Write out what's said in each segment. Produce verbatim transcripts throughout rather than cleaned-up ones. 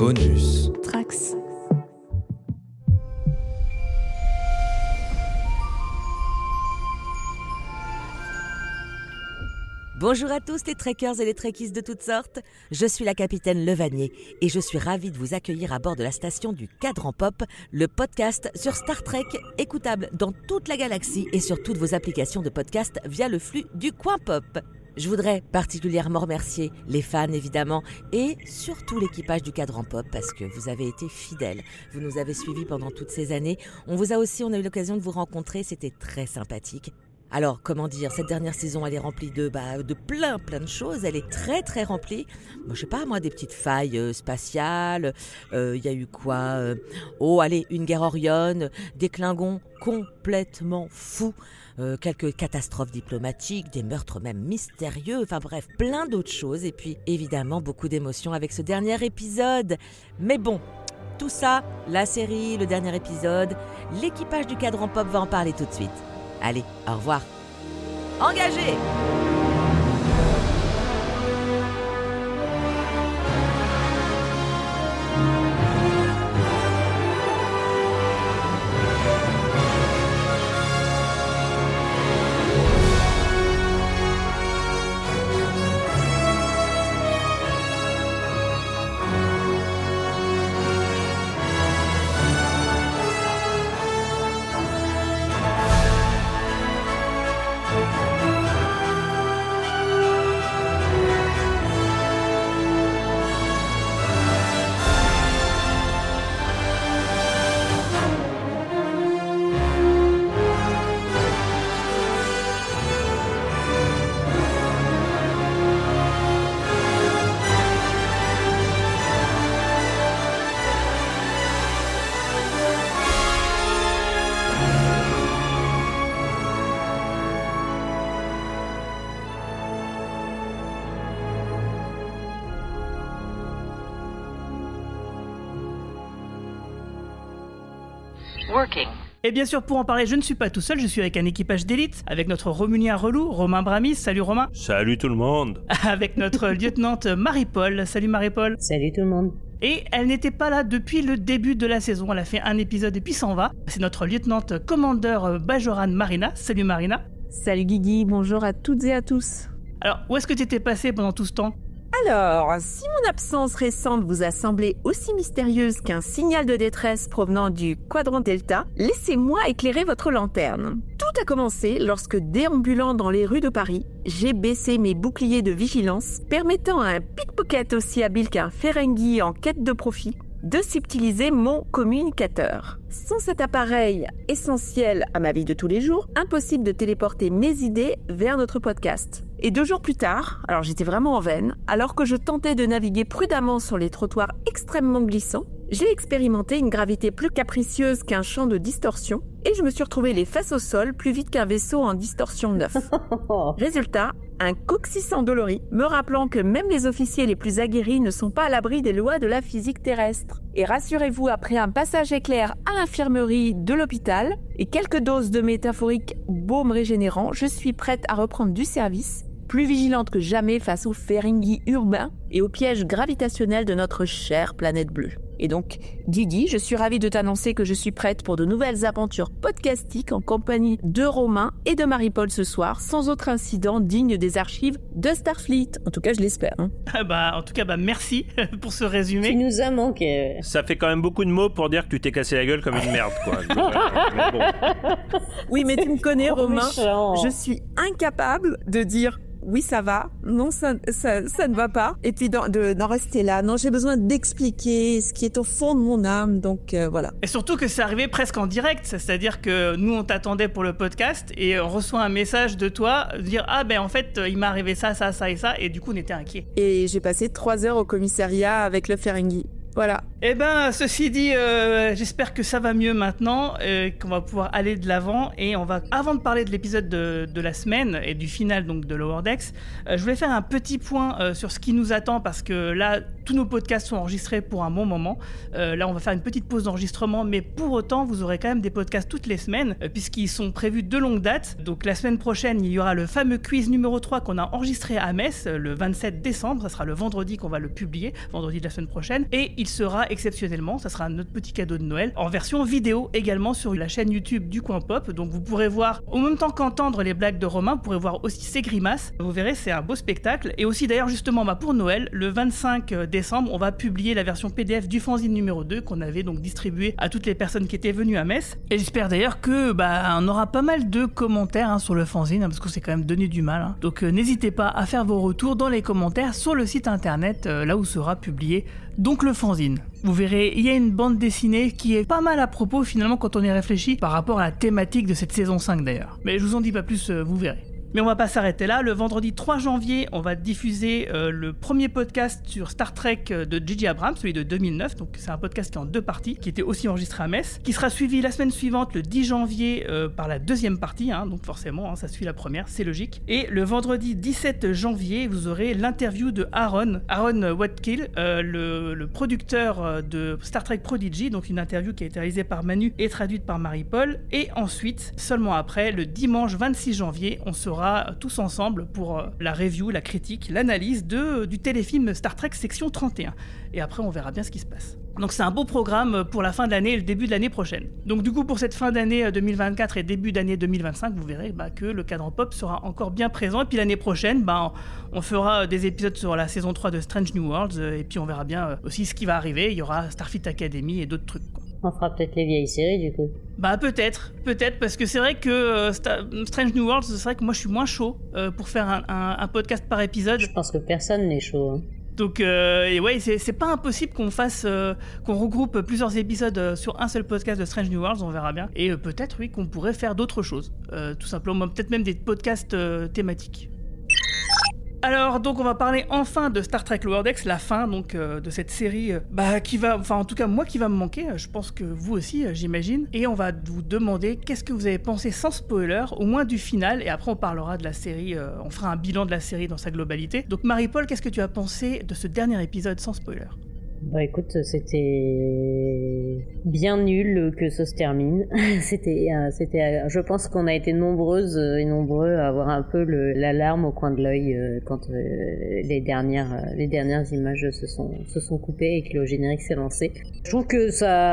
Bonus. Trax. Bonjour à tous les trekkers et les trekkies de toutes sortes, je suis la capitaine Levanier et je suis ravie de vous accueillir à bord de la station du Cadran Pop, le podcast sur Star Trek, écoutable dans toute la galaxie et sur toutes vos applications de podcast via le flux du Coin Pop. Je voudrais particulièrement remercier les fans évidemment et surtout l'équipage du Cadran Pop parce que vous avez été fidèles, vous nous avez suivis pendant toutes ces années, on vous a aussi, on a eu l'occasion de vous rencontrer, c'était très sympathique. Alors, comment dire, cette dernière saison, elle est remplie de, bah, de plein, plein de choses. Elle est très, très remplie. Moi, je sais pas, moi, des petites failles euh, spatiales. Il euh, y a eu quoi euh, Oh, allez, une guerre Orion, des Klingons complètement fous, euh, quelques catastrophes diplomatiques, des meurtres même mystérieux. Enfin bref, plein d'autres choses. Et puis, évidemment, beaucoup d'émotions avec ce dernier épisode. Mais bon, tout ça, la série, le dernier épisode, l'équipage du Cadran Pop va en parler tout de suite. Allez, au revoir. Engagé! Working. Et bien sûr, pour en parler, je ne suis pas tout seul, je suis avec un équipage d'élite, avec notre Romulien relou, Romain Bramis. Salut Romain. Salut tout le monde. Avec notre lieutenante Marie-Paul. Salut Marie-Paul. Salut tout le monde. Et elle n'était pas là depuis le début de la saison, elle a fait un épisode et puis s'en va. C'est notre lieutenante commandeur Bajoran Marina. Salut Marina. Salut Guigui, bonjour à toutes et à tous. Alors, où est-ce que tu étais passé pendant tout ce temps ? Alors, si mon absence récente vous a semblé aussi mystérieuse qu'un signal de détresse provenant du quadrant Delta, laissez-moi éclairer votre lanterne. Tout a commencé lorsque, déambulant dans les rues de Paris, j'ai baissé mes boucliers de vigilance, permettant à un pickpocket aussi habile qu'un Ferengi en quête de profit de subtiliser mon communicateur. Sans cet appareil essentiel à ma vie de tous les jours, impossible de téléporter mes idées vers notre podcast. Et deux jours plus tard, alors j'étais vraiment en veine, alors que je tentais de naviguer prudemment sur les trottoirs extrêmement glissants, j'ai expérimenté une gravité plus capricieuse qu'un champ de distorsion et je me suis retrouvée les fesses au sol plus vite qu'un vaisseau en distorsion neuf. Résultat, un coccyx endolori me rappelant que même les officiers les plus aguerris ne sont pas à l'abri des lois de la physique terrestre. Et rassurez-vous, après un passage éclair à l'infirmerie de l'hôpital et quelques doses de métaphorique baume régénérant, je suis prête à reprendre du service, plus vigilante que jamais face aux Ferengi urbains et aux pièges gravitationnels de notre chère planète bleue. Et donc, Guigui, je suis ravie de t'annoncer que je suis prête pour de nouvelles aventures podcastiques en compagnie de Romain et de Marie-Paul ce soir, sans autre incident digne des archives de Starfleet. En tout cas, je l'espère. Hein. Ah bah, en tout cas, bah, merci pour ce résumé. Tu nous as manqué. Ça fait quand même beaucoup de mots pour dire que tu t'es cassé la gueule comme une merde, quoi. Mais bon. Oui, mais tu me connais, Oh, Romain. méchant. Je suis incapable de dire... Oui, ça va. Non, ça, ça, ça ne va pas. Et puis d'en, de, d'en rester là. Non, j'ai besoin d'expliquer ce qui est au fond de mon âme. Donc euh, voilà. Et surtout que c'est arrivé presque en direct, c'est-à-dire que nous on t'attendait pour le podcast et on reçoit un message de toi, dire ah ben en fait il m'est arrivé ça, ça, ça et ça, et du coup on était inquiets. Et j'ai passé trois heures au commissariat avec le Ferengi. Voilà. Eh ben, ceci dit, euh, j'espère que ça va mieux maintenant, euh, qu'on va pouvoir aller de l'avant. Et on va, avant de parler de l'épisode de, de la semaine et du final donc de Lower Decks, euh, je voulais faire un petit point euh, sur ce qui nous attend parce que là, tous nos podcasts sont enregistrés pour un bon moment. Euh, là, on va faire une petite pause d'enregistrement, mais pour autant, vous aurez quand même des podcasts toutes les semaines euh, puisqu'ils sont prévus de longue date. Donc la semaine prochaine, il y aura le fameux quiz numéro trois qu'on a enregistré à Metz euh, le vingt-sept décembre. Ça sera le vendredi qu'on va le publier, vendredi de la semaine prochaine. Et il sera exceptionnellement, ça sera notre petit cadeau de Noël, en version vidéo également sur la chaîne YouTube du Coin Pop. Donc vous pourrez voir, en même temps qu'entendre les blagues de Romain, vous pourrez voir aussi ses grimaces. Vous verrez, c'est un beau spectacle. Et aussi d'ailleurs justement bah, pour Noël, le vingt-cinq décembre, on va publier la version P D F du fanzine numéro deux qu'on avait donc distribué à toutes les personnes qui étaient venues à Metz. Et j'espère d'ailleurs que bah, on aura pas mal de commentaires hein, sur le fanzine, hein, parce que c'est quand même donné du mal. Hein. Donc euh, n'hésitez pas à faire vos retours dans les commentaires sur le site internet, euh, là où sera publié donc le fanzine. Vous verrez, il y a une bande dessinée qui est pas mal à propos finalement quand on y réfléchit par rapport à la thématique de cette saison cinq d'ailleurs. Mais je vous en dis pas plus, euh, vous verrez. Mais on va pas s'arrêter là. Le vendredi trois janvier, on va diffuser euh, le premier podcast sur Star Trek de J J Abrams, celui de deux mille neuf. Donc c'est un podcast qui est en deux parties, qui était aussi enregistré à Metz, qui sera suivi la semaine suivante, le dix janvier, euh, par la deuxième partie. Hein, donc forcément, hein, ça suit la première, c'est logique. Et le vendredi dix-sept janvier, vous aurez l'interview de Aaron, Aaron Watkill, euh, le, le producteur de Star Trek Prodigy. Donc une interview qui a été réalisée par Manu et traduite par Marie-Paul. Et ensuite, seulement après, le dimanche vingt-six janvier, on sera tous ensemble pour la review, la critique, l'analyse de, du téléfilm Star Trek section trente et un. Et après, on verra bien ce qui se passe. Donc c'est un beau programme pour la fin de l'année et le début de l'année prochaine. Donc du coup, pour cette fin d'année deux mille vingt-quatre et début d'année deux mille vingt-cinq, vous verrez bah, que le Cadran Pop sera encore bien présent. Et puis l'année prochaine, bah, on fera des épisodes sur la saison trois de Strange New Worlds. Et puis on verra bien aussi ce qui va arriver. Il y aura Starfleet Academy et d'autres trucs, quoi. On fera peut-être les vieilles séries du coup. Bah peut-être, peut-être parce que c'est vrai que euh, Star- Strange New Worlds, c'est vrai que moi je suis moins chaud euh, pour faire un, un, un podcast par épisode. Je pense que personne n'est chaud. Hein. Donc euh, et ouais, c'est, c'est pas impossible qu'on fasse, euh, qu'on regroupe plusieurs épisodes euh, sur un seul podcast de Strange New Worlds, on verra bien. Et euh, peut-être oui qu'on pourrait faire d'autres choses, euh, tout simplement, peut-être même des podcasts euh, thématiques. Alors donc on va parler enfin de Star Trek Lower Decks, la fin donc euh, de cette série, euh, bah qui va, enfin en tout cas moi qui va me manquer, je pense que vous aussi euh, j'imagine, et on va vous demander qu'est-ce que vous avez pensé sans spoiler, au moins du final, et après on parlera de la série, euh, on fera un bilan de la série dans sa globalité. Donc Marie-Paul, qu'est-ce que tu as pensé de ce dernier épisode sans spoiler ? Bah écoute, c'était bien nul que ça se termine. c'était, euh, c'était, euh, je pense qu'on a été nombreuses et nombreux à avoir un peu le, la larme au coin de l'œil euh, quand euh, les dernières, euh, les dernières images se sont, se sont coupées et que le générique s'est lancé. Je trouve que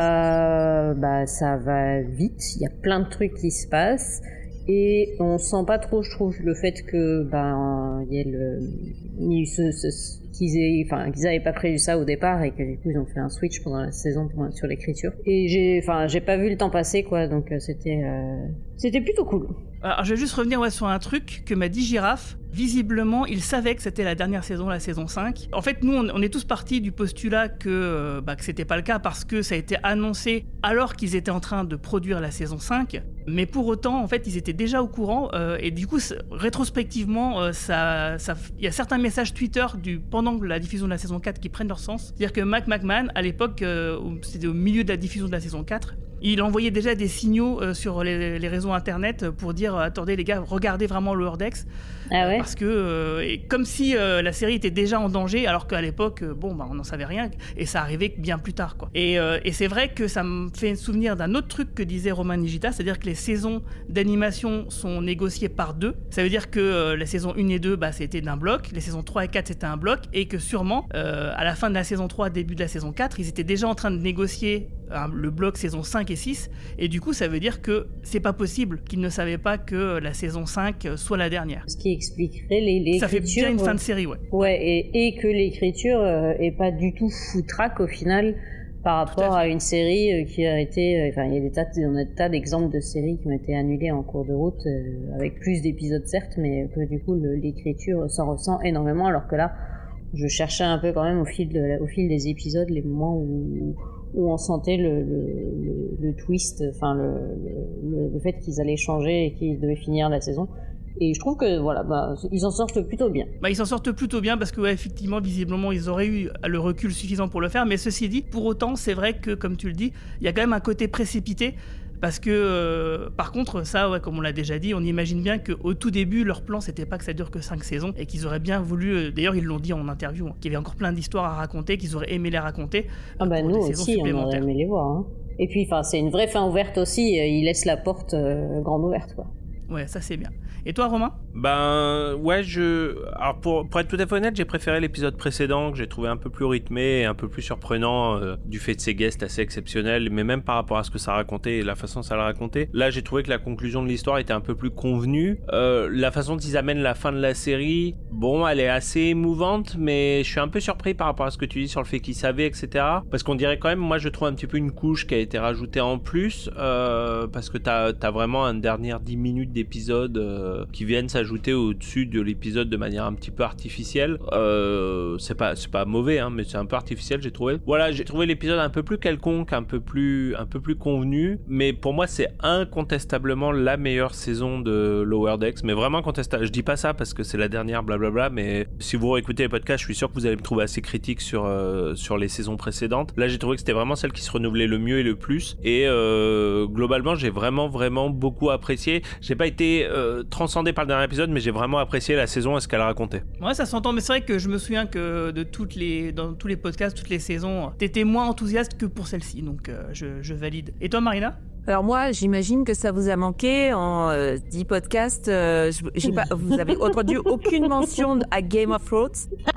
ça, bah ça va vite. Il y a plein de trucs qui se passent. Et on sent pas trop, je trouve, le fait que ben il y ait le, il y a eu ce, ce, qu'ils aient, enfin qu'ils avaient pas prévu ça au départ et que du coup ils ont fait un switch pendant la saison pour, sur l'écriture. Et j'ai, enfin j'ai pas vu le temps passer quoi, donc c'était, euh, c'était plutôt cool. Alors je vais juste revenir ouais, sur un truc que m'a dit Giraffe. Visiblement, il savait que c'était la dernière saison, la saison cinq. En fait, nous, on, on est tous partis du postulat que, euh, bah, que c'était pas le cas parce que ça a été annoncé alors qu'ils étaient en train de produire la saison cinq. Mais pour autant, en fait, ils étaient déjà au courant. Euh, et du coup, rétrospectivement, euh, ça, ça, il y a certains messages Twitter du, pendant la diffusion de la saison quatre qui prennent leur sens. C'est-à-dire que Mac McMahon, à l'époque, euh, c'était au milieu de la diffusion de la saison quatre, il envoyait déjà des signaux euh, sur les, les réseaux internet pour dire euh, attendez les gars, regardez vraiment Lower Decks. Ah ouais. Parce que euh, et comme si euh, la série était déjà en danger, alors qu'à l'époque, euh, bon, bah, on n'en savait rien et ça arrivait bien plus tard, quoi. Et, euh, et c'est vrai que ça me fait souvenir d'un autre truc que disait Romain Nigita, c'est-à-dire que les saisons d'animation sont négociées par deux. Ça veut dire que euh, la saison un et deux, bah, c'était d'un bloc, les saisons trois et quatre, c'était un bloc, et que sûrement, euh, à la fin de la saison trois, début de la saison quatre, ils étaient déjà en train de négocier hein, le bloc saison cinq et six, et du coup, ça veut dire que c'est pas possible qu'ils ne savaient pas que la saison cinq soit la dernière. Ce qui expliquerait les, l'écriture. Ça fait bien une fin de série, ouais. Ouais, et, et que l'écriture euh, est pas du tout foutraque au final par rapport à, à une série euh, qui a été, enfin, euh, il y a des tas, on a des tas d'exemples de séries qui ont été annulées en cours de route euh, avec plus d'épisodes certes, mais que du coup le, l'écriture s'en ressent énormément, alors que là, je cherchais un peu quand même au fil de, au fil des épisodes les moments où où on sentait le, le, le, le twist, enfin le, le, le fait qu'ils allaient changer et qu'ils devaient finir la saison. Et je trouve que voilà, bah, ils en sortent plutôt bien. Bah, ils s'en sortent plutôt bien parce que ouais, effectivement, visiblement, ils auraient eu le recul suffisant pour le faire. Mais ceci dit, pour autant, c'est vrai que, comme tu le dis, il y a quand même un côté précipité. Parce que, euh, par contre, ça, ouais, comme on l'a déjà dit, on imagine bien qu'au tout début, leur plan, c'était pas que ça dure que cinq saisons et qu'ils auraient bien voulu, euh, d'ailleurs, ils l'ont dit en interview, hein, qu'il y avait encore plein d'histoires à raconter, qu'ils auraient aimé les raconter. Ah bah nous aussi, on aurait aimé les voir. Hein. Et puis, enfin, c'est une vraie fin ouverte aussi, ils laissent la porte euh, grande ouverte, quoi. Ouais, ça c'est bien. Et toi, Romain ? Ben ouais, je. Alors pour, pour être tout à fait honnête, j'ai préféré l'épisode précédent que j'ai trouvé un peu plus rythmé et un peu plus surprenant euh, du fait de ses guests assez exceptionnels, mais même par rapport à ce que ça racontait et la façon dont ça le racontait. Là, j'ai trouvé que la conclusion de l'histoire était un peu plus convenue. Euh, la façon dont ils amènent la fin de la série, bon, elle est assez émouvante, mais je suis un peu surpris par rapport à ce que tu dis sur le fait qu'ils savaient, et cetera. Parce qu'on dirait quand même, moi, je trouve un petit peu une couche qui a été rajoutée en plus, euh, parce que t'as, t'as vraiment une dernière dix minutes d'épisode euh, qui viennent s'ajouter au-dessus de l'épisode de manière un petit peu artificielle. Euh, c'est pas, c'est pas mauvais, hein, mais c'est un peu artificiel, j'ai trouvé. Voilà, j'ai trouvé l'épisode un peu plus quelconque, un peu plus, un peu plus convenu, mais pour moi, c'est incontestablement la meilleure saison de Lower Decks, mais vraiment contestable. Je dis pas ça parce que c'est la dernière, blablabla, mais si vous réécoutez les podcasts, je suis sûr que vous allez me trouver assez critique sur, euh, sur les saisons précédentes. Là, j'ai trouvé que c'était vraiment celle qui se renouvelait le mieux et le plus, et euh, globalement, j'ai vraiment, vraiment beaucoup apprécié. J'ai pas été euh, transcendé par le dernier épisode, mais j'ai vraiment apprécié la saison et ce qu'elle racontait. Ouais, ça s'entend, mais c'est vrai que je me souviens que de toutes les, dans tous les podcasts, toutes les saisons, t'étais moins enthousiaste que pour celle-ci, donc euh, je, je valide. Et toi, Marina ? Alors moi, j'imagine que ça vous a manqué en euh, dix podcasts. Euh, j'ai pas, vous avez entendu aucune mention à Game of Thrones.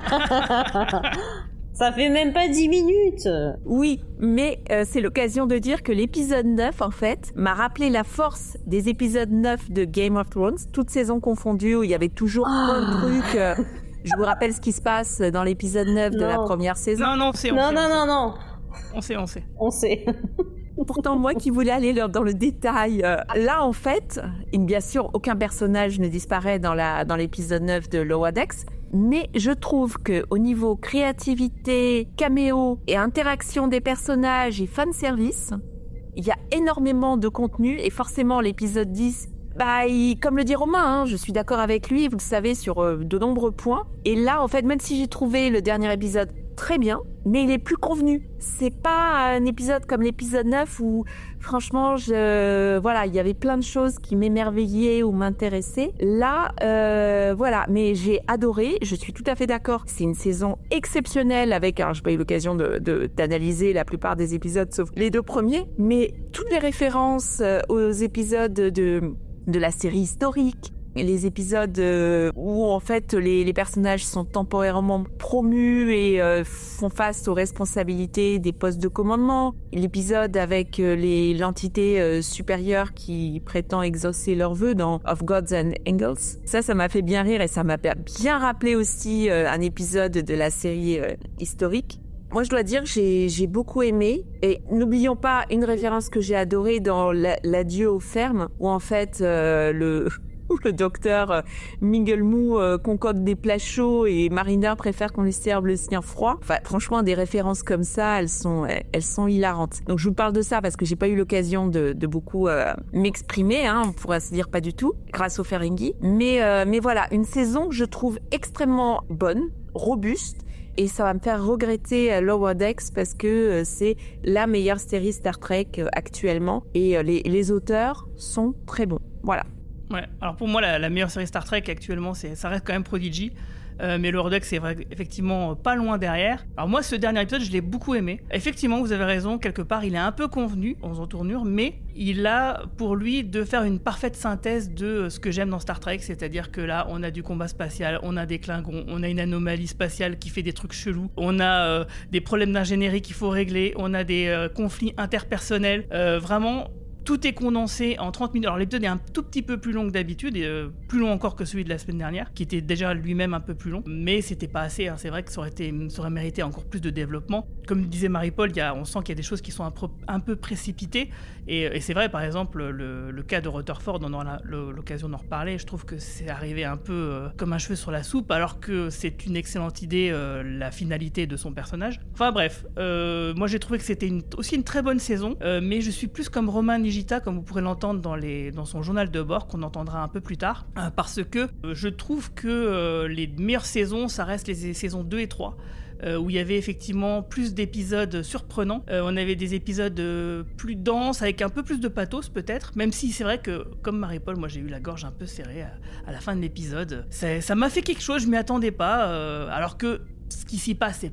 Ça fait même pas dix minutes. Oui, mais euh, c'est l'occasion de dire que l'épisode neuf, en fait, m'a rappelé la force des épisodes neuf de Game of Thrones, toutes saisons confondues, où il y avait toujours oh. plein de trucs. Euh, je vous rappelle ce qui se passe dans l'épisode neuf non. de la première saison. Non, non, c'est on Non, sait, non, on non, non. On sait, on sait. On sait. Pourtant, moi qui voulais aller dans le détail, euh, là, en fait, et bien sûr, aucun personnage ne disparaît dans, la, dans l'épisode neuf de Lower Decks, mais je trouve que au niveau créativité, caméo et interaction des personnages et fanservice, il y a énormément de contenu, et forcément, l'épisode dix... Bah, il, comme le dit Romain, hein, je suis d'accord avec lui, vous le savez, sur euh, de nombreux points. Et là, en fait, même si j'ai trouvé le dernier épisode très bien, mais il est plus convenu. C'est pas un épisode comme l'épisode neuf où, franchement, je, voilà, il y avait plein de choses qui m'émerveillaient ou m'intéressaient. Là, euh, voilà, mais j'ai adoré, je suis tout à fait d'accord. C'est une saison exceptionnelle avec, alors j'ai pas eu l'occasion de, de, d'analyser la plupart des épisodes sauf les deux premiers, mais toutes les références aux épisodes de, de la série historique, les épisodes euh, où en fait les, les personnages sont temporairement promus et euh, font face aux responsabilités des postes de commandement, l'épisode avec euh, les, l'entité euh, supérieure qui prétend exaucer leurs vœux dans Of Gods and Angels. Ça, ça m'a fait bien rire et ça m'a bien rappelé aussi euh, un épisode de la série euh, historique. Moi, je dois dire, j'ai, j'ai beaucoup aimé. Et n'oublions pas une référence que j'ai adorée dans la, L'adieu aux fermes, où en fait, euh, le... le docteur euh, Mingelmou euh, concocte des plats chauds et Marina préfère qu'on lui serve le sien froid. Enfin, franchement, des références comme ça, elles sont, elles sont hilarantes. Donc, je vous parle de ça parce que j'ai pas eu l'occasion de, de beaucoup euh, m'exprimer, hein, on pourrait se dire pas du tout, grâce au Ferengi. Mais, euh, mais voilà, une saison que je trouve extrêmement bonne, robuste. Et ça va me faire regretter Lower Decks parce que c'est la meilleure série Star Trek actuellement. Et les, les auteurs sont très bons. Voilà. Ouais, alors pour moi, la, la meilleure série Star Trek actuellement, c'est, ça reste quand même Prodigy. Euh, mais Lower Decks, c'est vrai, effectivement pas loin derrière. Alors moi, ce dernier épisode, je l'ai beaucoup aimé. Effectivement, vous avez raison, quelque part, il est un peu convenu, en entournure, mais il a pour lui de faire une parfaite synthèse de ce que j'aime dans Star Trek, c'est-à-dire que là, on a du combat spatial, on a des Klingons, on a une anomalie spatiale qui fait des trucs chelous, on a euh, des problèmes d'ingénierie qu'il faut régler, on a des euh, conflits interpersonnels, euh, vraiment... Tout est condensé en trente minutes. Alors l'épisode est un tout petit peu plus long que d'habitude, et euh, plus long encore que celui de la semaine dernière, qui était déjà lui-même un peu plus long, mais c'était pas assez. Hein. C'est vrai que ça aurait, été, ça aurait mérité encore plus de développement. Comme disait Marie-Paul, il y a, on sent qu'il y a des choses qui sont un, pro, un peu précipitées, et, et c'est vrai, par exemple, le, le cas de Rutherford, on aura l'occasion d'en reparler, je trouve que c'est arrivé un peu euh, comme un cheveu sur la soupe, alors que c'est une excellente idée, euh, la finalité de son personnage. Enfin bref, euh, moi j'ai trouvé que c'était une, aussi une très bonne saison, euh, mais je suis plus comme Romain Nigita, comme vous pourrez l'entendre dans, les, dans son journal de bord, qu'on entendra un peu plus tard, euh, parce que euh, je trouve que euh, les meilleures saisons, ça reste les, les saisons deux et trois, euh, où il y avait effectivement plus d'épisodes surprenants. Euh, on avait des épisodes euh, plus denses, avec un peu plus de pathos peut-être, même si c'est vrai que, comme Marie-Paul, moi j'ai eu la gorge un peu serrée à, à la fin de l'épisode. Ça, ça m'a fait quelque chose, je m'y attendais pas, euh, alors que ce qui s'y passe, c'est pas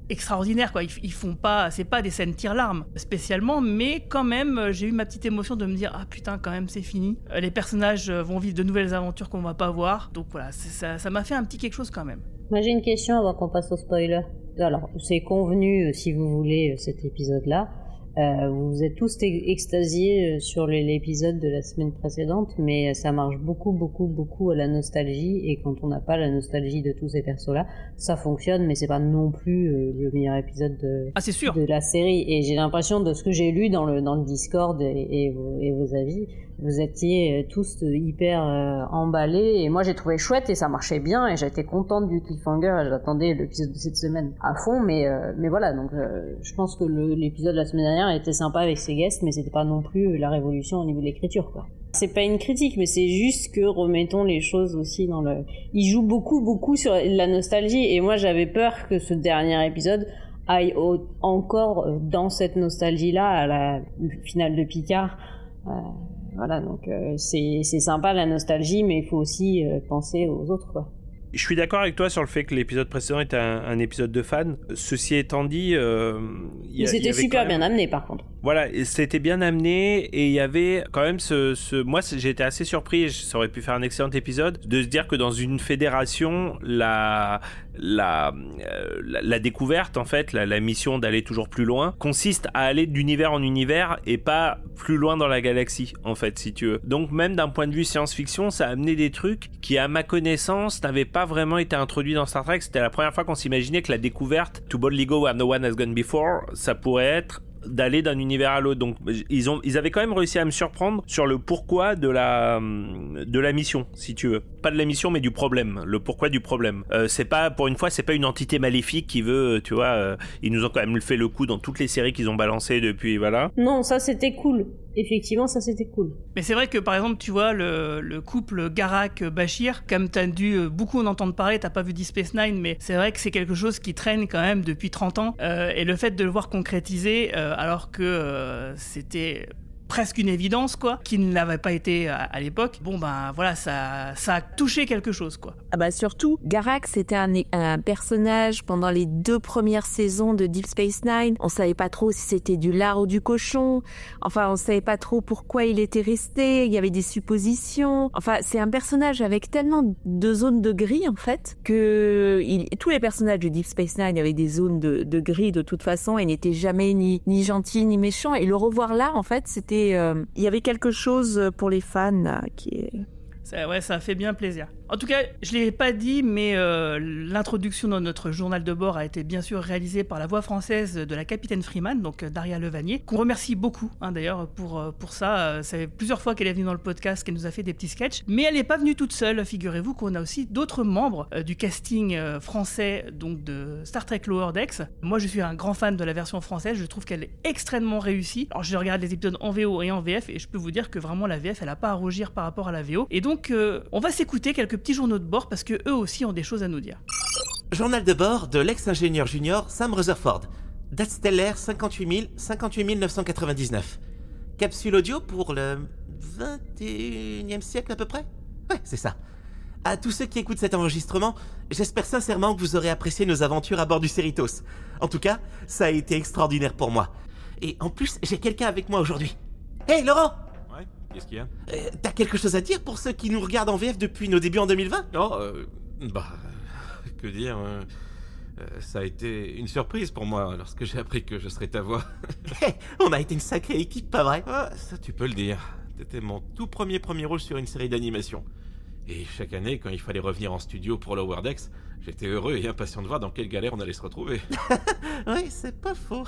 extraordinaires, quoi. Ils, ils font pas, c'est pas des scènes tire-larmes spécialement, mais quand même, euh, j'ai eu ma petite émotion de me dire ah putain, quand même, c'est fini. Euh, les personnages euh, vont vivre de nouvelles aventures qu'on va pas voir, donc voilà, c'est, ça, ça m'a fait un petit quelque chose quand même. Moi j'ai une question avant qu'on passe au spoiler. Alors, c'est convenu, euh, si vous voulez, euh, cet épisode-là. Euh, vous êtes tous extasiés sur l'épisode de la semaine précédente, mais ça marche beaucoup, beaucoup, beaucoup à la nostalgie, et quand on n'a pas la nostalgie de tous ces persos-là, ça fonctionne, mais c'est pas non plus euh, le meilleur épisode de, ah, c'est sûr. de la série. Et j'ai l'impression, de ce que j'ai lu dans le, dans le Discord et, et, vos, et vos avis, vous étiez tous hyper euh, emballés, et moi j'ai trouvé chouette et ça marchait bien, et j'étais contente du cliffhanger, et j'attendais l'épisode de cette semaine à fond, mais, euh, mais voilà, donc euh, je pense que le, l'épisode de la semaine dernière était sympa avec ses guests, mais c'était pas non plus la révolution au niveau de l'écriture, quoi. C'est pas une critique, mais c'est juste que remettons les choses aussi dans le... Il joue beaucoup, beaucoup sur la nostalgie, et moi j'avais peur que ce dernier épisode aille au... encore dans cette nostalgie-là, à la finale de Picard. Euh... Voilà, donc euh, c'est, c'est sympa la nostalgie, mais il faut aussi euh, penser aux autres, quoi. Je suis d'accord avec toi sur le fait que l'épisode précédent était un, un épisode de fan. Ceci étant dit, euh, y a, c'était super même... bien amené par contre. Voilà, c'était bien amené, et il y avait quand même ce, ce... moi j'ai été assez surpris, et ça aurait pu faire un excellent épisode, de se dire que dans une fédération, la la euh, la, la découverte en fait, la, la mission d'aller toujours plus loin consiste à aller d'univers en univers et pas plus loin dans la galaxie en fait, si tu veux. Donc même d'un point de vue science-fiction, ça a amené des trucs qui à ma connaissance n'avaient pas vraiment été introduits dans Star Trek. C'était la première fois qu'on s'imaginait que la découverte to boldly go where no one has gone before, ça pourrait être d'aller d'un univers à l'autre. Donc ils ont ils avaient quand même réussi à me surprendre sur le pourquoi de la de la mission, si tu veux. Pas de la mission, mais du problème, le pourquoi du problème. Euh, c'est pas, pour une fois, c'est pas une entité maléfique qui veut, tu vois, euh, ils nous ont quand même fait le coup dans toutes les séries qu'ils ont balancées depuis, voilà. Non, ça c'était cool. Effectivement, ça c'était cool. Mais c'est vrai que par exemple, tu vois, le, le couple Garak-Bashir, comme t'as dû beaucoup en entendre parler, t'as pas vu Deep Space Nine, mais c'est vrai que c'est quelque chose qui traîne quand même depuis trente ans. Euh, et le fait de le voir concrétiser, euh, alors que euh, c'était presque une évidence, quoi, qui ne l'avait pas été à, à l'époque, bon ben voilà, ça, ça a touché quelque chose, quoi. Ah bah surtout, Garak, c'était un, un personnage pendant les deux premières saisons de Deep Space Nine. On savait pas trop si c'était du lard ou du cochon. Enfin, on savait pas trop pourquoi il était resté. Il y avait des suppositions. Enfin, c'est un personnage avec tellement de zones de gris, en fait, que il, tous les personnages de Deep Space Nine avaient des zones de, de gris de toute façon et n'étaient jamais ni, ni gentils ni méchants. Et le revoir là, en fait, c'était Euh, il y avait quelque chose pour les fans là, qui est... Ça, ouais, ça a fait bien plaisir. En tout cas, je ne l'ai pas dit, mais euh, l'introduction dans notre journal de bord a été bien sûr réalisée par la voix française de la capitaine Freeman, donc Daria Levanier, qu'on remercie beaucoup hein, d'ailleurs pour, pour ça. Ça fait plusieurs fois qu'elle est venue dans le podcast, qu'elle nous a fait des petits sketchs, mais elle n'est pas venue toute seule. Figurez-vous qu'on a aussi d'autres membres euh, du casting euh, français donc de Star Trek Lower Decks. Moi, je suis un grand fan de la version française, je trouve qu'elle est extrêmement réussie. Alors, je regarde les épisodes en V O et en V F, et je peux vous dire que vraiment la V F, elle n'a pas à rougir par rapport à la V O. Et donc, euh, on va s'écouter quelques petits journaux de bord parce que eux aussi ont des choses à nous dire. Journal de bord de l'ex-ingénieur junior Sam Rutherford. Date stellaire cinquante-huit mille, cinquante-huit mille neuf cent quatre-vingt-dix-neuf. Capsule audio pour le vingt et unième siècle à peu près ? Ouais, c'est ça. À tous ceux qui écoutent cet enregistrement, j'espère sincèrement que vous aurez apprécié nos aventures à bord du Cerritos. En tout cas, ça a été extraordinaire pour moi. Et en plus, j'ai quelqu'un avec moi aujourd'hui. Hey Laurent ! Qu'est-ce qu'il y a ? euh, T'as quelque chose à dire pour ceux qui nous regardent en V F depuis nos débuts en deux mille vingt ? Non, euh, bah, que dire euh, euh, ça a été une surprise pour moi lorsque j'ai appris que je serais ta voix. Hey, on a été une sacrée équipe, pas vrai ? Ah, ça tu peux le dire. T'étais mon tout premier premier rôle sur une série d'animation. Et chaque année, quand il fallait revenir en studio pour Lower Decks, j'étais heureux et impatient de voir dans quelle galère on allait se retrouver. Oui, c'est pas faux.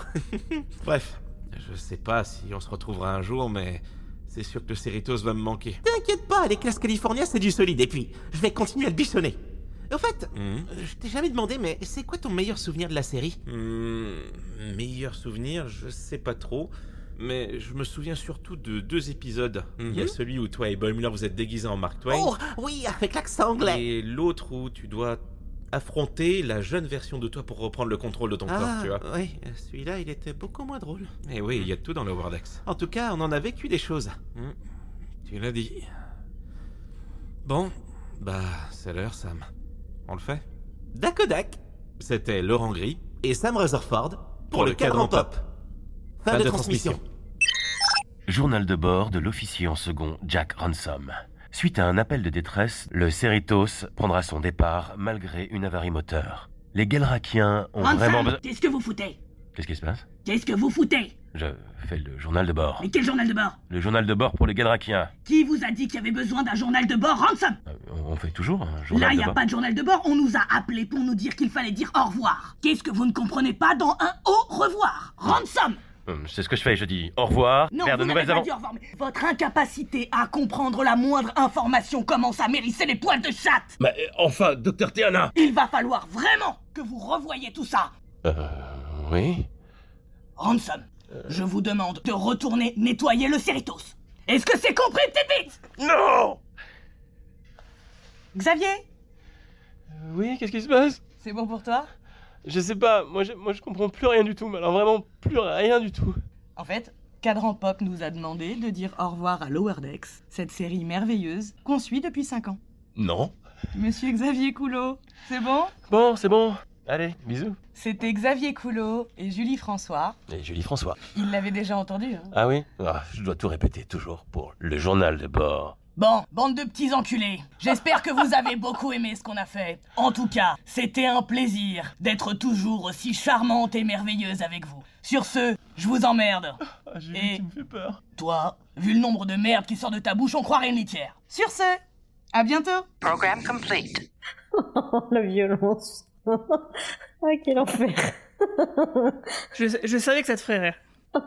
Bref, je sais pas si on se retrouvera un jour, mais... c'est sûr que le Cerritos va me manquer. T'inquiète pas, les classes California, c'est du solide. Et puis, je vais continuer à le bichonner. Au fait, mmh. je t'ai jamais demandé, mais c'est quoi ton meilleur souvenir de la série ? mmh, Meilleur souvenir, je sais pas trop. Mais je me souviens surtout de deux épisodes. Mmh. Il y a celui où toi et Boimler vous êtes déguisés en Mark Twain. Oh, oui, avec l'accent anglais. Et l'autre où tu dois affronter la jeune version de toi pour reprendre le contrôle de ton ah, corps, tu vois. Oui, celui-là, il était beaucoup moins drôle. Et oui, il y a tout dans le Lower Decks. En tout cas, on en a vécu des choses. Mmh. Tu l'as dit. Bon, bah, c'est l'heure, Sam. On le fait ? Dakodak. C'était Laurent Gris, et Sam Rutherford pour, pour le le cadran cadran pop. pop. Fin, Fin de, de transmission. transmission. Journal de bord de l'officier en second Jack Ransom. Suite à un appel de détresse, le Cerritos prendra son départ malgré une avarie moteur. Les Galrakiens ont vraiment besoin... Qu'est-ce que vous foutez? Qu'est-ce qui se passe? Qu'est-ce que vous foutez? Je fais le journal de bord. Mais quel journal de bord? Le journal de bord pour les Galrakiens. Qui vous a dit qu'il y avait besoin d'un journal de bord, Ransom? Euh, on fait toujours un journal Là, il de n'y a bord. pas de journal de bord, on nous a appelés pour nous dire qu'il fallait dire au revoir. Qu'est-ce que vous ne comprenez pas dans un au revoir, Ransom? Hum, C'est ce que je fais, je dis au revoir, Non, faire de vous n'avez nouvelles pas aventures. dit au revoir, mais votre incapacité à comprendre la moindre information commence à m'hérisser les poils de chatte. Mais enfin, docteur Tiana. Il va falloir vraiment que vous revoyiez tout ça. Euh... Oui. Ransom, je vous demande de retourner nettoyer le Cerritos. Est-ce que c'est compris, petite bite? Non. Xavier, Oui, qu'est-ce qui se passe? c'est bon pour toi? Je sais pas, moi je, moi je comprends plus rien du tout, mais alors vraiment plus rien du tout. En fait, Cadran Pop nous a demandé de dire au revoir à Lower Decks, cette série merveilleuse qu'on suit depuis cinq ans. Non. Monsieur Xavier Coulot, c'est bon? Bon, c'est bon. Allez, bisous. C'était Xavier Coulot et Julie François. Et Julie François. Il l'avait déjà entendu, hein. Ah oui? Ah, je dois tout répéter toujours pour le journal de bord. Bon, bande de petits enculés, j'espère que vous avez beaucoup aimé ce qu'on a fait. En tout cas, c'était un plaisir d'être toujours aussi charmante et merveilleuse avec vous. Sur ce, je vous emmerde. Ah, Julie, Et- tu me fais peur. Toi, vu le nombre de merde qui sort de ta bouche, on croirait une litière. Sur ce, à bientôt. Programme complete. La violence. Ah, quel enfer. Je, je savais que ça te ferait rire.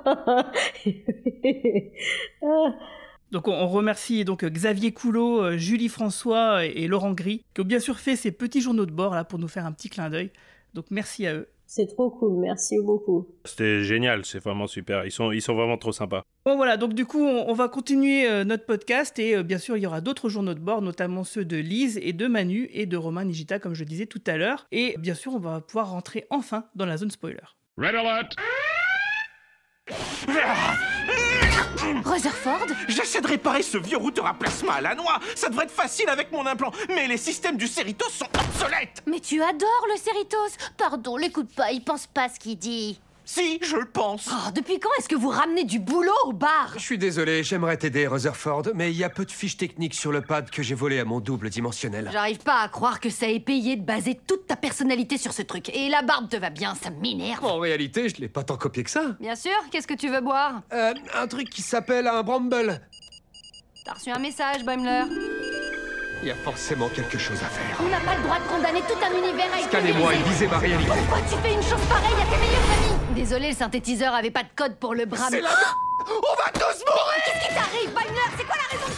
Ah. Donc on, on remercie donc Xavier Coulot, euh, Julie François et, et Laurent Gris, qui ont bien sûr fait ces petits journaux de bord là pour nous faire un petit clin d'œil. Donc merci à eux. C'est trop cool, merci beaucoup. C'était génial, c'est vraiment super. Ils sont, ils sont vraiment trop sympas. Bon voilà, donc du coup on, on va continuer euh, notre podcast et euh, bien sûr il y aura d'autres journaux de bord, notamment ceux de Lise et de Manu et de Romain Nigita comme je disais tout à l'heure. Et bien sûr on va pouvoir rentrer enfin dans la zone spoiler. Red alert! Rutherford? J'essaie de réparer ce vieux routeur à plasma à la noix. Ça devrait être facile avec mon implant, mais les systèmes du Cerritos sont obsolètes. Mais tu adores le Cerritos. Pardon, l'écoute pas, il pense pas ce qu'il dit. Si, je le pense. Oh, depuis quand est-ce que vous ramenez du boulot au bar? Je suis désolé, j'aimerais t'aider, Rutherford, mais il y a peu de fiches techniques sur le pad que j'ai volé à mon double dimensionnel. J'arrive pas à croire que ça ait payé de baser toute ta personnalité sur ce truc. Et la barbe te va bien, ça m'énerve. En réalité, je l'ai pas tant copié que ça. Bien sûr, qu'est-ce que tu veux boire? Euh, un truc qui s'appelle un Bramble. T'as reçu un message, Boimler? Il y a forcément quelque chose à faire. On n'a pas le droit de condamner tout un univers à être Scannez-moi et pulvérisé. visez ma réalité. Pourquoi tu fais une chose pareille à tes meilleurs amis? Désolé, le synthétiseur avait pas de code pour le bras. C'est la... On va tous mourir. Qu'est-ce qui t'arrive, Boimler? C'est quoi la raison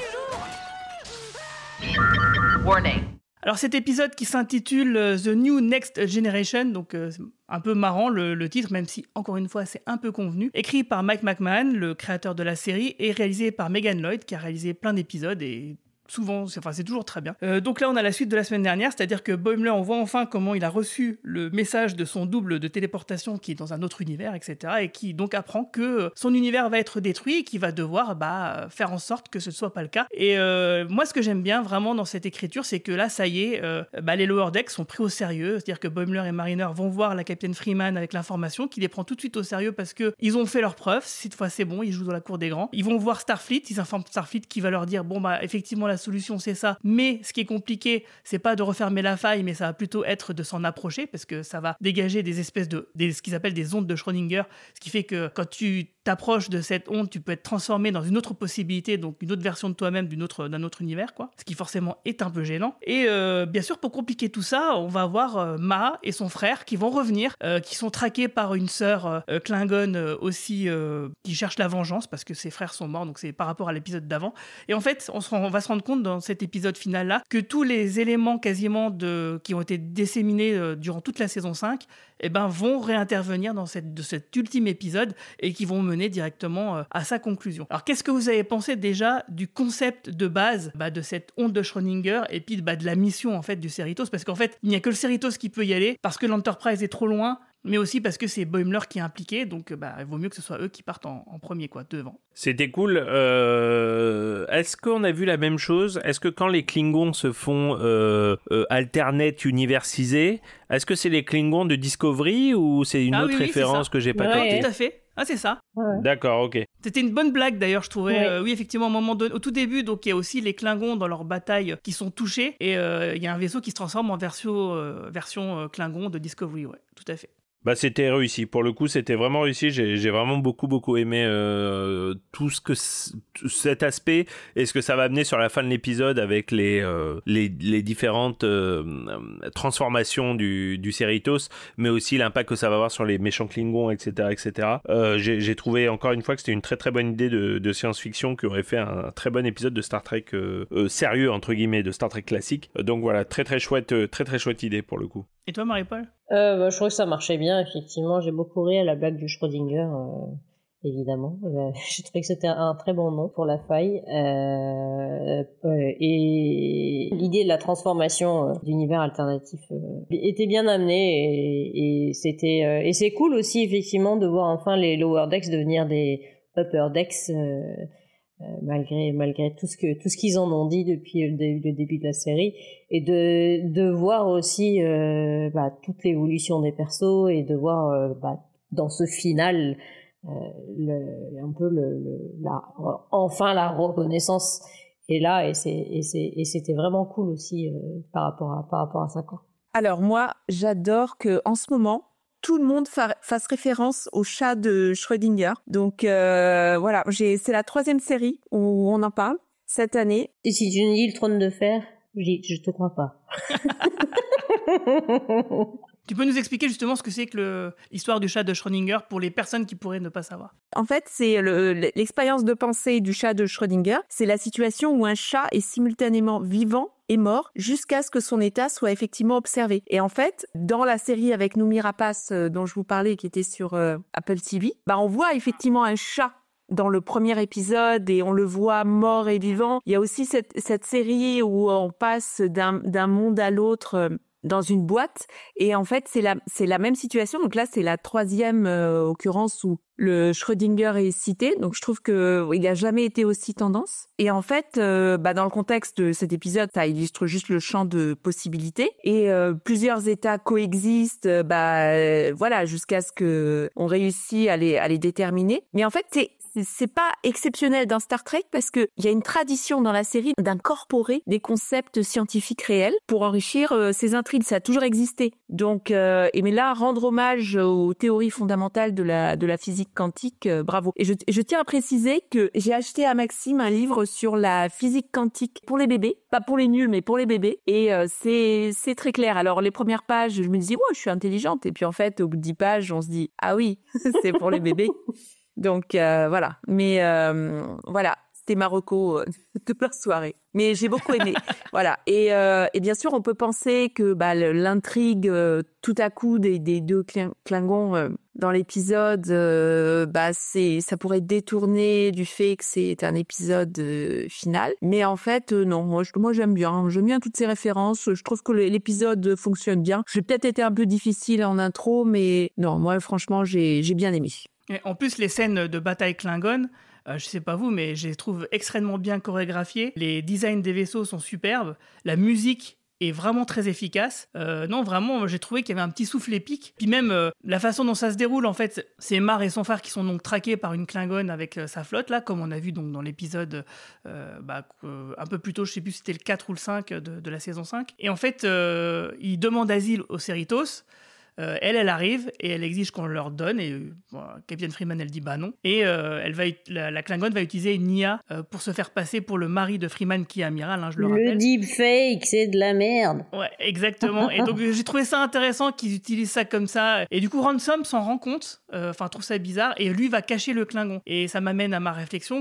de paniquer du jour? Warning. Alors cet épisode qui s'intitule euh, The New Next Generation, donc euh, c'est un peu marrant le, le titre, même si encore une fois c'est un peu convenu, écrit par Mike McMahon, le créateur de la série, et réalisé par Megan Lloyd, qui a réalisé plein d'épisodes et souvent, c'est, enfin c'est toujours très bien. Euh, donc là on a la suite de la semaine dernière, c'est-à-dire que Boimler, on voit enfin comment il a reçu le message de son double de téléportation qui est dans un autre univers, et cetera, et qui donc apprend que son univers va être détruit et qu'il va devoir bah, faire en sorte que ce ne soit pas le cas. Et euh, moi ce que j'aime bien vraiment dans cette écriture, c'est que là ça y est, euh, bah, les Lower Decks sont pris au sérieux, c'est-à-dire que Boimler et Mariner vont voir la capitaine Freeman avec l'information, qui les prend tout de suite au sérieux parce que ils ont fait leurs preuves, cette fois c'est bon, ils jouent dans la cour des grands. Ils vont voir Starfleet, ils informent Starfleet qui va leur dire bon bah effectivement la solution c'est ça, mais ce qui est compliqué c'est pas de refermer la faille, mais ça va plutôt être de s'en approcher parce que ça va dégager des espèces de des, ce qu'ils appellent des ondes de Schrödinger, ce qui fait que quand tu t'approches de cette onde, tu peux être transformé dans une autre possibilité, donc une autre version de toi-même d'une autre, d'un autre univers, quoi. Ce qui forcément est un peu gênant. Et euh, bien sûr, pour compliquer tout ça, on va voir euh, Ma et son frère qui vont revenir, euh, qui sont traqués par une sœur euh, Klingon euh, aussi, euh, qui cherche la vengeance parce que ses frères sont morts, donc c'est par rapport à l'épisode d'avant. Et en fait, on, se rend, on va se rendre compte dans cet épisode final-là que tous les éléments quasiment de, qui ont été disséminés euh, durant toute la saison cinq, eh ben, vont réintervenir dans cette, de cet ultime épisode et qui vont mener directement euh, à sa conclusion. Alors, qu'est-ce que vous avez pensé déjà du concept de base bah, de cette onde de Schrödinger et puis bah, de la mission en fait du Cerritos? Parce qu'en fait, il n'y a que le Cerritos qui peut y aller parce que l'Enterprise est trop loin. Mais aussi parce que c'est Boimler qui est impliqué, donc bah, il vaut mieux que ce soit eux qui partent en, en premier, quoi, devant. C'était cool. Euh, est-ce qu'on a vu la même chose ? Est-ce que quand les Klingons se font euh, euh, alternate universisés, est-ce que c'est les Klingons de Discovery ou c'est une ah, autre oui, oui, référence que j'ai pas ouais, captée ? Tout à fait. Ah, c'est ça. Ouais. D'accord, ok. C'était une bonne blague d'ailleurs, je trouvais. Ouais. Euh, oui, effectivement, au moment de, au tout début, donc il y a aussi les Klingons dans leur bataille qui sont touchés et euh, il y a un vaisseau qui se transforme en version, euh, version euh, Klingon de Discovery, ouais, tout à fait. Bah, c'était réussi. Pour le coup, c'était vraiment réussi. J'ai, j'ai vraiment beaucoup, beaucoup aimé euh, tout ce que c- cet aspect et ce que ça va amener sur la fin de l'épisode avec les euh, les, les différentes euh, transformations du, du Cerritos, mais aussi l'impact que ça va avoir sur les méchants Klingons, et cetera, et cetera. Euh, j'ai, j'ai trouvé encore une fois que c'était une très, très bonne idée de, de science-fiction qui aurait fait un très bon épisode de Star Trek euh, euh, sérieux entre guillemets, de Star Trek classique. Donc voilà, très, très chouette, euh, très, très chouette idée pour le coup. Et toi, Marie-Paul ? Euh, bah, je trouve que ça marchait bien, effectivement. J'ai beaucoup ri à la blague du Schrödinger, euh, évidemment. Euh, j'ai trouvé que c'était un très bon nom pour la faille. Euh, euh, et l'idée de la transformation euh, d'univers alternatif euh, était bien amenée. Et, et, c'était, euh, et c'est cool aussi, effectivement, de voir enfin les Lower Decks devenir des Upper Decks, euh, euh, malgré, malgré tout ce, que, tout ce qu'ils en ont dit depuis le, dé- le début de la série. Et de, de voir aussi euh, bah, toute l'évolution des persos et de voir euh, bah, dans ce final euh, le, un peu le, le, la, enfin la reconnaissance est là et, c'est, et, c'est, et c'était vraiment cool aussi euh, par, rapport à, par rapport à ça, quoi. Alors moi, j'adore qu'en ce moment, tout le monde fa- fasse référence au chat de Schrödinger. Donc euh, voilà, j'ai, c'est la troisième série où on en parle cette année. Et si tu me dis le trône de fer, je, dis, je te crois pas. Tu peux nous expliquer justement ce que c'est que le, l'histoire du chat de Schrödinger pour les personnes qui pourraient ne pas savoir ? En fait, c'est le, l'expérience de pensée du chat de Schrödinger. C'est la situation où un chat est simultanément vivant et mort jusqu'à ce que son état soit effectivement observé. Et en fait, dans la série avec Noomi Rapace euh, dont je vous parlais, qui était sur euh, Apple T V, bah on voit effectivement un chat dans le premier épisode et on le voit mort et vivant. Il y a aussi cette, cette série où on passe d'un, d'un monde à l'autre euh, dans une boîte et en fait c'est la, c'est la même situation. Donc là c'est la troisième euh, occurrence où le Schrödinger est cité. Donc je trouve que il a jamais été aussi tendance. Et en fait, euh, bah dans le contexte de cet épisode, ça illustre juste le champ de possibilités et euh, plusieurs états coexistent. Euh, bah euh, voilà jusqu'à ce que on réussit à les à les déterminer. Mais en fait c'est c'est pas exceptionnel dans Star Trek parce que il y a une tradition dans la série d'incorporer des concepts scientifiques réels pour enrichir euh, ces intrigues. Ça a toujours existé. Donc, euh, et mais là, rendre hommage aux théories fondamentales de la de la physique quantique, euh, bravo. Et je, je tiens à préciser que j'ai acheté à Maxime un livre sur la physique quantique pour les bébés, pas pour les nuls, mais pour les bébés. Et euh, c'est c'est très clair. Alors les premières pages, je me disais ouais, je suis intelligente. Et puis en fait, au bout de dix pages, on se dit ah oui, c'est pour les bébés. Donc euh, voilà, mais euh, voilà, c'était ma reco de la soirée. Mais j'ai beaucoup aimé, voilà. Et, euh, et bien sûr, on peut penser que bah, l'intrigue euh, tout à coup des, des deux Klingons euh, dans l'épisode, euh, bah c'est, ça pourrait détourner du fait que c'est un épisode euh, final. Mais en fait, euh, non, moi, je, moi j'aime bien, j'aime bien toutes ces références. Je trouve que l'épisode fonctionne bien. J'ai peut-être été un peu difficile en intro, mais non, moi franchement, j'ai, j'ai bien aimé. Et en plus, les scènes de bataille Klingon, euh, je sais pas vous, mais je les trouve extrêmement bien chorégraphiées. Les designs des vaisseaux sont superbes. La musique est vraiment très efficace. Euh, non, vraiment, j'ai trouvé qu'il y avait un petit souffle épique. Puis même, euh, la façon dont ça se déroule, en fait, c'est Mar et son frère qui sont donc traqués par une Klingon avec euh, sa flotte, là, comme on a vu donc, dans l'épisode euh, bah, euh, un peu plus tôt, je sais plus si c'était le quatre ou le cinq de, de la saison cinq. Et en fait, euh, ils demandent asile au Cerritos. Euh, elle, elle arrive et elle exige qu'on leur donne. Et euh, bon, Capitaine Freeman, elle dit bah non. Et euh, elle va, la, la Klingon va utiliser une I A euh, pour se faire passer pour le mari de Freeman qui est amiral, hein, je le, le rappelle. Le deepfake, c'est de la merde. Ouais, exactement. Et donc j'ai trouvé ça intéressant qu'ils utilisent ça comme ça. Et du coup, Ransom s'en rend compte, enfin euh, trouve ça bizarre, et lui va cacher le Klingon. Et ça m'amène à ma réflexion que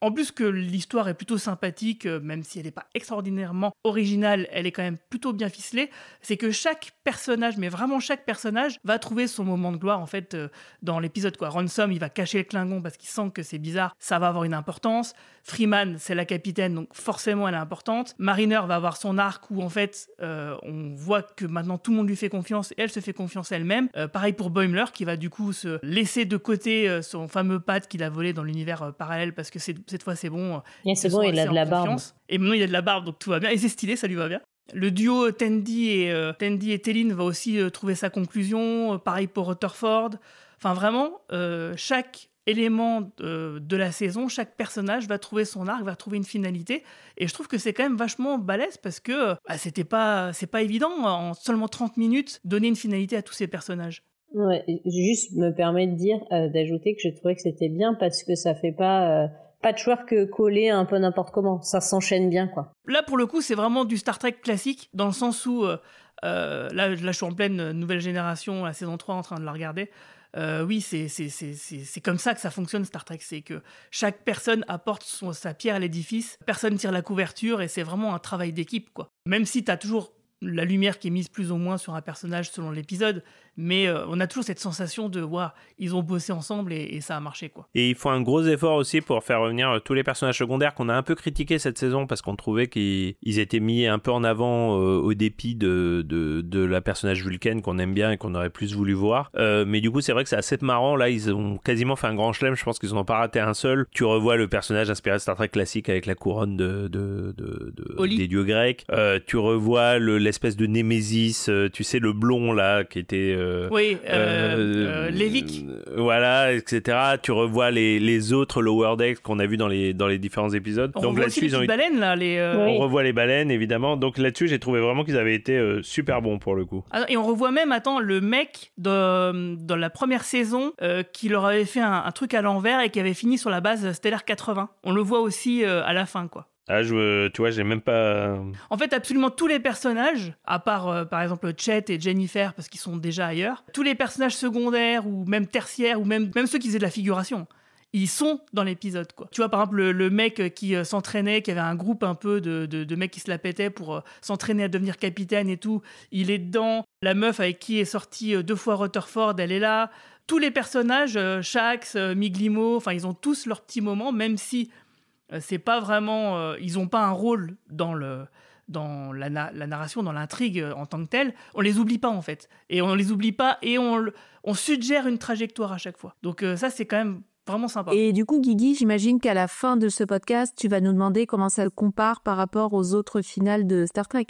En plus que l'histoire est plutôt sympathique, euh, même si elle n'est pas extraordinairement originale, elle est quand même plutôt bien ficelée, c'est que chaque personnage, mais vraiment chaque personnage, va trouver son moment de gloire en fait euh, dans l'épisode, quoi. Ransom, il va cacher le Klingon parce qu'il sent que c'est bizarre, ça va avoir une importance. Freeman, c'est la capitaine, donc forcément elle est importante. Mariner va avoir son arc où en fait euh, on voit que maintenant tout le monde lui fait confiance et elle se fait confiance elle-même. Euh, pareil pour Boimler qui va du coup se laisser de côté euh, son fameux pad qu'il a volé dans l'univers euh, parallèle parce que c'est, cette fois c'est bon. Euh, yeah, c'est bon, il a de la barbe. Et maintenant il a de la barbe donc tout va bien et c'est stylé, ça lui va bien. Le duo Tendi et, euh, Tendi et Tellin va aussi euh, trouver sa conclusion. Euh, pareil pour Rutherford. Enfin vraiment, euh, chaque élément de, de la saison, chaque personnage va trouver son arc, va trouver une finalité. Et je trouve que c'est quand même vachement balèze parce que bah, c'était pas, c'est pas évident en seulement trente minutes donner une finalité à tous ces personnages. Ouais, juste me permet de dire, euh, d'ajouter que j'ai trouvé que c'était bien parce que ça fait pas... Euh... patchwork collé un peu n'importe comment, ça s'enchaîne bien quoi. Là pour le coup c'est vraiment du Star Trek classique dans le sens où euh, euh, là, là je suis en pleine nouvelle génération, la saison trois en train de la regarder. Euh, oui c'est, c'est, c'est, c'est, c'est comme ça que ça fonctionne Star Trek, c'est que chaque personne apporte son, sa pierre à l'édifice, personne tire la couverture et c'est vraiment un travail d'équipe quoi. Même si t'as toujours la lumière qui est mise plus ou moins sur un personnage selon l'épisode, mais euh, on a toujours cette sensation de wow, ils ont bossé ensemble et, et ça a marché quoi. Et ils font un gros effort aussi pour faire revenir tous les personnages secondaires qu'on a un peu critiqués cette saison parce qu'on trouvait qu'ils ils étaient mis un peu en avant euh, au dépit de, de, de la personnage Vulcaine qu'on aime bien et qu'on aurait plus voulu voir. Euh, mais du coup c'est vrai que c'est assez marrant, là ils ont quasiment fait un grand chelem, je pense qu'ils en ont pas raté un seul. Tu revois le personnage inspiré de Star Trek classique avec la couronne de, de, de, de des dieux grecs. Euh, tu revois le, l'espèce de Némésis, euh, tu sais le blond là qui était... Euh, oui, euh, euh, euh, Lévique. Euh, voilà, et cetera. Tu revois les, les autres Lower Decks qu'on a vu dans les, dans les différents épisodes. On Donc revoit aussi les petites eu... baleines là. Les, euh... On revoit les baleines évidemment. Donc là-dessus, j'ai trouvé vraiment qu'ils avaient été euh, super bons pour le coup. Et on revoit même, attends, le mec de, dans la première saison euh, qui leur avait fait un, un truc à l'envers et qui avait fini sur la base Stellar quatre-vingts. On le voit aussi euh, à la fin, quoi. Ah, je, tu vois, j'ai même pas... En fait, absolument tous les personnages, à part, euh, par exemple, Chet et Jennifer, parce qu'ils sont déjà ailleurs, tous les personnages secondaires, ou même tertiaires, ou même, même ceux qui faisaient de la figuration, ils sont dans l'épisode, quoi. Tu vois, par exemple, le, le mec qui euh, s'entraînait, qui avait un groupe un peu de, de, de mecs qui se la pétaient pour euh, s'entraîner à devenir capitaine et tout, il est dedans. La meuf avec qui est sorti euh, deux fois Rutherford, elle est là. Tous les personnages, euh, Shax, euh, Miglimo, enfin, ils ont tous leur petit moment, même si... c'est pas vraiment, euh, ils ont pas un rôle dans le dans la, na- la narration, dans l'intrigue euh, en tant que telle. On les oublie pas en fait, et on les oublie pas et on on suggère une trajectoire à chaque fois. Donc euh, ça c'est quand même vraiment sympa. Et du coup, Guigui, j'imagine qu'à la fin de ce podcast, tu vas nous demander comment ça le compare par rapport aux autres finales de Star Trek.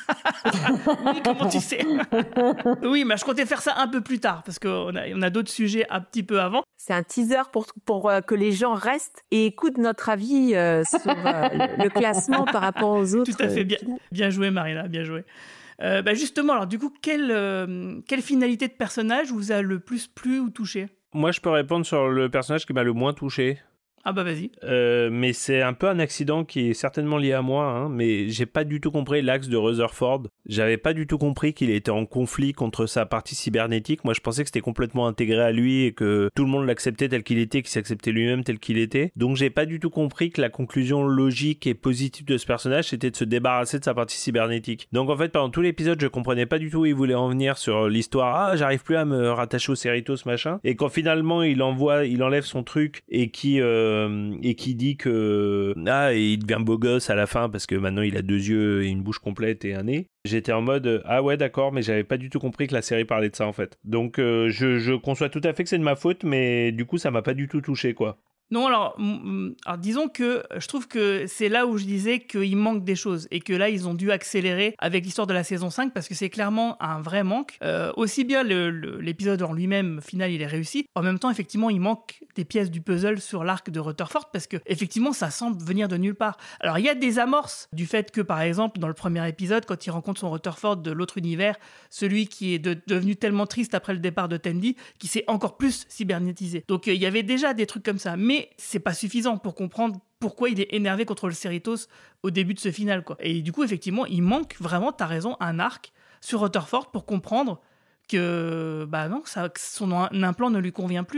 Oui, comment tu sais? Oui, mais je comptais faire ça un peu plus tard, parce qu'on a, on a d'autres sujets un petit peu avant. C'est un teaser pour, pour euh, que les gens restent et écoutent notre avis euh, sur euh, le, le classement par rapport aux autres. Tout à fait, bien, bien joué Marina, bien joué. Euh, bah justement, alors du coup, quelle, euh, quelle finalité de personnage vous a le plus plu ou touché? Moi, je peux répondre sur le personnage qui m'a le moins touché. Ah bah vas-y. Euh, mais c'est un peu un accident qui est certainement lié à moi, hein, mais j'ai pas du tout compris l'axe de Rutherford. J'avais pas du tout compris qu'il était en conflit contre sa partie cybernétique. Moi, je pensais que c'était complètement intégré à lui et que tout le monde l'acceptait tel qu'il était, qu'il s'acceptait lui-même tel qu'il était. Donc, j'ai pas du tout compris que la conclusion logique et positive de ce personnage, c'était de se débarrasser de sa partie cybernétique. Donc, en fait, pendant tout l'épisode, je comprenais pas du tout où il voulait en venir sur l'histoire. Ah, j'arrive plus à me rattacher au Cerritos, machin. Et quand finalement, il envoie, il enlève son truc et qui... Euh, et qui dit que ah et il devient beau gosse à la fin parce que maintenant il a deux yeux et une bouche complète et un nez. J'étais en mode ah ouais d'accord, mais j'avais pas du tout compris que la série parlait de ça en fait. Donc euh, je, je conçois tout à fait que c'est de ma faute, mais du coup ça m'a pas du tout touché quoi. Non, alors, m- alors disons que je trouve que c'est là où je disais qu'il manque des choses et que là, ils ont dû accélérer avec l'histoire de la saison cinq parce que c'est clairement un vrai manque. Euh, aussi bien le, le, l'épisode en lui-même, final, il est réussi. En même temps, effectivement, il manque des pièces du puzzle sur l'arc de Rutherford parce que, effectivement, ça semble venir de nulle part. Alors, il y a des amorces du fait que, par exemple, dans le premier épisode, quand il rencontre son Rutherford de l'autre univers, celui qui est de, devenu tellement triste après le départ de Tendi, qui s'est encore plus cybernétisé. Donc, euh, il y avait déjà des trucs comme ça. Mais c'est pas suffisant pour comprendre pourquoi il est énervé contre le Cerritos au début de ce final, quoi. Et du coup, effectivement, il manque vraiment, t'as raison, un arc sur Rutherford pour comprendre que, bah non, ça, que son implant ne lui convient plus.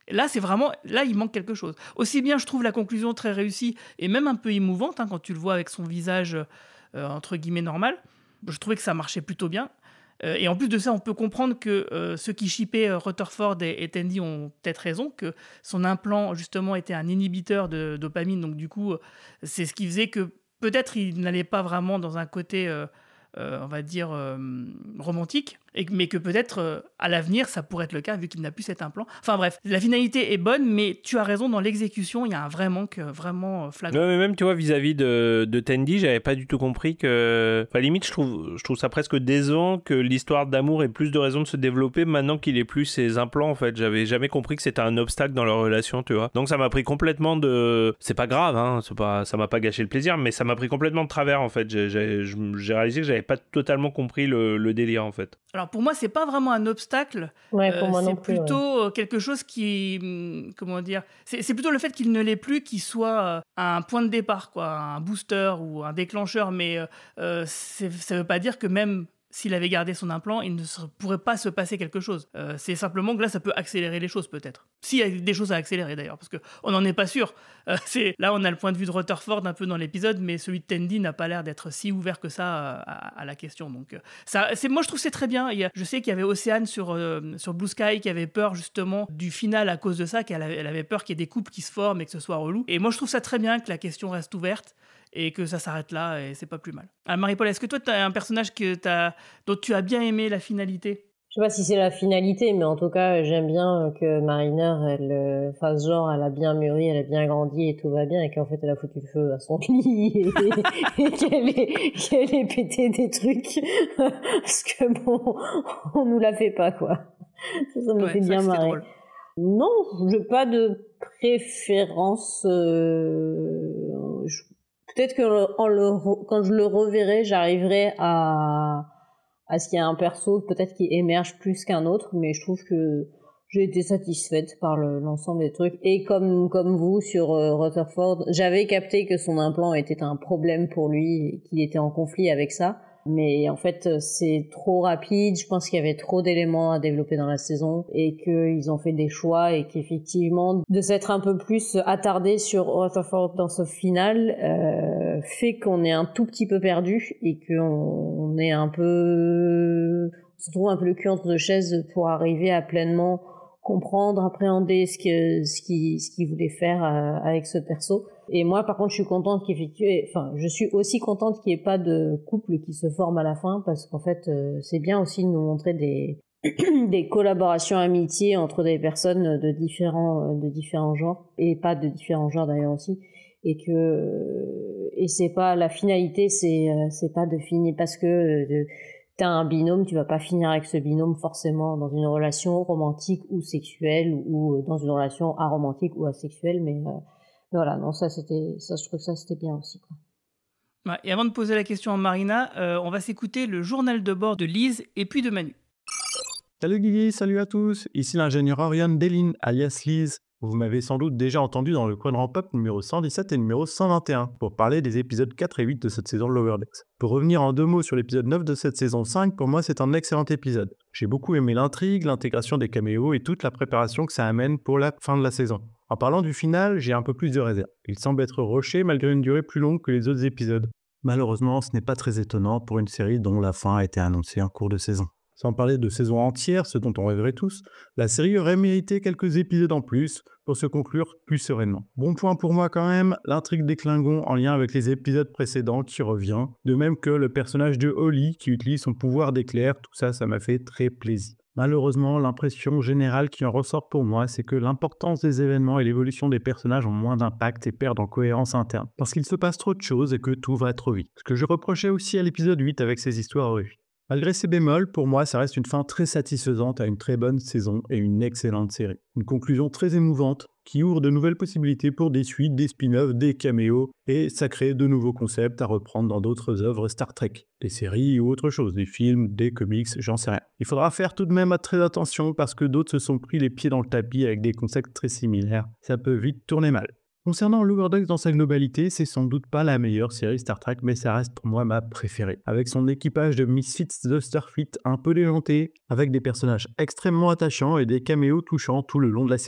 Là, c'est vraiment, là, il manque quelque chose. Aussi bien, je trouve la conclusion très réussie et même un peu émouvante, hein, quand tu le vois avec son visage, euh, entre guillemets, normal. Je trouvais que ça marchait plutôt bien. Euh, et en plus de ça, on peut comprendre que euh, ceux qui shippaient euh, Rutherford et, et Tandy ont peut-être raison, que son implant, justement, était un inhibiteur de dopamine. Donc, du coup, c'est ce qui faisait que peut-être il n'allait pas vraiment dans un côté, euh, euh, on va dire, euh, romantique. Et, mais que peut-être euh, à l'avenir ça pourrait être le cas vu qu'il n'a plus cet implant. Enfin bref, la finalité est bonne, mais tu as raison, dans l'exécution il y a un vrai manque vraiment flagrant. Ouais, mais même tu vois, vis-à-vis de, de Tandy, j'avais pas du tout compris que, enfin limite je trouve, je trouve ça presque décevant que l'histoire d'amour ait plus de raisons de se développer maintenant qu'il ait plus ses implants. En fait, j'avais jamais compris que c'était un obstacle dans leur relation, tu vois. Donc ça m'a pris complètement de, c'est pas grave, hein, c'est pas, ça m'a pas gâché le plaisir, mais ça m'a pris complètement de travers en fait. J'ai, j'ai, j'ai réalisé que j'avais pas totalement compris le, le délire en fait. Alors pour moi, c'est pas vraiment un obstacle. Ouais, pour euh, moi c'est non plus, plutôt ouais. quelque chose qui, comment dire, c'est, c'est plutôt le fait qu'il ne l'ait plus qui soit un point de départ, quoi, un booster ou un déclencheur. Mais euh, c'est, ça veut pas dire que même s'il avait gardé son implant, il ne se, pourrait pas se passer quelque chose. Euh, c'est simplement que là, ça peut accélérer les choses, peut-être. S'il y a des choses à accélérer, d'ailleurs, parce qu'on n'en est pas sûr. Euh, c'est, là, on a le point de vue de Rutherford un peu dans l'épisode, mais celui de Tandy n'a pas l'air d'être si ouvert que ça à, à, à la question. Donc, ça, c'est, moi, je trouve que c'est très bien. Il y a, je sais qu'il y avait Océane sur, euh, sur Blue Sky qui avait peur, justement, du final à cause de ça, qu'elle avait, elle avait peur qu'il y ait des couples qui se forment et que ce soit relou. Et moi, je trouve ça très bien que la question reste ouverte et que ça s'arrête là, et c'est pas plus mal. Ah, Marie-Paul, est-ce que toi, tu as un personnage que t'as, dont tu as bien aimé la finalité ? Je sais pas si c'est la finalité, mais en tout cas, j'aime bien que Mariner, elle euh, fasse genre, elle a bien mûri, elle a bien grandi et tout va bien, et qu'en fait, elle a foutu le feu à son lit et, et qu'elle, ait, qu'elle ait pété des trucs. Parce que bon, on nous la fait pas, quoi. Ça, ça me Ouais, fait ça, bien c'était marrer. drôle. Non, j'ai pas de préférence. Euh, je- Peut-être que en le, re- quand je le reverrai, j'arriverai à, à ce qu'il y a un perso peut-être qui émerge plus qu'un autre, mais je trouve que j'ai été satisfaite par le- l'ensemble des trucs. Et comme, comme vous sur euh, Rutherford, j'avais capté que son implant était un problème pour lui, et qu'il était en conflit avec ça. Mais en fait, c'est trop rapide. Je pense qu'il y avait trop d'éléments à développer dans la saison et qu'ils ont fait des choix et qu'effectivement, de s'être un peu plus attardé sur Rutherford dans ce final euh, fait qu'on est un tout petit peu perdu et qu'on on est un peu... On se trouve un peu le cul entre deux chaises pour arriver à pleinement comprendre, appréhender ce que ce qu'il ce qu'il voulait faire euh, avec ce perso. Et moi, par contre, je suis contente qu'effectivement, enfin, je suis aussi contente qu'il n'y ait pas de couple qui se forme à la fin, parce qu'en fait, euh, c'est bien aussi de nous montrer des des collaborations, amitiés entre des personnes de différents de différents genres, et pas de différents genres d'ailleurs aussi, et que et c'est pas la finalité, c'est c'est pas de finir parce que de, t'as un binôme, tu vas pas finir avec ce binôme forcément dans une relation romantique ou sexuelle, ou dans une relation aromantique ou asexuelle, mais euh, voilà, non, ça c'était, ça je trouve que ça c'était bien aussi, quoi. Ouais, et avant de poser la question à Marina, euh, on va s'écouter le journal de bord de Lise et puis de Manu. Salut Guigui, salut à tous. Ici l'ingénieur Orion Delin, alias Lise. Vous m'avez sans doute déjà entendu dans le Quadrant Pop numéro cent dix-sept et numéro cent vingt et un pour parler des épisodes quatre et huit de cette saison de Lower Decks. Pour revenir en deux mots sur l'épisode neuf de cette saison cinq, pour moi c'est un excellent épisode. J'ai beaucoup aimé l'intrigue, l'intégration des caméos et toute la préparation que ça amène pour la fin de la saison. En parlant du final, j'ai un peu plus de réserve. Il semble être rushé malgré une durée plus longue que les autres épisodes. Malheureusement, ce n'est pas très étonnant pour une série dont la fin a été annoncée en cours de saison. Sans parler de saison entière, ce dont on rêverait tous, la série aurait mérité quelques épisodes en plus pour se conclure plus sereinement. Bon point pour moi quand même, l'intrigue des Klingons en lien avec les épisodes précédents qui revient, de même que le personnage de Holly qui utilise son pouvoir d'éclair, tout ça, ça m'a fait très plaisir. Malheureusement, l'impression générale qui en ressort pour moi, c'est que l'importance des événements et l'évolution des personnages ont moins d'impact et perdent en cohérence interne, parce qu'il se passe trop de choses et que tout va trop vite. Ce que je reprochais aussi à l'épisode huit avec ses histoires revues. Malgré ces bémols, pour moi, ça reste une fin très satisfaisante à une très bonne saison et une excellente série. Une conclusion très émouvante qui ouvre de nouvelles possibilités pour des suites, des spin-offs, des caméos, et ça crée de nouveaux concepts à reprendre dans d'autres œuvres Star Trek, des séries ou autre chose, des films, des comics, j'en sais rien. Il faudra faire tout de même très attention parce que d'autres se sont pris les pieds dans le tapis avec des concepts très similaires. Ça peut vite tourner mal. Concernant Lower Decks dans sa globalité, c'est sans doute pas la meilleure série Star Trek, mais ça reste pour moi ma préférée. Avec son équipage de Misfits de Starfleet un peu déjanté, avec des personnages extrêmement attachants et des caméos touchants tout le long de la série.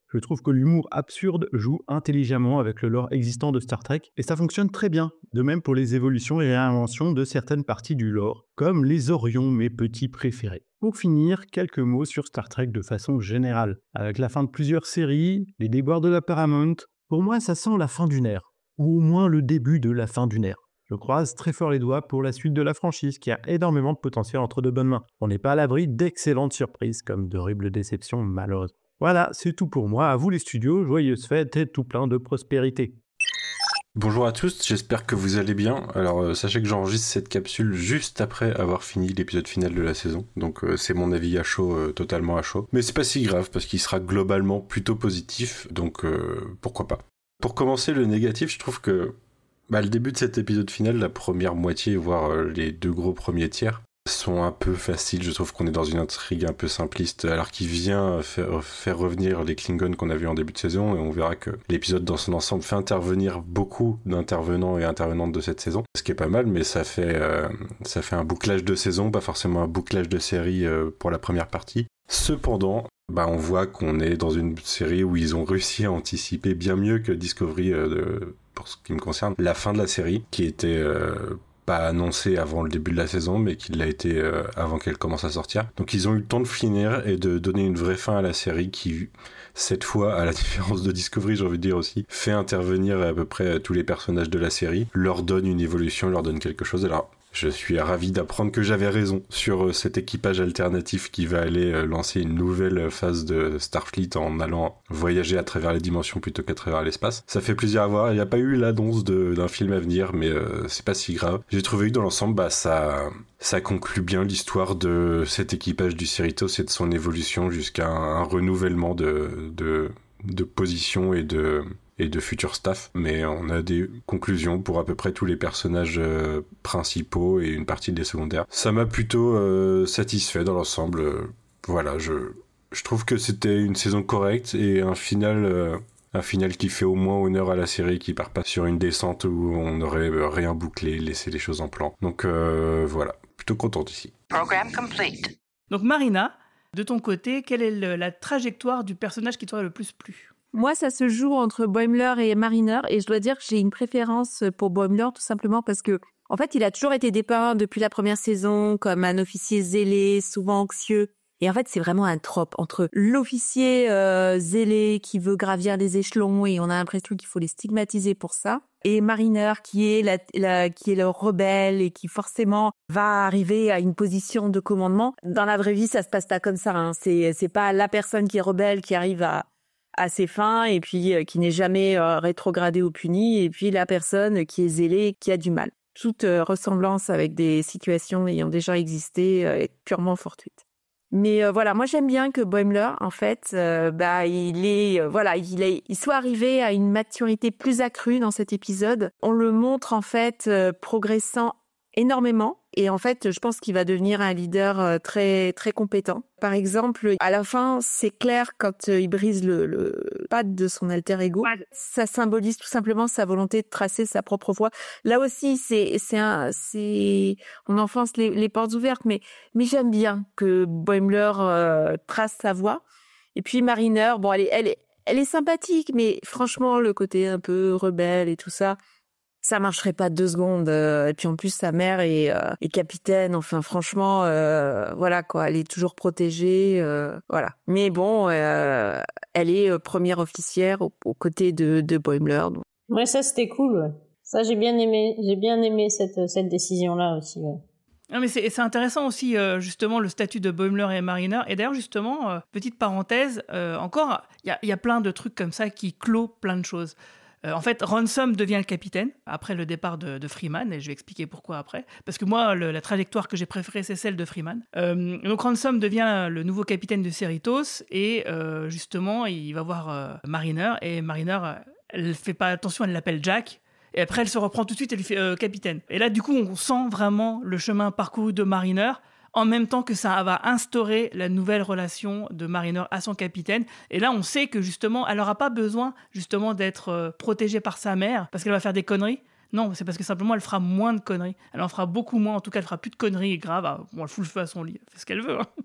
Je trouve que l'humour absurde joue intelligemment avec le lore existant de Star Trek, et ça fonctionne très bien, de même pour les évolutions et réinventions de certaines parties du lore, comme les Orions, mes petits préférés. Pour finir, quelques mots sur Star Trek de façon générale. Avec la fin de plusieurs séries, les déboires de la Paramount, pour moi ça sent la fin d'une ère, ou au moins le début de la fin d'une ère. Je croise très fort les doigts pour la suite de la franchise, qui a énormément de potentiel entre de bonnes mains. On n'est pas à l'abri d'excellentes surprises, comme d'horribles déceptions malheureuses. Voilà, c'est tout pour moi. À vous les studios, joyeuses fêtes et tout plein de prospérité. Bonjour à tous, j'espère que vous allez bien. Alors euh, sachez que j'enregistre cette capsule juste après avoir fini l'épisode final de la saison, donc euh, c'est mon avis à chaud, euh, totalement à chaud. Mais c'est pas si grave parce qu'il sera globalement plutôt positif, donc euh, pourquoi pas. Pour commencer le négatif, je trouve que bah, le début de cet épisode final, la première moitié, voire euh, les deux gros premiers tiers, sont un peu faciles. Je trouve qu'on est dans une intrigue un peu simpliste, alors qu'il vient faire, faire revenir les Klingons qu'on a vus en début de saison, et on verra que l'épisode dans son ensemble fait intervenir beaucoup d'intervenants et intervenantes de cette saison, ce qui est pas mal, mais ça fait, euh, ça fait un bouclage de saison, pas forcément un bouclage de série euh, pour la première partie. Cependant, bah, on voit qu'on est dans une série où ils ont réussi à anticiper bien mieux que Discovery, euh, de, pour ce qui me concerne, la fin de la série, qui était euh, pas annoncée avant le début de la saison, mais qui l'a été euh, avant qu'elle commence à sortir. Donc ils ont eu le temps de finir et de donner une vraie fin à la série qui, cette fois, à la différence de Discovery, j'ai envie de dire aussi, fait intervenir à peu près tous les personnages de la série, leur donne une évolution, leur donne quelque chose. Alors, je suis ravi d'apprendre que j'avais raison sur cet équipage alternatif qui va aller lancer une nouvelle phase de Starfleet en allant voyager à travers les dimensions plutôt qu'à travers l'espace. Ça fait plaisir à voir. Il n'y a pas eu l'annonce de, d'un film à venir, mais euh, c'est pas si grave. J'ai trouvé que dans l'ensemble, bah, ça, ça conclut bien l'histoire de cet équipage du Cerritos et de son évolution jusqu'à un, un renouvellement de, de, de position et de... et de futur staff, mais on a des conclusions pour à peu près tous les personnages euh, principaux et une partie des secondaires. Ça m'a plutôt euh, satisfait dans l'ensemble. Euh, voilà, je, je trouve que c'était une saison correcte et un final, euh, un final qui fait au moins honneur à la série, qui part pas sur une descente où on n'aurait rien bouclé, laissé les choses en plan. Donc euh, voilà, plutôt content ici. Programme complete. Donc Marina, de ton côté, quelle est le, la trajectoire du personnage qui t'aurait le plus plu ? Moi, ça se joue entre Boimler et Mariner, et je dois dire que j'ai une préférence pour Boimler, tout simplement parce que, en fait, il a toujours été dépeint depuis la première saison comme un officier zélé, souvent anxieux. Et en fait, c'est vraiment un trope entre l'officier euh, zélé qui veut gravir les échelons et on a l'impression qu'il faut les stigmatiser pour ça, et Mariner qui est la, la qui est le rebelle et qui forcément va arriver à une position de commandement. Dans la vraie vie, ça se passe pas comme ça. Hein. C'est c'est pas la personne qui est rebelle qui arrive à à ses fins et puis euh, qui n'est jamais euh, rétrogradée ou punie, et puis la personne qui est zélée, qui a du mal. Toute euh, ressemblance avec des situations ayant déjà existé euh, est purement fortuite. Mais euh, voilà, moi j'aime bien que Boimler, en fait, euh, bah il est, euh, voilà, il est, il soit arrivé à une maturité plus accrue dans cet épisode. On le montre en fait euh, progressant énormément. Et en fait, je pense qu'il va devenir un leader très très compétent. Par exemple, à la fin, c'est clair quand il brise le, le pad de son alter ego, ça symbolise tout simplement sa volonté de tracer sa propre voie. Là aussi, c'est c'est un c'est on enfonce les, les portes ouvertes, mais mais j'aime bien que Boimler euh, trace sa voie. Et puis Mariner, bon, elle est elle est elle est sympathique, mais franchement, le côté un peu rebelle et tout ça, ça marcherait pas deux secondes. Et puis en plus, sa mère est, euh, est capitaine. Enfin, franchement, euh, voilà quoi. Elle est toujours protégée, euh, voilà. Mais bon, euh, elle est euh, première officière aux, aux côtés de, de Boimler. Donc. Ouais, ça c'était cool. Ouais. Ça j'ai bien aimé. J'ai bien aimé cette cette décision là aussi. Ouais. Non mais c'est, c'est intéressant aussi euh, justement le statut de Boimler et Mariner. Et d'ailleurs justement, euh, petite parenthèse, euh, encore, il y a, y a plein de trucs comme ça qui clôt plein de choses. Euh, en fait, Ransom devient le capitaine après le départ de, de Freeman, et je vais expliquer pourquoi après. Parce que moi, le, la trajectoire que j'ai préférée, c'est celle de Freeman. Euh, donc Ransom devient le nouveau capitaine de Cerritos, et euh, justement, il va voir euh, Mariner, et Mariner, elle fait pas attention, elle l'appelle Jack, et après, elle se reprend tout de suite, elle lui fait euh, capitaine. Et là, du coup, on sent vraiment le chemin parcouru de Mariner, en même temps que ça va instaurer la nouvelle relation de Mariner à son capitaine. Et là, on sait que justement, elle n'aura pas besoin justement d'être euh, protégée par sa mère parce qu'elle va faire des conneries. Non, c'est parce que simplement, elle fera moins de conneries. Elle en fera beaucoup moins. En tout cas, elle fera plus de conneries graves. Bon, elle fout le feu à son lit. Elle fait ce qu'elle veut. Hein.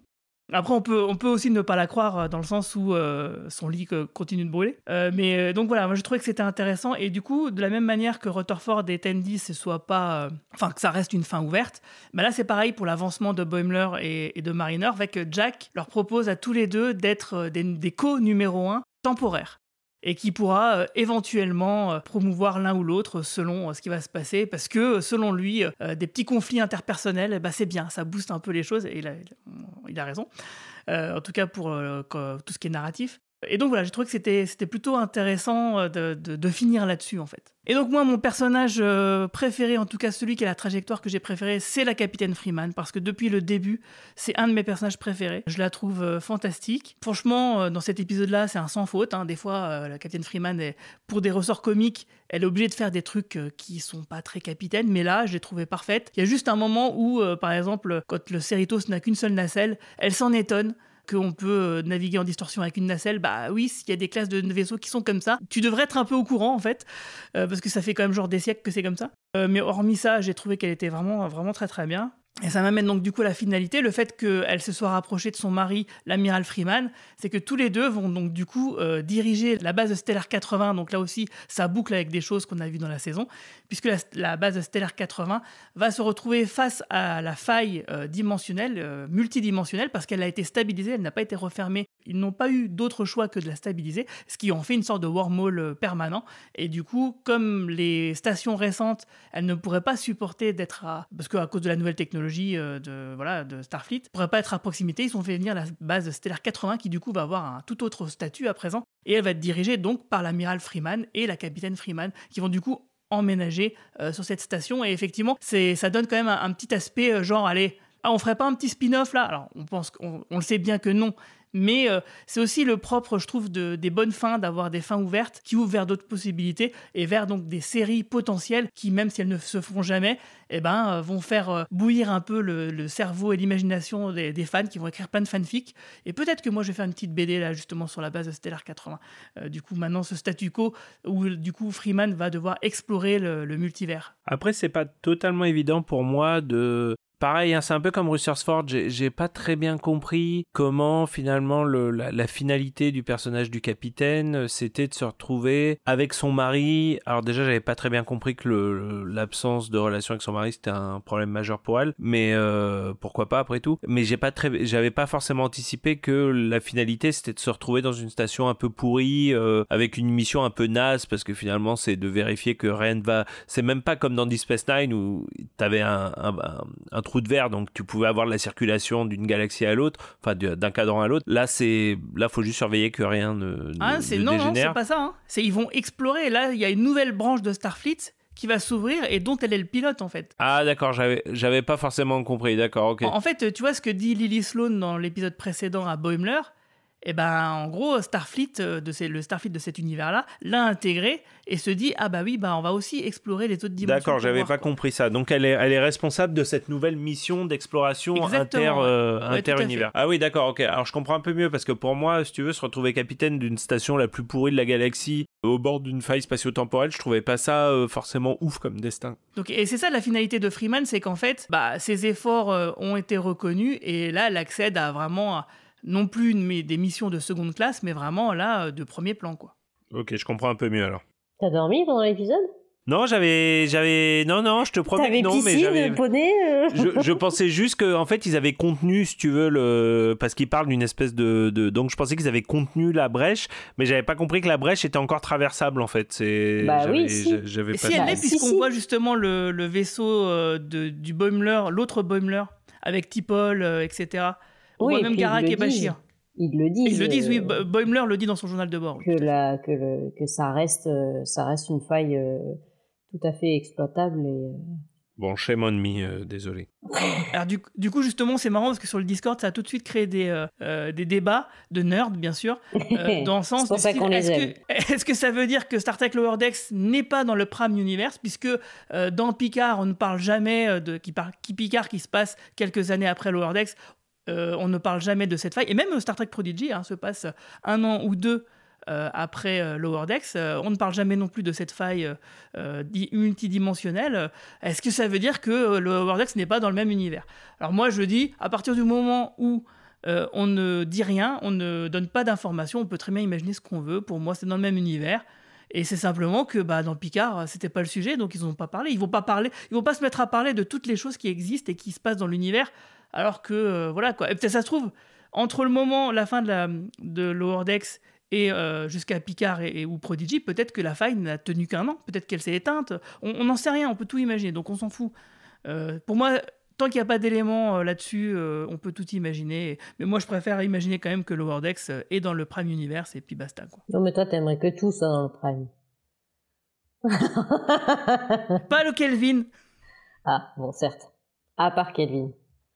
Après, on peut, on peut aussi ne pas la croire dans le sens où euh, son lit continue de brûler. Euh, mais euh, donc voilà, moi je trouvais que c'était intéressant. Et du coup, de la même manière que Rutherford et Tendi, ce soit pas, euh, enfin que ça reste une fin ouverte, bah là c'est pareil pour l'avancement de Boimler et, et de Mariner, avec Jack leur propose à tous les deux d'être des, des co-numéro un temporaires. Et qui pourra euh, éventuellement euh, promouvoir l'un ou l'autre selon euh, ce qui va se passer, parce que selon lui, euh, des petits conflits interpersonnels, eh ben, c'est bien, ça booste un peu les choses, et il a, il a raison, euh, en tout cas pour euh, tout ce qui est narratif. Et donc voilà, j'ai trouvé que c'était, c'était plutôt intéressant de, de, de finir là-dessus en fait. Et donc moi, mon personnage euh, préféré, en tout cas celui qui a la trajectoire que j'ai préférée, c'est la capitaine Freeman, parce que depuis le début, c'est un de mes personnages préférés. Je la trouve euh, fantastique. Franchement, euh, dans cet épisode-là, c'est un sans faute. Hein. Des fois, euh, la capitaine Freeman, est, pour des ressorts comiques, elle est obligée de faire des trucs euh, qui sont pas très capitaines, mais là, je l'ai trouvée parfaite. Il y a juste un moment où, euh, par exemple, quand le Cerritos n'a qu'une seule nacelle, elle s'en étonne qu'on peut naviguer en distorsion avec une nacelle. Bah oui, il y a des classes de vaisseaux qui sont comme ça. Tu devrais être un peu au courant, en fait, euh, parce que ça fait quand même genre des siècles que c'est comme ça. Euh, mais hormis ça, j'ai trouvé qu'elle était vraiment, vraiment très très bien. Et ça m'amène donc du coup à la finalité, le fait qu'elle se soit rapprochée de son mari, l'amiral Freeman, c'est que tous les deux vont donc du coup euh, diriger la base Stellar quatre-vingts, donc là aussi ça boucle avec des choses qu'on a vues dans la saison, puisque la, la base Stellar quatre-vingts va se retrouver face à la faille euh, dimensionnelle, euh, multidimensionnelle, parce qu'elle a été stabilisée, elle n'a pas été refermée. Ils n'ont pas eu d'autre choix que de la stabiliser, ce qui en fait une sorte de wormhole permanent. Et du coup, comme les stations récentes, elles ne pourraient pas supporter d'être à... Parce qu'à cause de la nouvelle technologie de, voilà, de Starfleet, ne pourraient pas être à proximité, ils ont fait venir la base Stellar quatre-vingts qui du coup va avoir un tout autre statut à présent. Et elle va être dirigée donc par l'amiral Freeman et la capitaine Freeman, qui vont du coup emménager euh, sur cette station. Et effectivement, c'est, ça donne quand même un, un petit aspect euh, genre, allez, ah, on ferait pas un petit spin-off là? Alors, on pense qu'on on le sait bien que non. Mais euh, c'est aussi le propre, je trouve, de, des bonnes fins, d'avoir des fins ouvertes qui ouvrent vers d'autres possibilités et vers donc des séries potentielles qui, même si elles ne se feront jamais, eh ben, euh, vont faire euh, bouillir un peu le, le cerveau et l'imagination des, des fans qui vont écrire plein de fanfics. Et peut-être que moi, je vais faire une petite B D là, justement, sur la base de Stellar quatre-vingts. Euh, du coup, maintenant, ce statu quo où du coup, Freeman va devoir explorer le, le multivers. Après, c'est pas totalement évident pour moi de... Pareil, hein, c'est un peu comme Rutherford, j'ai, j'ai pas très bien compris comment finalement le, la, la finalité du personnage du capitaine, c'était de se retrouver avec son mari. Alors déjà, j'avais pas très bien compris que le, l'absence de relation avec son mari, c'était un problème majeur pour elle, mais euh, pourquoi pas après tout. Mais j'ai pas très, j'avais pas forcément anticipé que la finalité, c'était de se retrouver dans une station un peu pourrie, euh, avec une mission un peu naze, parce que finalement, c'est de vérifier que rien ne va... C'est même pas comme dans Deep Space Nine où t'avais un, un, un, un trou de verre, donc tu pouvais avoir la circulation d'une galaxie à l'autre, enfin d'un cadran à l'autre. Là, c'est, là, faut juste surveiller que rien ne, ah, ne, c'est, ne non, dégénère. Non, c'est pas ça. Hein. C'est ils vont explorer. Là, il y a une nouvelle branche de Starfleet qui va s'ouvrir et dont elle est le pilote en fait. Ah d'accord, j'avais, j'avais pas forcément compris. D'accord, ok. En, en fait, tu vois ce que dit Lily Sloan dans l'épisode précédent à Boimler. Et ben, en gros, Starfleet, de ces, le Starfleet de cet univers-là, l'a intégré et se dit ah bah oui, bah on va aussi explorer les autres dimensions. D'accord, j'avais voir, pas quoi. compris ça. Donc elle est, elle est responsable de cette nouvelle mission d'exploration inter, euh, ouais, inter-univers. Ah oui, d'accord, ok. Alors je comprends un peu mieux parce que pour moi, si tu veux, se retrouver capitaine d'une station la plus pourrie de la galaxie au bord d'une faille spatio-temporelle, je trouvais pas ça euh, forcément ouf comme destin. Donc, et c'est ça la finalité de Freeman, c'est qu'en fait, bah, ses efforts euh, ont été reconnus et là, elle accède à vraiment... À, non plus une, des missions de seconde classe, mais vraiment là, de premier plan, quoi. Ok, je comprends un peu mieux alors. T'as dormi pendant l'épisode ? Non, j'avais, j'avais, non, non, je te promets T'avais que non, piscine, mais j'avais. poney, euh... je, je pensais juste que, en fait, ils avaient contenu, si tu veux, le, parce qu'ils parlent d'une espèce de, de, donc je pensais qu'ils avaient contenu la brèche, mais j'avais pas compris que la brèche était encore traversable, en fait. C'est. Bah j'avais, oui, si. j'avais pas. Si elle l'est, si, puisqu'on si. voit justement le, le vaisseau euh, de, du Boimler, l'autre Boimler, avec T'Pol, euh, et cetera. On Oui, voit et même puis Garak ils le et Bashir. Ils le disent. Ils le disent, oui. euh, Boimler le dit dans son journal de bord. Que, la, que, le, que ça, reste, euh, ça reste une faille euh, tout à fait exploitable. Et, euh... Bon, shame on me, euh, désolé. Alors du, du coup, justement, c'est marrant parce que sur le Discord, ça a tout de suite créé des, euh, euh, des débats de nerds, bien sûr, euh, dans le sens C'est pour du ça style, qu'on les est-ce aime. que, est-ce que ça veut dire que Star Trek Lower Decks n'est pas dans le Prime Universe, puisque euh, dans Picard, on ne parle jamais de qui, par, qui Picard qui se passe quelques années après Lower Decks, euh, on ne parle jamais de cette faille, et même Star Trek Prodigy hein, se passe un an ou deux Euh, après euh, Lower Decks, euh, on ne parle jamais non plus de cette faille euh, di- multidimensionnelle. Est-ce que ça veut dire que euh, le Lower Decks n'est pas dans le même univers ? Alors moi je dis, à partir du moment où euh, on ne dit rien, on ne donne pas d'informations, on peut très bien imaginer ce qu'on veut. Pour moi, c'est dans le même univers. Et c'est simplement que bah, dans Picard, c'était pas le sujet, donc ils n'ont pas parlé. Ils vont pas parler, ils vont pas se mettre à parler de toutes les choses qui existent et qui se passent dans l'univers, alors que euh, voilà quoi. Et peut-être ça se trouve entre le moment, la fin de la de Lower Decks et euh, jusqu'à Picard et, et ou Prodigy, peut-être que la faille n'a tenu qu'un an, peut-être qu'elle s'est éteinte. On n'en sait rien, on peut tout imaginer, donc on s'en fout. Euh, pour moi, tant qu'il n'y a pas d'éléments euh, là-dessus, euh, on peut tout imaginer. Mais moi, je préfère imaginer quand même que Lower Decks euh, est dans le Prime Universe et puis basta, quoi. Non, mais toi, t'aimerais que tout soit dans le Prime. Pas le Kelvin. Ah, bon, certes. À part Kelvin.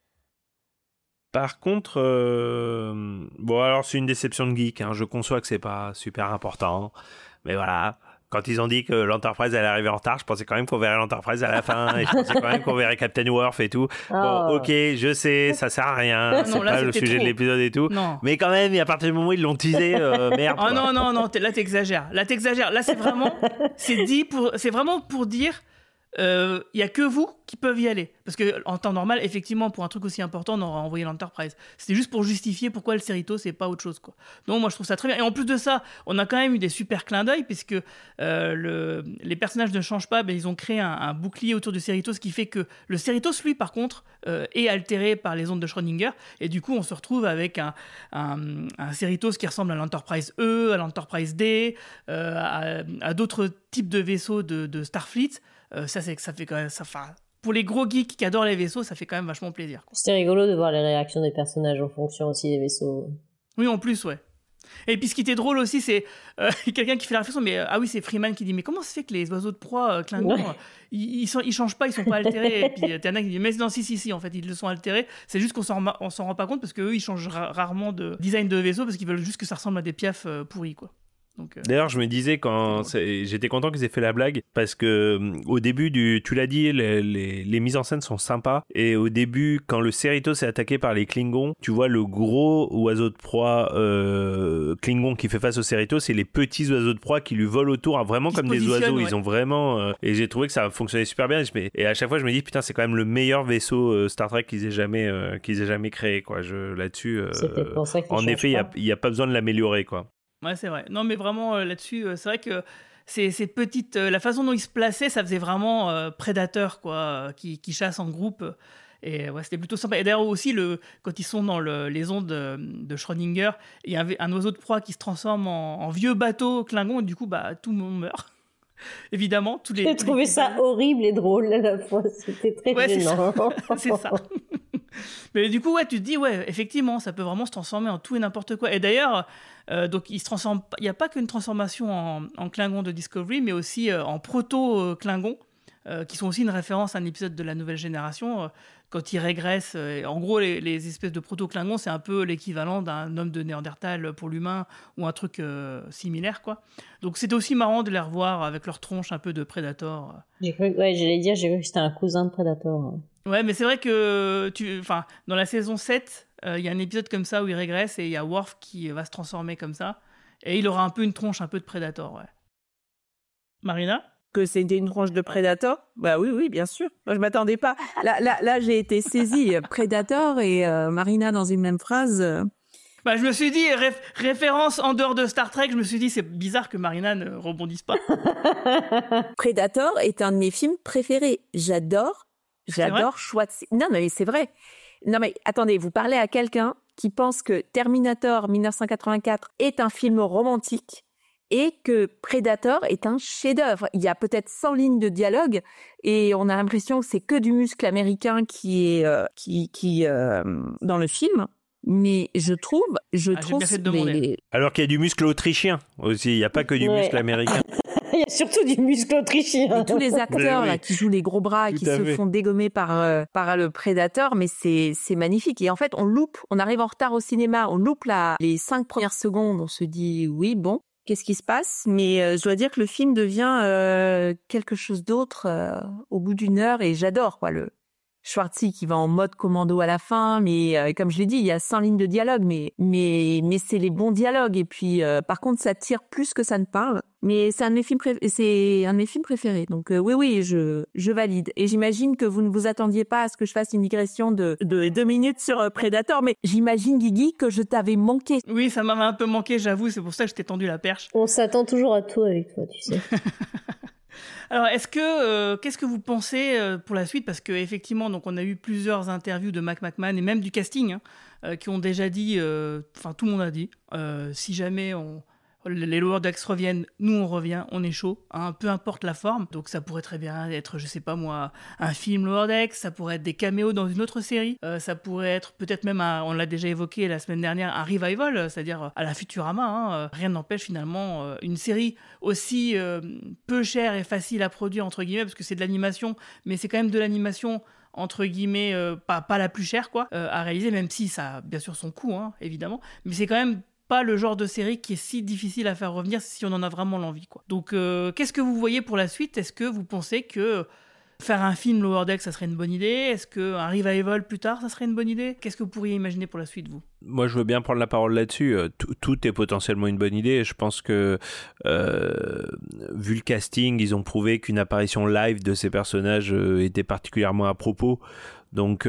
Par contre, euh... bon, alors c'est une déception de geek, hein. Je conçois que c'est pas super important, mais voilà. Quand ils ont dit que l'Enterprise allait arriver en retard, je pensais quand même qu'on verrait l'Enterprise à la fin, et je pensais quand même qu'on verrait Captain Worf et tout. Oh. Bon, ok, je sais, ça sert à rien, ah, c'est non, là, pas le sujet trop. de l'épisode et tout. Non. Mais quand même, à partir du moment où ils l'ont teasé, euh, merde. Oh non, non, non, là t'exagères. Là t'exagères. Là c'est vraiment, c'est dit pour, c'est vraiment pour dire, il euh, y a que vous qui peuvent y aller. Parce que en temps normal, effectivement, pour un truc aussi important, on aurait envoyé l'Enterprise. C'était juste pour justifier pourquoi le Cerritos, c'est pas autre chose, quoi. Donc moi, je trouve ça très bien. Et en plus de ça, on a quand même eu des super clins d'œil, puisque euh, le, les personnages ne changent pas. Ben, ils ont créé un, un bouclier autour du Cerritos qui fait que le Cerritos, lui, par contre, euh, est altéré par les ondes de Schrödinger. Et du coup, on se retrouve avec un, un, un Cerritos qui ressemble à l'Enterprise E, à l'Enterprise D, euh, à, à d'autres types de vaisseaux de, de Starfleet. Euh, ça, c'est, ça fait quand même... Ça, enfin, pour les gros geeks qui adorent les vaisseaux, ça fait quand même vachement plaisir, quoi. C'était rigolo de voir les réactions des personnages en fonction aussi des vaisseaux. Oui, en plus, ouais. Et puis ce qui était drôle aussi, c'est euh, quelqu'un qui fait la réflexion, mais euh, ah oui, c'est Freeman qui dit, mais comment ça se fait que les oiseaux de proie euh, Klingons, ouais. ils, ils, sont, ils changent pas, ils sont pas altérés. Et puis Tana qui dit, mais non, si, si, si, en fait, ils le sont altérés. C'est juste qu'on s'en, on s'en rend pas compte parce qu'eux, ils changent ra- rarement de design de vaisseau parce qu'ils veulent juste que ça ressemble à des piafs euh, pourris, quoi. Donc, euh... D'ailleurs, je me disais quand c'est... j'étais content qu'ils aient fait la blague parce que au début du, tu l'as dit, les, les, les mises en scène sont sympas et au début, quand le Cerritos est attaqué par les Klingons, tu vois le gros oiseau de proie euh, Klingon qui fait face au Cerritos et les petits oiseaux de proie qui lui volent autour, hein, vraiment qui comme des oiseaux. Ouais. Ils ont vraiment euh... et j'ai trouvé que ça fonctionnait super bien. Et à chaque fois, je me dis putain, c'est quand même le meilleur vaisseau euh, Star Trek qu'ils aient jamais euh, qu'ils aient jamais créé, quoi. Je là-dessus, euh, pour ça en effet, il y a, y a pas besoin de l'améliorer, quoi. Ouais, c'est vrai. Non, mais vraiment, euh, là-dessus, euh, c'est vrai que ces, ces petites... Euh, la façon dont ils se plaçaient, ça faisait vraiment euh, prédateur, quoi, euh, qui, qui chasse en groupe. Et ouais, c'était plutôt sympa. Et d'ailleurs, aussi, le, quand ils sont dans le, les ondes de, de Schrödinger, il y a un, un oiseau de proie qui se transforme en, en vieux bateau Klingon, et du coup, bah, tout le monde meurt. Évidemment, tous les... J'ai trouvé les... ça horrible et drôle à la fois. C'était très ouais, gênant. C'est ça. Mais du coup, ouais, tu te dis, ouais, effectivement, ça peut vraiment se transformer en tout et n'importe quoi. Et d'ailleurs, euh, donc, il se transforme. Il n'y a pas qu'une transformation en, en Klingon de Discovery, mais aussi euh, en proto-Klingon, euh, qui sont aussi une référence à un épisode de la nouvelle génération. Euh, quand ils régressent, euh, en gros, les, les espèces de proto-Klingons, c'est un peu l'équivalent d'un homme de Néandertal pour l'humain ou un truc euh, similaire, quoi. Donc, c'était aussi marrant de les revoir avec leur tronche un peu de Predator. J'ai cru, ouais, j'allais dire, j'ai cru que c'était un cousin de Predator. Ouais, mais c'est vrai que tu, enfin, dans la saison sept, il euh, y a un épisode comme ça où il régresse et il y a Worf qui va se transformer comme ça. Et il aura un peu une tronche, un peu de Predator, ouais. Marina ? Que c'était une tronche de Predator ? Bah oui, oui, bien sûr. Moi, je m'attendais pas. Là, là, là j'ai été saisie. Predator et euh, Marina dans une même phrase. Euh... Bah, je me suis dit, réf- référence en dehors de Star Trek, je me suis dit, c'est bizarre que Marina ne rebondisse pas. Predator est un de mes films préférés. J'adore. J'adore choix de... Non, mais c'est vrai. Non, mais attendez, vous parlez à quelqu'un qui pense que Terminator dix-neuf cent quatre-vingt-quatre est un film romantique et que Predator est un chef-d'œuvre. Il y a peut-être cent lignes de dialogue et on a l'impression que c'est que du muscle américain qui est euh, qui qui euh, dans le film. Mais je trouve, je ah, trouve les... alors qu'il y a du muscle autrichien aussi. Il n'y a pas que du ouais. muscle américain. Il y a surtout du muscle autrichien. Et tous les acteurs oui. là qui jouent les gros bras et qui se fait. font dégommer par euh, par le prédateur, mais c'est c'est magnifique. Et en fait, on loupe, on arrive en retard au cinéma, on loupe la les cinq premières secondes. On se dit oui, bon, qu'est-ce qui se passe ? Mais euh, je dois dire que le film devient euh, quelque chose d'autre euh, au bout d'une heure et j'adore quoi le Schwartzy qui va en mode commando à la fin, mais euh, comme je l'ai dit, il y a cent lignes de dialogue, mais mais mais c'est les bons dialogues. Et puis, euh, par contre, ça tire plus que ça ne parle. Mais c'est un de mes films, pré- c'est un de mes films préférés. Donc euh, oui, oui, je je valide. Et j'imagine que vous ne vous attendiez pas à ce que je fasse une digression de de deux minutes sur euh, Predator, mais j'imagine, Guigui, que je t'avais manqué. Oui, ça m'avait un peu manqué, j'avoue. C'est pour ça que je t'ai tendu la perche. On s'attend toujours à tout avec toi, tu sais. Alors, est-ce que euh, qu'est-ce que vous pensez euh, pour la suite? Parce que effectivement, donc on a eu plusieurs interviews de Mac McMahon et même du casting hein, euh, qui ont déjà dit, enfin euh, tout le monde a dit, euh, si jamais on les Lower Decks reviennent, nous on revient, on est chaud, hein, peu importe la forme. Donc ça pourrait très bien être, je sais pas moi, un film Lower Decks, ça pourrait être des caméos dans une autre série, euh, ça pourrait être peut-être même, un, on l'a déjà évoqué la semaine dernière, un revival, c'est-à-dire à la Futurama. Hein, euh, rien n'empêche finalement euh, une série aussi euh, peu chère et facile à produire entre guillemets, parce que c'est de l'animation, mais c'est quand même de l'animation entre guillemets, euh, pas, pas la plus chère quoi, euh, à réaliser, même si ça a bien sûr son coût, hein, évidemment, mais c'est quand même pas le genre de série qui est si difficile à faire revenir si on en a vraiment l'envie, quoi. Donc, euh, qu'est-ce que vous voyez pour la suite? Est-ce que vous pensez que faire un film Lower Decks, ça serait une bonne idée? Est-ce qu'un revival plus tard, ça serait une bonne idée? Qu'est-ce que vous pourriez imaginer pour la suite, vous? Moi, je veux bien prendre la parole là-dessus. Tout, tout est potentiellement une bonne idée. Je pense que, euh, vu le casting, ils ont prouvé qu'une apparition live de ces personnages euh, était particulièrement à propos. Donc,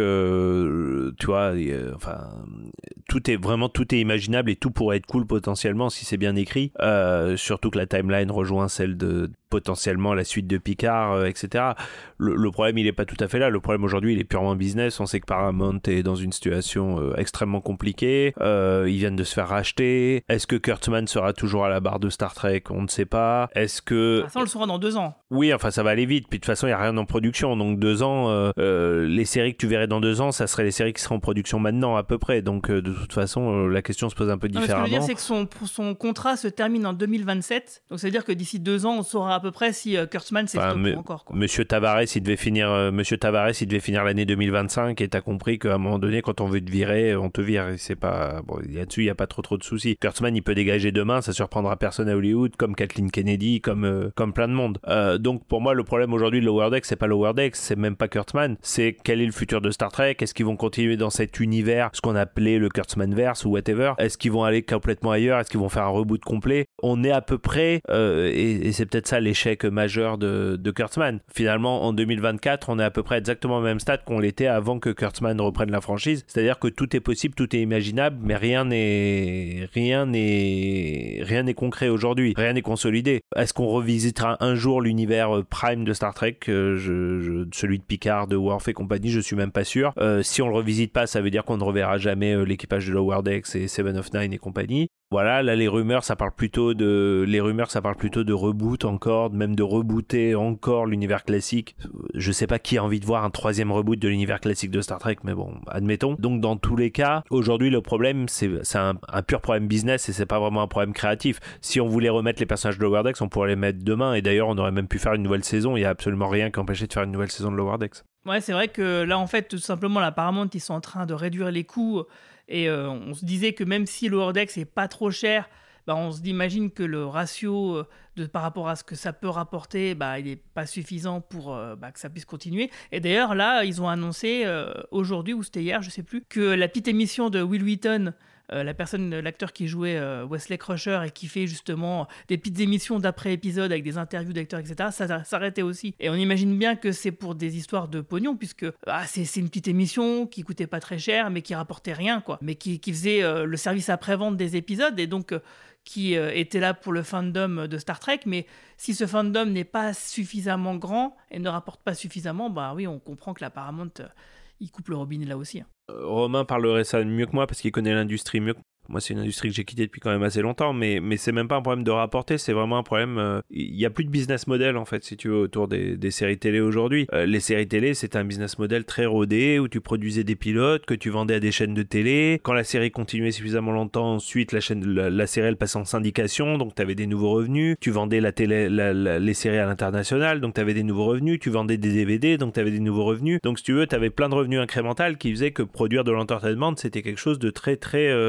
euh, tu vois, euh, enfin, tout est vraiment tout est imaginable et tout pourrait être cool potentiellement si c'est bien écrit. Euh, surtout que la timeline rejoint celle de potentiellement la suite de Picard, euh, et cetera. Le, le problème, il est pas tout à fait là. Le problème aujourd'hui, il est purement business. On sait que Paramount est dans une situation euh, extrêmement compliquée. Euh, ils viennent de se faire racheter. Est-ce que Kurtzman sera toujours à la barre de Star Trek? On ne sait pas. Est-ce que ah, ça, on le saura dans deux ans. Oui, enfin, ça va aller vite. Puis de toute façon, il y a rien en production. Donc deux ans, euh, euh, les séries que tu verrais dans deux ans, ça serait les séries qui seraient en production maintenant à peu près. Donc euh, de toute façon, euh, la question se pose un peu non, différemment. Ce que je veux dire, c'est que son, son contrat se termine en deux mille vingt-sept. Donc ça veut dire que d'ici deux ans, on saura à peu près si euh, Kurtzman s'est enfin, me, encore. Quoi. Monsieur Tavares, il devait finir. Euh, Monsieur Tavares, il devait finir l'année deux mille vingt-cinq. Et t'as compris qu'à un moment donné, quand on veut te virer, on te vire. Et c'est pas bon. Là-dessus, il y a pas trop trop de soucis. Kurtzman, il peut dégager demain. Ça surprendra personne à Hollywood, comme Kathleen Kennedy, comme euh, comme plein de monde. Euh, donc pour moi, le problème aujourd'hui de Lower Decks, c'est pas Lower Decks, c'est même pas Kurtzman. C'est quel est le futur de Star Trek? Est-ce qu'ils vont continuer dans cet univers, ce qu'on appelait le Kurtzmanverse ou whatever? Est-ce qu'ils vont aller complètement ailleurs? Est-ce qu'ils vont faire un reboot complet? On est à peu près, euh, et, et c'est peut-être ça l'échec majeur de, de Kurtzman. Finalement, en deux mille vingt-quatre, on est à peu près exactement au même stade qu'on l'était avant que Kurtzman reprenne la franchise. C'est-à-dire que tout est possible, tout est imaginable, mais rien n'est, rien n'est, rien n'est concret aujourd'hui. Rien n'est consolidé. Est-ce qu'on revisitera un jour l'univers prime de Star Trek, euh, je, je, celui de Picard, de Worf et compagnie? Je suis même pas sûr. Euh, si on le revisite pas, ça veut dire qu'on ne reverra jamais euh, l'équipage de Lower Decks et Seven of Nine et compagnie. Voilà, là les rumeurs, ça parle plutôt de les rumeurs, ça parle plutôt de reboot encore, même de rebooter encore l'univers classique. Je sais pas qui a envie de voir un troisième reboot de l'univers classique de Star Trek, mais bon, admettons. Donc dans tous les cas, aujourd'hui le problème, c'est c'est un, un pur problème business et c'est pas vraiment un problème créatif. Si on voulait remettre les personnages de Lower Decks, on pourrait les mettre demain et d'ailleurs on aurait même pu faire une nouvelle saison. Il y a absolument rien qui empêchait de faire une nouvelle saison de Lower Decks. Ouais, c'est vrai que là en fait, tout simplement, la Paramount, ils sont en train de réduire les coûts. Et euh, on se disait que même si Lower Decks est pas trop cher, bah on se imagine que le ratio de, par rapport à ce que ça peut rapporter, bah, il n'est pas suffisant pour euh, bah, que ça puisse continuer. Et d'ailleurs, là, ils ont annoncé euh, aujourd'hui, ou c'était hier, je sais plus, que la petite émission de Will Wheaton, Euh, la personne, l'acteur qui jouait euh, Wesley Crusher et qui fait justement des petites émissions d'après-épisodes avec des interviews d'acteurs, et cetera, ça, ça s'arrêtait aussi. Et on imagine bien que c'est pour des histoires de pognon, puisque ah, c'est, c'est une petite émission qui coûtait pas très cher, mais qui rapportait rien, quoi. Mais qui, qui faisait euh, le service après-vente des épisodes et donc euh, qui euh, était là pour le fandom de Star Trek. Mais si ce fandom n'est pas suffisamment grand et ne rapporte pas suffisamment, bah oui, on comprend que la Paramount, euh, il coupe le robinet là aussi. Hein. Romain parlerait ça mieux que moi parce qu'il connaît l'industrie mieux que moi. C'est une industrie que j'ai quittée depuis quand même assez longtemps, mais, mais c'est même pas un problème de rapporter, c'est vraiment un problème... Il euh, n'y a plus de business model, en fait, si tu veux, autour des, des séries télé aujourd'hui. Euh, les séries télé, c'était un business model très rodé, où tu produisais des pilotes, que tu vendais à des chaînes de télé. Quand la série continuait suffisamment longtemps, ensuite, la, chaîne, la, la série, elle passait en syndication, donc tu avais des nouveaux revenus. Tu vendais la télé, la, la, les séries à l'international, donc tu avais des nouveaux revenus. Tu vendais des D V D, donc tu avais des nouveaux revenus. Donc, si tu veux, tu avais plein de revenus incrémentaux qui faisaient que produire de l'entertainment, c'était quelque chose de très, très... Euh, tu,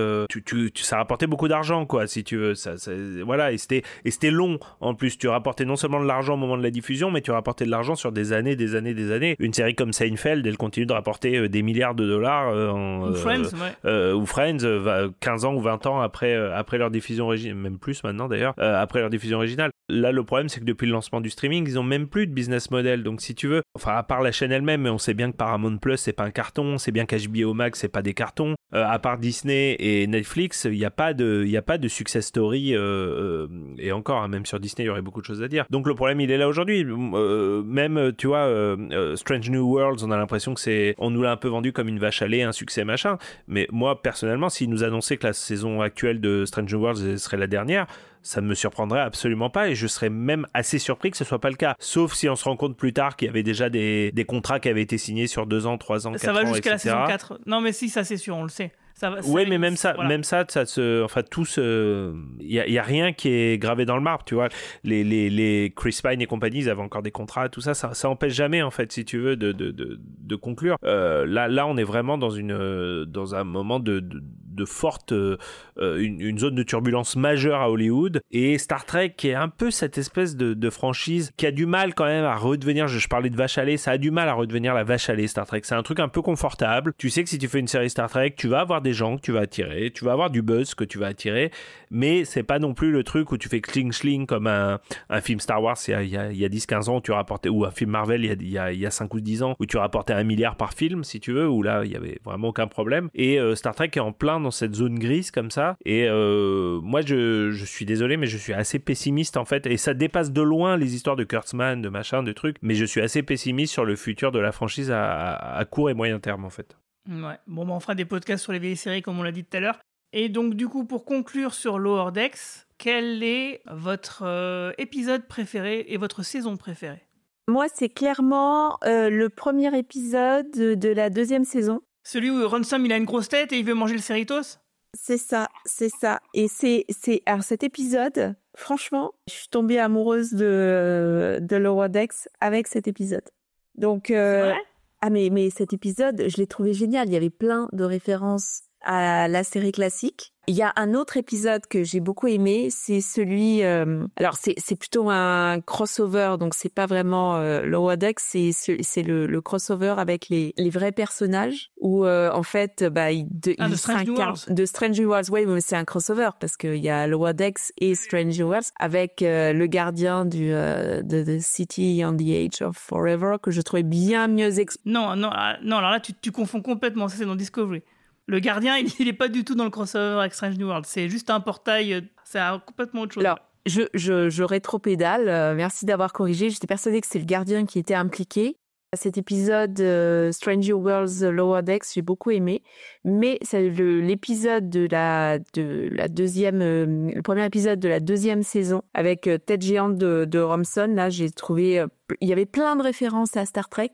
tu, tu, ça rapportait beaucoup d'argent, quoi, si tu veux. Ça, ça, voilà, et c'était, et c'était long. En plus, tu rapportais non seulement de l'argent au moment de la diffusion, mais tu rapportais de l'argent sur des années, des années, des années. Une série comme Seinfeld, elle continue de rapporter euh, des milliards de dollars. Euh, en, ou Friends, euh, ouais. Euh, ou Friends, euh, quinze ans ou vingt ans après, euh, après leur diffusion originale, même plus maintenant d'ailleurs, euh, après leur diffusion originale. Là, le problème, c'est que depuis le lancement du streaming, ils ont même plus de business model. Donc, si tu veux, enfin, à part la chaîne elle-même, mais on sait bien que Paramount Plus, c'est pas un carton, on sait bien qu'H B O Max, c'est pas des cartons. Euh, à part Disney et Netflix, il n'y a pas de, il y a pas de success story. Euh, euh, et encore, hein, même sur Disney, il y aurait beaucoup de choses à dire. Donc, le problème, il est là aujourd'hui. Euh, même, tu vois, euh, euh, Strange New Worlds, on a l'impression que c'est, on nous l'a un peu vendu comme une vache à lait, un succès machin. Mais moi, personnellement, s'ils nous annonçaient que la saison actuelle de Strange New Worlds serait la dernière, ça ne me surprendrait absolument pas et je serais même assez surpris que ce soit pas le cas. Sauf si on se rend compte plus tard qu'il y avait déjà des, des contrats qui avaient été signés sur deux ans, trois ans, quatre ans, ça va jusqu'à et cetera. La saison quatre. Non, mais si, ça c'est sûr, on le sait. Oui, mais même ça, voilà. même ça, ça se, enfin tous, il euh, y, y a rien qui est gravé dans le marbre, tu vois. Les, les, les Chris Pine et compagnie, ils avaient encore des contrats, tout ça, ça, ça empêche jamais en fait, si tu veux, de, de, de, de conclure. Euh, là, là, on est vraiment dans une, dans un moment de, de, de forte, euh, une, une zone de turbulence majeure à Hollywood. Et Star Trek, qui est un peu cette espèce de, de franchise qui a du mal quand même à redevenir. Je, je parlais de vache à lait, ça a du mal à redevenir la vache à lait. Star Trek, c'est un truc un peu confortable. Tu sais que si tu fais une série Star Trek, tu vas avoir des gens que tu vas attirer, tu vas avoir du buzz que tu vas attirer, mais c'est pas non plus le truc où tu fais cling-schling comme un, un film Star Wars il y a, il y a, il y a dix quinze ans où tu rapportais, ou un film Marvel il y a, il y a, il y a cinq ou dix ans où tu rapportais un milliard par film, si tu veux, où là il y avait vraiment aucun problème. Et euh, Star Trek est en plein dans cette zone grise comme ça. Et euh, moi je, je suis désolé, mais je suis assez pessimiste en fait, et ça dépasse de loin les histoires de Kurtzman, de machin, de trucs, mais je suis assez pessimiste sur le futur de la franchise à, à, à court et moyen terme en fait. Ouais, bon, bah on fera des podcasts sur les vieilles séries comme on l'a dit tout à l'heure. Et donc, du coup, pour conclure sur Lower Decks, quel est votre euh, épisode préféré et votre saison préférée ? Moi, c'est clairement euh, le premier épisode de la deuxième saison. Celui où Ransom, il a une grosse tête et il veut manger le Cerritos ? C'est ça, c'est ça. Et c'est, c'est... Alors, cet épisode, franchement, je suis tombée amoureuse de, de Lower Decks avec cet épisode. Donc, euh... c'est vrai ? Ah mais, mais cet épisode, je l'ai trouvé génial. Il y avait plein de références à la série classique. Il y a un autre épisode que j'ai beaucoup aimé, c'est celui... Euh, alors, c'est, c'est plutôt un crossover, donc c'est pas vraiment euh, Lower Decks, c'est, c'est le, le crossover avec les, les vrais personnages, où euh, en fait, bah, il, de, ah, il de Strange New Worlds. De Strange New Worlds, oui, mais c'est un crossover, parce qu'il y a Lower Decks et Strange New Worlds, avec euh, le gardien du, euh, de The City on the Edge of Forever, que je trouvais bien mieux... Ex- non, non, non, alors là, tu, tu confonds complètement, ça c'est dans Discovery. Le gardien, il, il est pas du tout dans le crossover avec Strange New World. C'est juste un portail, c'est complètement autre chose. Alors, je, je, je rétropédale. Euh, merci d'avoir corrigé. J'étais persuadée que c'est le gardien qui était impliqué. Cet épisode euh, Stranger Worlds Lower Decks, j'ai beaucoup aimé, mais c'est le, l'épisode de la de la deuxième, euh, le premier épisode de la deuxième saison avec euh, Tête géante de, de Romson. Là, j'ai trouvé, euh, il y avait plein de références à Star Trek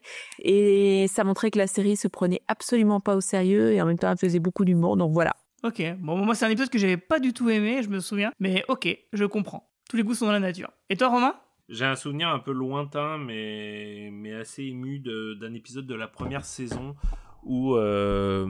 et ça montrait que la série se prenait absolument pas au sérieux et en même temps elle faisait beaucoup d'humour. Donc voilà. Ok, bon moi c'est un épisode que j'avais pas du tout aimé, je me souviens, mais ok, je comprends. Tous les goûts sont dans la nature. Et toi, Romain ? J'ai un souvenir un peu lointain, mais, mais assez ému de, d'un épisode de la première saison où euh,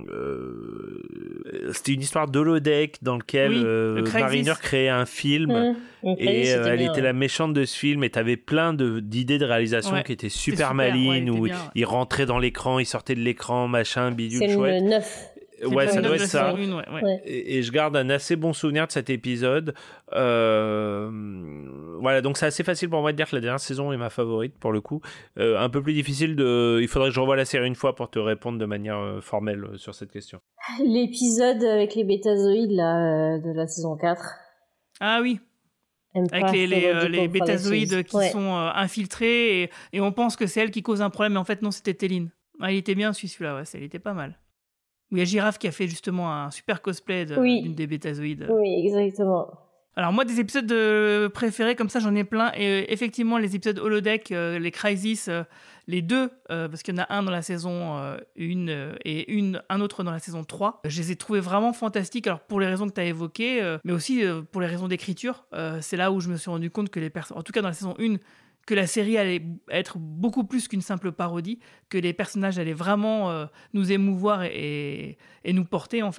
euh, c'était une histoire d'holodeck dans lequel oui, euh, le Mariner créait un film mmh, et euh, elle bien, était ouais. la méchante de ce film et t'avais plein de, d'idées de réalisation ouais, qui étaient super, super malines, ouais, où bien, ouais. il rentrait dans l'écran, il sortait de l'écran, machin, bidule, c'est chouette. le neuf. Ouais, ça doit être ça. Une, ouais, ouais. Ouais. Et, et je garde un assez bon souvenir de cet épisode. Euh, voilà, donc c'est assez facile pour moi de dire que la dernière saison est ma favorite pour le coup. Euh, un peu plus difficile de. Il faudrait que je revoie la série une fois pour te répondre de manière euh, formelle euh, sur cette question. L'épisode avec les bétazoïdes là, euh, de la saison quatre. Ah oui. Avec les, les, euh, les bétazoïdes qui ouais. sont euh, infiltrés et, et on pense que c'est elle qui cause un problème, mais en fait non, c'était Téline. Ah, il était bien celui-là, ouais, il était pas mal. Où il y a Girafe qui a fait justement un super cosplay de, oui. d'une des bétazoïdes. Oui, exactement. Alors moi, des épisodes de préférés comme ça, j'en ai plein. Et euh, effectivement, les épisodes Holodeck, euh, les Crisis, euh, les deux, euh, parce qu'il y en a un dans la saison un euh, et une, un autre dans la saison trois, je les ai trouvés vraiment fantastiques. Alors pour les raisons que tu as évoquées, euh, mais aussi euh, pour les raisons d'écriture. Euh, c'est là où je me suis rendu compte que les personnes, en tout cas dans la saison un, que la série allait être beaucoup plus qu'une simple parodie, que les personnages allaient vraiment euh, nous émouvoir et, et, et nous porter en fait.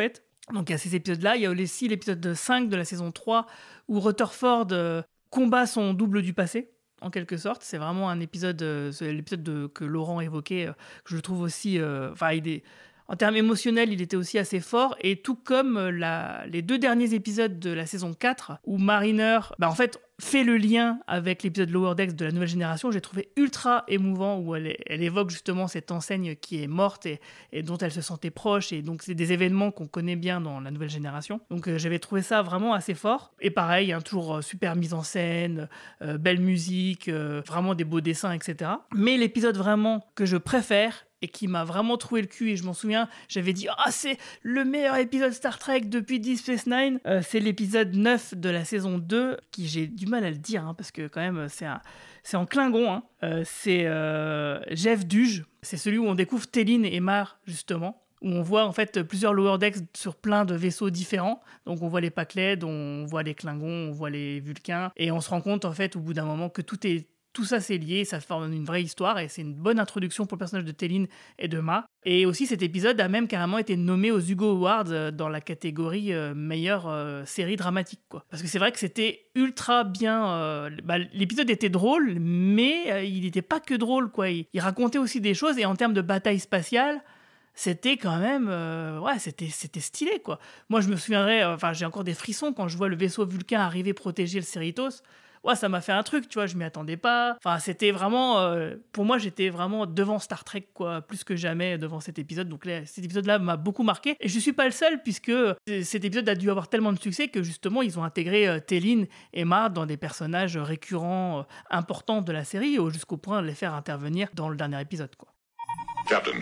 Donc il y a ces épisodes-là. Il y a aussi l'épisode cinq de la saison trois où Rutherford euh, combat son double du passé, en quelque sorte. C'est vraiment un épisode, euh, c'est l'épisode de, que Laurent évoquait, euh, que je trouve aussi... Enfin, euh, il est... En termes émotionnels, il était aussi assez fort, et tout comme la, les deux derniers épisodes de la saison quatre, où Mariner, bah en fait, fait le lien avec l'épisode Lower Decks de la nouvelle génération, j'ai trouvé ultra émouvant, où elle, elle évoque justement cette enseigne qui est morte et, et dont elle se sentait proche, et donc c'est des événements qu'on connaît bien dans la nouvelle génération. Donc euh, j'avais trouvé ça vraiment assez fort, et pareil, hein, toujours euh, super mise en scène, euh, belle musique, euh, vraiment des beaux dessins, et cetera. Mais l'épisode vraiment que je préfère, et qui m'a vraiment troué le cul, et je m'en souviens, j'avais dit « Ah, c'est le meilleur épisode Star Trek depuis Deep Space Nine euh, !» C'est l'épisode neuf de la saison deux, qui j'ai du mal à le dire, hein, parce que quand même, c'est, un, c'est en Klingon. Hein. Euh, c'est euh, Jeff Duge, c'est celui où on découvre Téline et Mar, justement, où on voit en fait plusieurs Lower Decks sur plein de vaisseaux différents. Donc on voit les Pakled, on voit les Klingons, on voit les Vulcains, et on se rend compte en fait au bout d'un moment que tout est Tout ça, c'est lié, ça forme une vraie histoire, et c'est une bonne introduction pour le personnage de Téline et de Ma. Et aussi, cet épisode a même carrément été nommé aux Hugo Awards dans la catégorie euh, meilleure euh, série dramatique, quoi. Parce que c'est vrai que c'était ultra bien... Euh, bah, l'épisode était drôle, mais euh, il n'était pas que drôle, quoi. Il, il racontait aussi des choses, et en termes de bataille spatiale, c'était quand même... Euh, ouais, c'était, c'était stylé, quoi. Moi, je me souviendrai... Enfin, euh, j'ai encore des frissons quand je vois le vaisseau Vulcain arriver protéger le Cerritos. Ouais, ça m'a fait un truc, tu vois, je m'y attendais pas. Enfin, c'était vraiment... Euh, pour moi, j'étais vraiment devant Star Trek, quoi, plus que jamais devant cet épisode. Donc là, cet épisode-là m'a beaucoup marqué. Et je suis pas le seul, puisque cet épisode a dû avoir tellement de succès que, justement, ils ont intégré euh, Téline et Ma dans des personnages récurrents, euh, importants de la série, jusqu'au point de les faire intervenir dans le dernier épisode, quoi. Captain,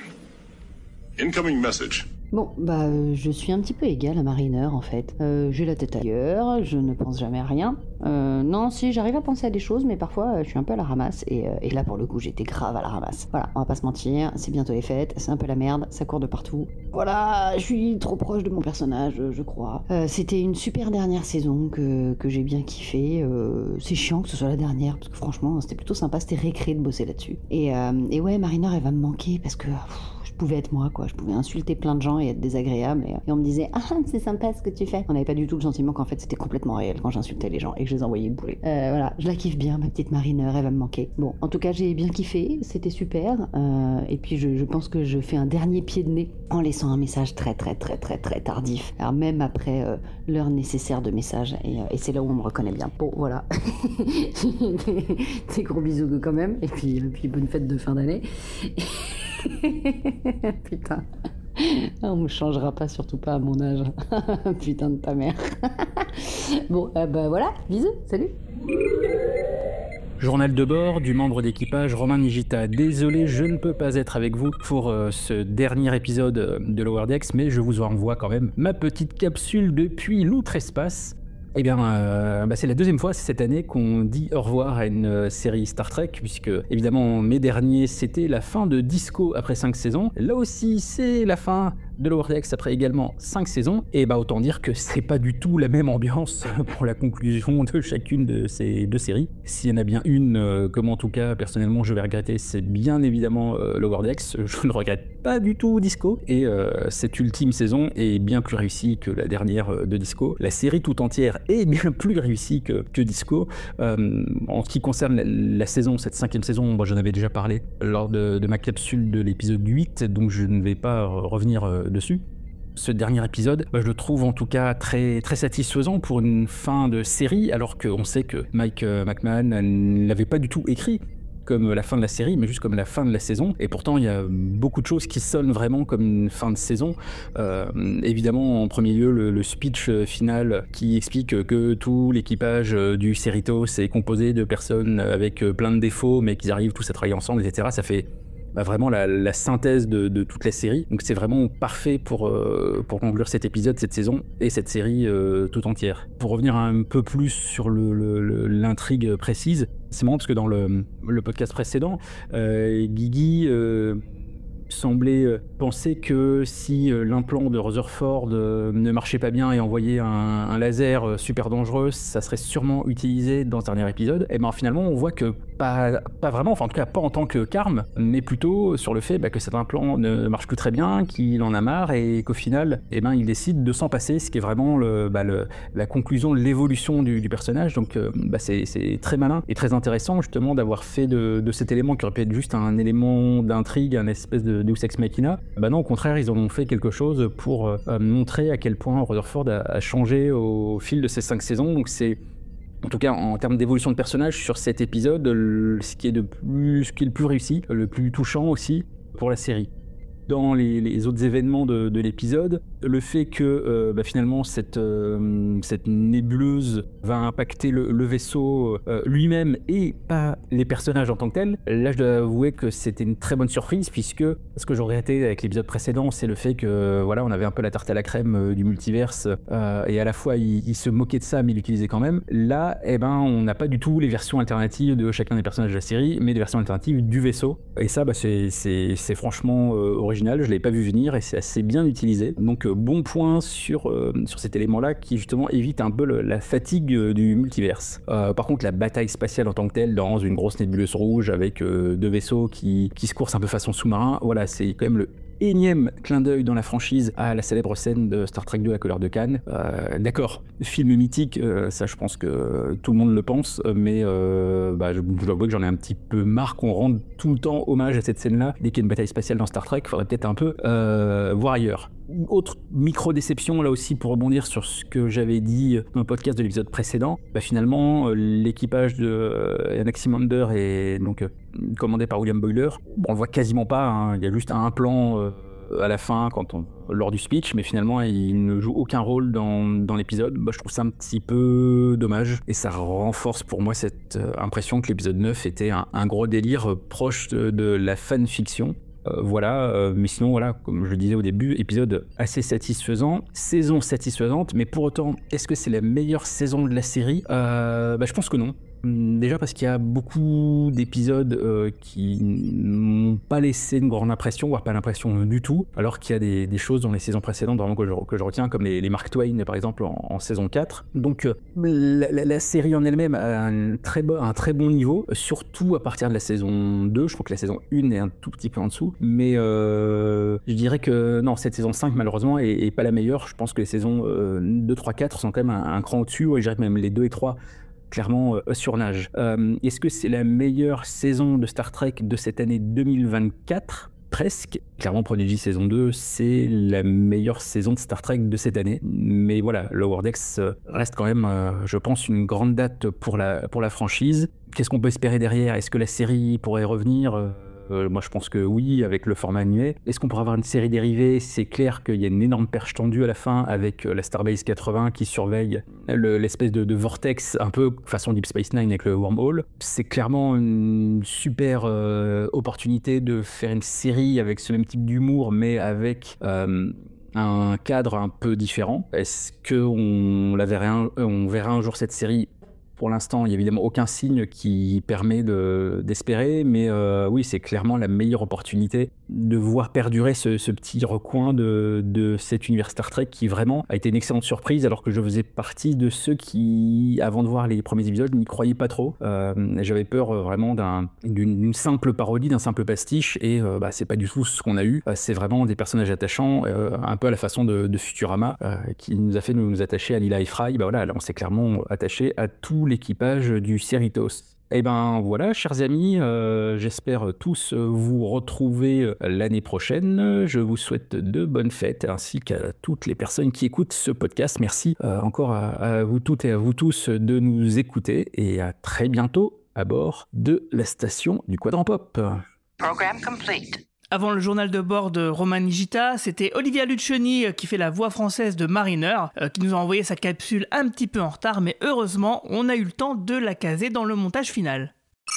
incoming message. Bon, bah, euh, je suis un petit peu égale à Mariner, en fait. Euh, j'ai la tête ailleurs, je ne pense jamais à rien. Euh, non, si, j'arrive à penser à des choses, mais parfois, euh, je suis un peu à la ramasse, et, euh, et là, pour le coup, j'étais grave à la ramasse. Voilà, on va pas se mentir, c'est bientôt les fêtes, c'est un peu la merde, ça court de partout. Voilà, je suis trop proche de mon personnage, je crois. Euh, c'était une super dernière saison que, que j'ai bien kiffé. Euh, c'est chiant que ce soit la dernière, parce que franchement, c'était plutôt sympa, c'était récré de bosser là-dessus. Et, euh, et ouais, Mariner, elle va me manquer, parce que... Pff, je pouvais être moi, quoi. Je pouvais insulter plein de gens et être désagréable. Et, et on me disait « Ah, c'est sympa ce que tu fais !» On n'avait pas du tout le sentiment qu'en fait, c'était complètement réel quand j'insultais les gens et que je les envoyais bouler. Euh, voilà, je la kiffe bien, ma petite Mariner, elle va me manquer. Bon, en tout cas, j'ai bien kiffé, c'était super. Euh, et puis, je, je pense que je fais un dernier pied de nez en laissant un message très, très, très, très, très tardif. Alors, même après euh, l'heure nécessaire de message. Et, euh, et c'est là où on me reconnaît bien. Bon, voilà. Des gros bisous quand même. Et puis, et puis bonne fête de fin d'année. Putain, on me changera pas, surtout pas à mon âge. Putain de ta mère. Bon, euh, bah voilà, bisous, salut. Journal de bord du membre d'équipage Romain Nigita. Désolé, je ne peux pas être avec vous pour euh, ce dernier épisode de Lower Decks, mais je vous envoie quand même ma petite capsule depuis l'outre-espace. Eh bien, euh, bah c'est la deuxième fois cette année qu'on dit au revoir à une euh, série Star Trek, puisque, évidemment, mai dernier, c'était la fin de Disco après cinq saisons. Là aussi, c'est la fin de Lower Decks après également cinq saisons. Et bah, autant dire que c'est pas du tout la même ambiance pour la conclusion de chacune de ces deux séries. S'il y en a bien une, euh, comme en tout cas, personnellement, je vais regretter, c'est bien évidemment euh, Lower Decks. Je ne regrette pas du tout Disco. Et euh, cette ultime saison est bien plus réussie que la dernière de Disco. La série tout entière est bien plus réussie que, que Disco. Euh, en ce qui concerne la, la saison, cette cinquième saison, moi j'en avais déjà parlé lors de, de ma capsule de l'épisode huit, donc je ne vais pas revenir euh, dessus. Ce dernier épisode, bah, je le trouve en tout cas très, très satisfaisant pour une fin de série, alors qu'on sait que Mike euh, McMahon ne l'avait pas du tout écrit comme la fin de la série, mais juste comme la fin de la saison. Et pourtant, il y a beaucoup de choses qui sonnent vraiment comme une fin de saison. Euh, évidemment, en premier lieu, le, le speech final qui explique que tout l'équipage du Cerritos est composé de personnes avec plein de défauts, mais qu'ils arrivent tous à travailler ensemble, et cetera. Ça fait bah, vraiment la, la synthèse de, de toute la série. Donc c'est vraiment parfait pour, euh, pour conclure cet épisode, cette saison et cette série euh, tout entière. Pour revenir un peu plus sur le, le, le, l'intrigue précise, c'est marrant parce que dans le, le podcast précédent, euh, Guigui euh, semblait euh, penser que si euh, l'implant de Rutherford euh, ne marchait pas bien et envoyait un, un laser euh, super dangereux, ça serait sûrement utilisé dans ce dernier épisode. Et ben finalement, on voit que pas, pas vraiment, enfin en tout cas pas en tant que Carm, mais plutôt sur le fait bah, que cet implant ne marche plus très bien, qu'il en a marre et qu'au final, eh ben, il décide de s'en passer, ce qui est vraiment le, bah, le, la conclusion de l'évolution du, du personnage. Donc euh, bah, c'est, c'est très malin et très intéressant justement d'avoir fait de, de cet élément qui aurait pu être juste un élément d'intrigue, un espèce de Deus Ex Machina. Bah non, au contraire, ils en ont fait quelque chose pour euh, montrer à quel point Rutherford a, a changé au fil de ces cinq saisons. Donc c'est en tout cas, en termes d'évolution de personnage sur cet épisode, le, ce, qui est de plus, ce qui est le plus réussi, le plus touchant aussi pour la série. Dans les, les autres événements de, de l'épisode, le fait que euh, bah, finalement cette, euh, cette nébuleuse va impacter le, le vaisseau euh, lui-même et pas les personnages en tant que tels, là je dois avouer que c'était une très bonne surprise, puisque ce que j'aurais été avec l'épisode précédent, c'est le fait que voilà, on avait un peu la tarte à la crème euh, du multiverse euh, et à la fois il, il se moquait de ça mais il l'utilisait quand même. Là, eh ben, on n'a pas du tout les versions alternatives de chacun des personnages de la série, mais des versions alternatives du vaisseau. Et ça, bah, c'est, c'est, c'est franchement euh, original, je l'avais pas vu venir et c'est assez bien utilisé. Donc euh, bon point sur, euh, sur cet élément-là qui justement évite un peu le, la fatigue euh, du multiverse. Euh, par contre, la bataille spatiale en tant que telle dans une grosse nébuleuse rouge avec euh, deux vaisseaux qui, qui se coursent un peu façon sous-marin, voilà, c'est quand même le énième clin d'œil dans la franchise à la célèbre scène de Star Trek deux, La couleur de Khan. Euh, d'accord, film mythique, euh, ça je pense que tout le monde le pense, mais euh, bah, je, je dois avouer que j'en ai un petit peu marre qu'on rende tout le temps hommage à cette scène-là. Dès qu'il y a une bataille spatiale dans Star Trek, il faudrait peut-être un peu euh, voir ailleurs. Autre micro-déception là aussi pour rebondir sur ce que j'avais dit dans le podcast de l'épisode précédent, bah finalement l'équipage de euh, Anaximander est donc euh, commandé par William Boyler, bon, on le voit quasiment pas, hein. Il y a juste un plan euh, à la fin quand on, lors du speech, mais finalement il ne joue aucun rôle dans, dans l'épisode. Bah, je trouve ça un petit peu dommage et ça renforce pour moi cette euh, impression que l'épisode neuf était un, un gros délire euh, proche de, de la fanfiction. Euh, voilà, euh, mais sinon, voilà, comme je le disais au début, épisode assez satisfaisant, saison satisfaisante, mais pour autant, est-ce que c'est la meilleure saison de la série ? euh, bah, Je pense que non. Déjà parce qu'il y a beaucoup d'épisodes euh, qui n'ont pas laissé une grande impression, voire pas l'impression du tout, alors qu'il y a des, des choses dans les saisons précédentes vraiment que je, que je retiens, comme les, les Mark Twain par exemple en, en saison quatre. Donc euh, la, la, la série en elle-même a un très, bon, un très bon niveau, surtout à partir de la saison deux, je crois que la saison un est un tout petit peu en dessous, mais euh, je dirais que non, cette saison cinq malheureusement est, est pas la meilleure. Je pense que les saisons euh, deux, trois, quatre sont quand même un, un cran au-dessus, ouais, je dirais que même les deux et trois clairement euh, surnage. Euh, est-ce que c'est la meilleure saison de Star Trek de cette année deux mille vingt-quatre ? Presque. Clairement, Prodigy saison deux, c'est la meilleure saison de Star Trek de cette année. Mais voilà, Lower Decks reste quand même, euh, je pense, une grande date pour la, pour la franchise. Qu'est-ce qu'on peut espérer derrière ? Est-ce que la série pourrait revenir ? euh, Euh, moi je pense que oui, avec le format annuel. Est-ce qu'on pourra avoir une série dérivée ? C'est clair qu'il y a une énorme perche tendue à la fin avec la Starbase quatre-vingts qui surveille le, l'espèce de, de vortex un peu façon Deep Space Nine avec le wormhole. C'est clairement une super euh, opportunité de faire une série avec ce même type d'humour mais avec euh, un cadre un peu différent. Est-ce qu'on la verrait un, on verra un jour cette série ? Pour l'instant, il n'y a évidemment aucun signe qui permet de, d'espérer, mais euh, oui, c'est clairement la meilleure opportunité de voir perdurer ce, ce petit recoin de, de cet univers Star Trek qui vraiment a été une excellente surprise, alors que je faisais partie de ceux qui, avant de voir les premiers épisodes, n'y croyaient pas trop. Euh, j'avais peur euh, vraiment d'un, d'une, d'une simple parodie, d'un simple pastiche, et euh, bah, c'est pas du tout ce qu'on a eu. Euh, c'est vraiment des personnages attachants, euh, un peu à la façon de, de Futurama, euh, qui nous a fait nous, nous attacher à Lila et Fry. Bah voilà, là, on s'est clairement attaché à tout l'équipage du Cerritos. Et ben voilà, chers amis, euh, j'espère tous vous retrouver l'année prochaine. Je vous souhaite de bonnes fêtes ainsi qu'à toutes les personnes qui écoutent ce podcast. Merci euh, encore à, à vous toutes et à vous tous de nous écouter et à très bientôt à bord de la station du Quadrant Pop. Program complete. Avant le journal de bord de Romain Nigita, c'était Olivia Lucioni qui fait la voix française de Mariner, euh, qui nous a envoyé sa capsule un petit peu en retard, mais heureusement, on a eu le temps de la caser dans le montage final.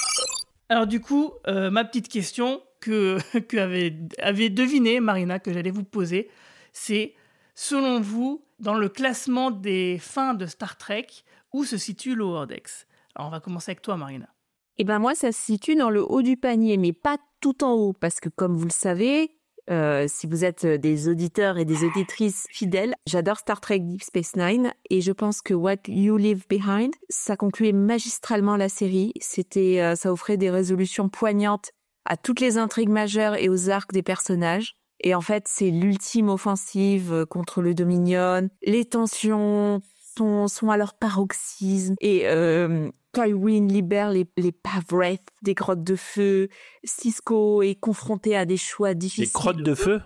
Alors du coup, euh, ma petite question que, que avait, avait deviné Marina, que j'allais vous poser, c'est, selon vous, dans le classement des fins de Star Trek, où se situe Lower Decks ? Alors on va commencer avec toi, Marina. Eh ben moi, ça se situe dans le haut du panier, mais pas tout en haut, parce que comme vous le savez, Euh, si vous êtes des auditeurs et des auditrices fidèles, j'adore Star Trek Deep Space Nine et je pense que What You Leave Behind, ça concluait magistralement la série. C'était, euh, ça offrait des résolutions poignantes à toutes les intrigues majeures et aux arcs des personnages. Et en fait, c'est l'ultime offensive contre le Dominion. Les tensions sont, sont à leur paroxysme et euh, Tywin libère les, les Pavreth des grottes de feu. Sisko est confronté à des choix difficiles. Les crottes de feu?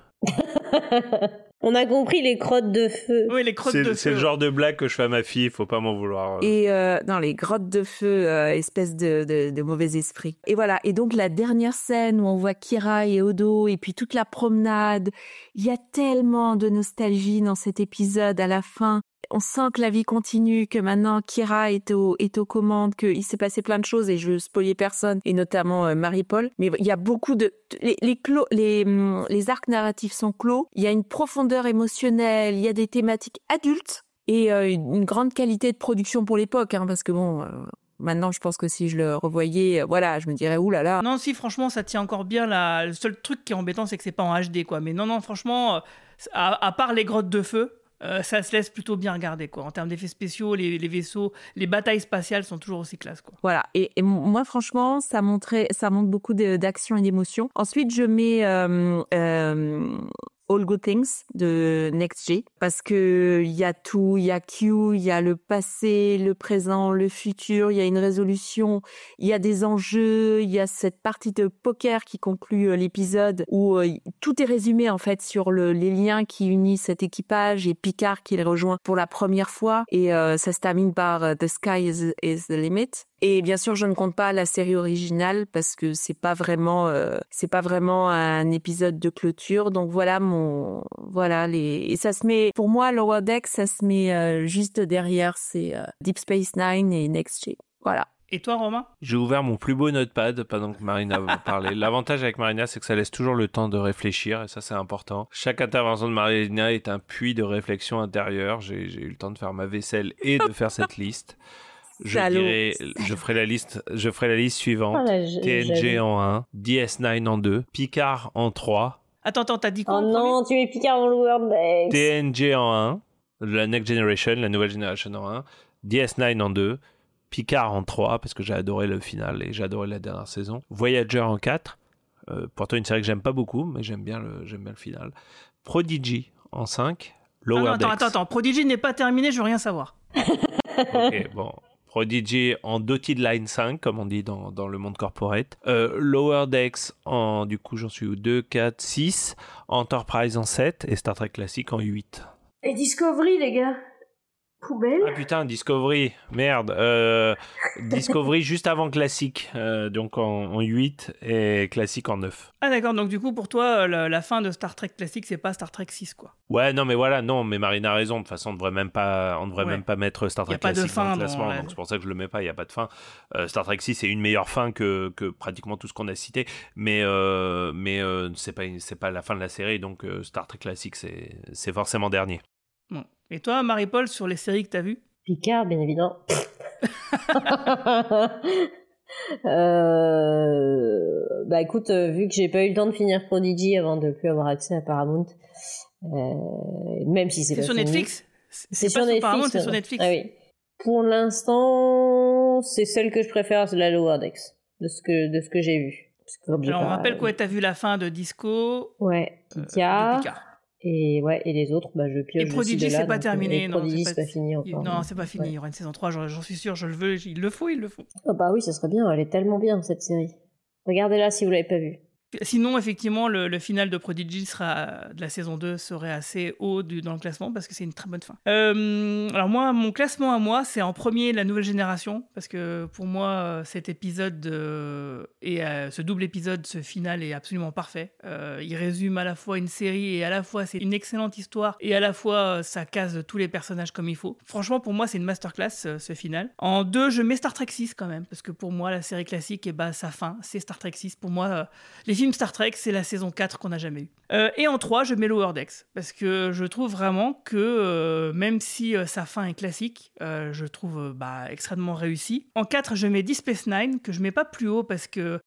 On a compris les crottes de feu. Oui, les crottes c'est, de feu. C'est le genre de blague que je fais à ma fille, faut pas m'en vouloir. Et euh, dans les grottes de feu, euh, espèce de, de, de mauvais esprit. Et voilà. Et donc la dernière scène où on voit Kira et Odo et puis toute la promenade, il y a tellement de nostalgie dans cet épisode à la fin. On sent que la vie continue, que maintenant Kira est, au, est aux commandes, qu'il s'est passé plein de choses et je veux spoiler personne, et notamment euh, Marie-Paul. Mais il y a beaucoup de... Les, les, clos, les, les arcs narratifs sont clos, il y a une profondeur émotionnelle, il y a des thématiques adultes et euh, une, une grande qualité de production pour l'époque, hein, parce que bon... Euh, Maintenant, je pense que si je le revoyais, voilà, je me dirais, oulala. Non, si, franchement, ça tient encore bien. Là. Le seul truc qui est embêtant, c'est que c'est pas en H D, quoi. Mais non, non, franchement, à, à part les grottes de feu, euh, ça se laisse plutôt bien regarder, quoi. En termes d'effets spéciaux, les, les vaisseaux, les batailles spatiales sont toujours aussi classe, quoi. Voilà. Et, et moi, franchement, ça montrait, ça montre beaucoup de, d'action et d'émotion. Ensuite, je mets euh, euh, All Good Things de Next G parce que il y a tout, il y a Q, il y a le passé, le présent, le futur, il y a une résolution, il y a des enjeux, il y a cette partie de poker qui conclut l'épisode où euh, tout est résumé en fait sur le, les liens qui unissent cet équipage et Picard qui les rejoint pour la première fois et euh, ça se termine par uh, The Sky is, is the Limit. Et bien sûr, je ne compte pas la série originale parce que c'est pas vraiment, euh, c'est pas vraiment un épisode de clôture. Donc voilà mon, voilà les, et ça se met, pour moi, Lower Decks, ça se met euh, juste derrière, c'est euh, Deep Space Nine et Next G. Voilà. Et toi, Romain? J'ai ouvert mon plus beau notepad pendant que Marina parlait. L'avantage avec Marina, c'est que ça laisse toujours le temps de réfléchir, et ça, c'est important. Chaque intervention de Marina est un puits de réflexion intérieure. J'ai, j'ai eu le temps de faire ma vaisselle et de faire cette liste. Je dirais, je ferai la liste, je ferai la liste suivante. Oh là, T N G en un, D S neuf en deux, Picard en trois. Attends, attends, t'as dit quoi? Oh non, tu mets Picard en Lower Decks. T N G en un, la Next Generation, la nouvelle génération en un, D S neuf en deux, Picard en trois, parce que j'ai adoré le final et j'ai adoré la dernière saison. Voyager en quatre, euh, pourtant une série que j'aime pas beaucoup, mais j'aime bien le, j'aime bien le final. Prodigy en cinq, Lower ah non, Decks. attends, attends, attends, Prodigy n'est pas terminé, je veux rien savoir. Ok, bon. Prodigy en Dotted Line cinq, comme on dit dans, dans le monde corporate. Euh, Lower Decks en, du coup, j'en suis où deux, quatre, six. Enterprise en sept et Star Trek Classic en huit. Et Discovery, les gars? Poubelle. Ah putain, Discovery, merde. Euh, Discovery juste avant Classic, euh, donc en, en huit et Classic en neuf. Ah d'accord, donc du coup pour toi, la, la fin de Star Trek Classic, c'est pas Star Trek six, quoi. Ouais, non mais voilà, non, mais Marina a raison. De toute façon, on devrait même pas, on devrait ouais. même pas mettre Star Trek Classic dans le classement, donc c'est pour ça que je le mets pas. Il y a pas de fin. Euh, Star Trek six, c'est une meilleure fin que, que pratiquement tout ce qu'on a cité, mais euh, mais euh, c'est pas c'est pas la fin de la série, donc euh, Star Trek Classic, c'est c'est forcément dernier. Bon. Et toi, Marie-Paul, sur les séries que t'as vues? Picard, bien évidemment. euh, bah écoute, euh, vu que j'ai pas eu le temps de finir Prodigy avant de plus avoir accès à Paramount, euh, même si c'est, c'est pas sur fini. Netflix. C'est, c'est sur pas Netflix. Sur Paramount, c'est sur Netflix. Ah oui. Pour l'instant, c'est celle que je préfère, c'est la Lower Decks, de ce que de ce que j'ai vu. Parce que, Alors pas, on rappelle quoi, t'as vu la fin de Disco. Ouais. Picard. Euh, de Picard. Et ouais, et les autres, bah je pioche. Et Prodigy, c'est pas terminé, non. Prodigy, c'est pas fini encore. Non, c'est pas fini. Ouais. Il y aura une saison trois, j'en, j'en suis sûr, je le veux, il le faut, il le faut. Oh bah oui, ça serait bien, elle est tellement bien cette série. Regardez-la si vous l'avez pas vue. Sinon, effectivement, le, le final de Prodigy sera, de la saison deux serait assez haut du, dans le classement parce que c'est une très bonne fin. Euh, alors moi, mon classement à moi, c'est en premier la nouvelle génération parce que pour moi, cet épisode euh, et euh, ce double épisode, ce final est absolument parfait. Euh, il résume à la fois une série et à la fois c'est une excellente histoire et à la fois ça case tous les personnages comme il faut. Franchement, pour moi, c'est une masterclass ce, ce final. En deux, je mets Star Trek six quand même parce que pour moi, la série classique, et bah sa fin, c'est Star Trek six. Pour moi, euh, les films Star Trek, c'est la saison quatre qu'on n'a jamais eue. Euh, et en trois, je mets Lower Decks, parce que je trouve vraiment que, euh, même si euh, sa fin est classique, euh, je trouve euh, bah, extrêmement réussie. En quatre, je mets Deep Space Nine, que je mets pas plus haut, parce que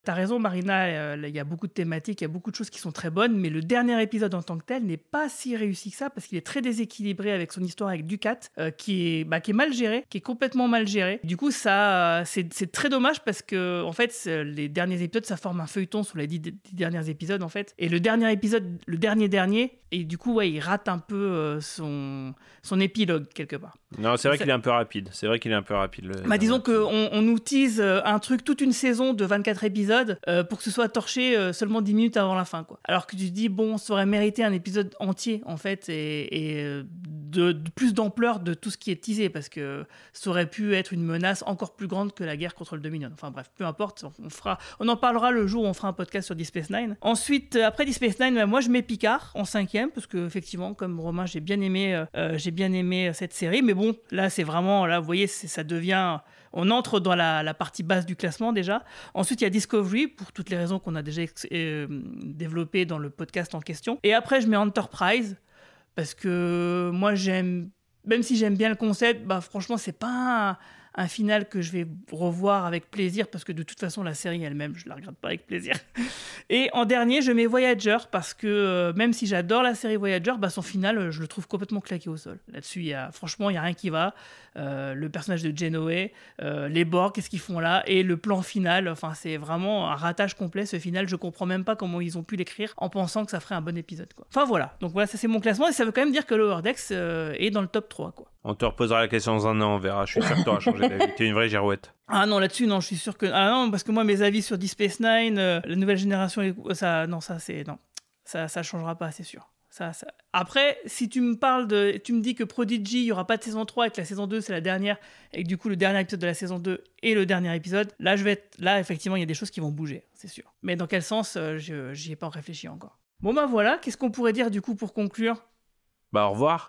T'as raison, Marina, il euh, y a beaucoup de thématiques, il y a beaucoup de choses qui sont très bonnes, mais le dernier épisode en tant que tel n'est pas si réussi que ça, parce qu'il est très déséquilibré avec son histoire avec Ducat, euh, qui, est, bah, qui est mal géré, qui est complètement mal géré. Du coup, ça, euh, c'est, c'est très dommage, parce que, en fait, les derniers épisodes, ça forme un feuilleton sur les dix, dix derniers épisodes, en fait. Et le dernier épisode, le dernier dernier, et du coup, ouais, il rate un peu euh, son, son épilogue, quelque part. Non, c'est vrai ça... qu'il est un peu rapide. C'est vrai qu'il est un peu rapide. Le... Bah, disons qu'on on nous tease un truc, toute une saison de vingt-quatre épisodes euh, pour que ce soit torché euh, seulement dix minutes avant la fin, quoi. Alors que tu te dis, bon, ça aurait mérité un épisode entier, en fait, et, et de, de plus d'ampleur de tout ce qui est teasé, parce que ça aurait pu être une menace encore plus grande que la guerre contre le Dominion. Enfin bref, peu importe, on, fera, on en parlera le jour où on fera un podcast sur Deep Space Nine. Ensuite, après Deep Space Nine, bah, moi je mets Picard en cinquième, parce que effectivement, comme Romain, j'ai bien aimé, euh, j'ai bien aimé cette série, mais bon, là c'est vraiment, là vous voyez, c'est, ça devient... On entre dans la, la partie basse du classement déjà. Ensuite, il y a Discovery, pour toutes les raisons qu'on a déjà ex- euh, développées dans le podcast en question. Et après, je mets Enterprise, parce que moi, j'aime... Même si j'aime bien le concept, bah, franchement, c'est pas un, un final que je vais revoir avec plaisir, parce que de toute façon, la série elle-même, je la regarde pas avec plaisir. Et en dernier, je mets Voyager, parce que euh, même si j'adore la série Voyager, bah, son final, je le trouve complètement claqué au sol. Là-dessus, y a, franchement, il n'y a rien qui va. Euh, le personnage de Janeway, euh, les Borg, qu'est-ce qu'ils font là, et le plan final, enfin c'est vraiment un ratage complet ce final. Je comprends même pas comment ils ont pu l'écrire en pensant que ça ferait un bon épisode, quoi. Enfin voilà, donc voilà, ça c'est mon classement, et ça veut quand même dire que Lower Decks euh, est dans le top trois, quoi. On te reposera la question dans un an, on verra. Je suis sûr que t'auras changé d'avis. T'es une vraie girouette. Ah non, là-dessus, non, je suis sûr que... Ah non, parce que moi, mes avis sur Deep Space Nine, euh, la nouvelle génération, ça, non, ça c'est... Non, ça, ça changera pas, c'est sûr. Ça, ça... Après, si tu me parles de... Tu me dis que Prodigy, il n'y aura pas de saison trois et que la saison deux, c'est la dernière, et que du coup, le dernier épisode de la saison deux est le dernier épisode, là, je vais être... là effectivement, il y a des choses qui vont bouger, c'est sûr. Mais dans quel sens, euh, je... j'y ai pas réfléchi encore. Bon, bah voilà, qu'est-ce qu'on pourrait dire, du coup, pour conclure ? Bah, au revoir.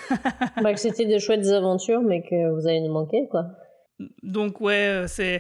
Bah, que c'était de chouettes aventures, mais que vous allez nous manquer, quoi. Donc, ouais, c'est...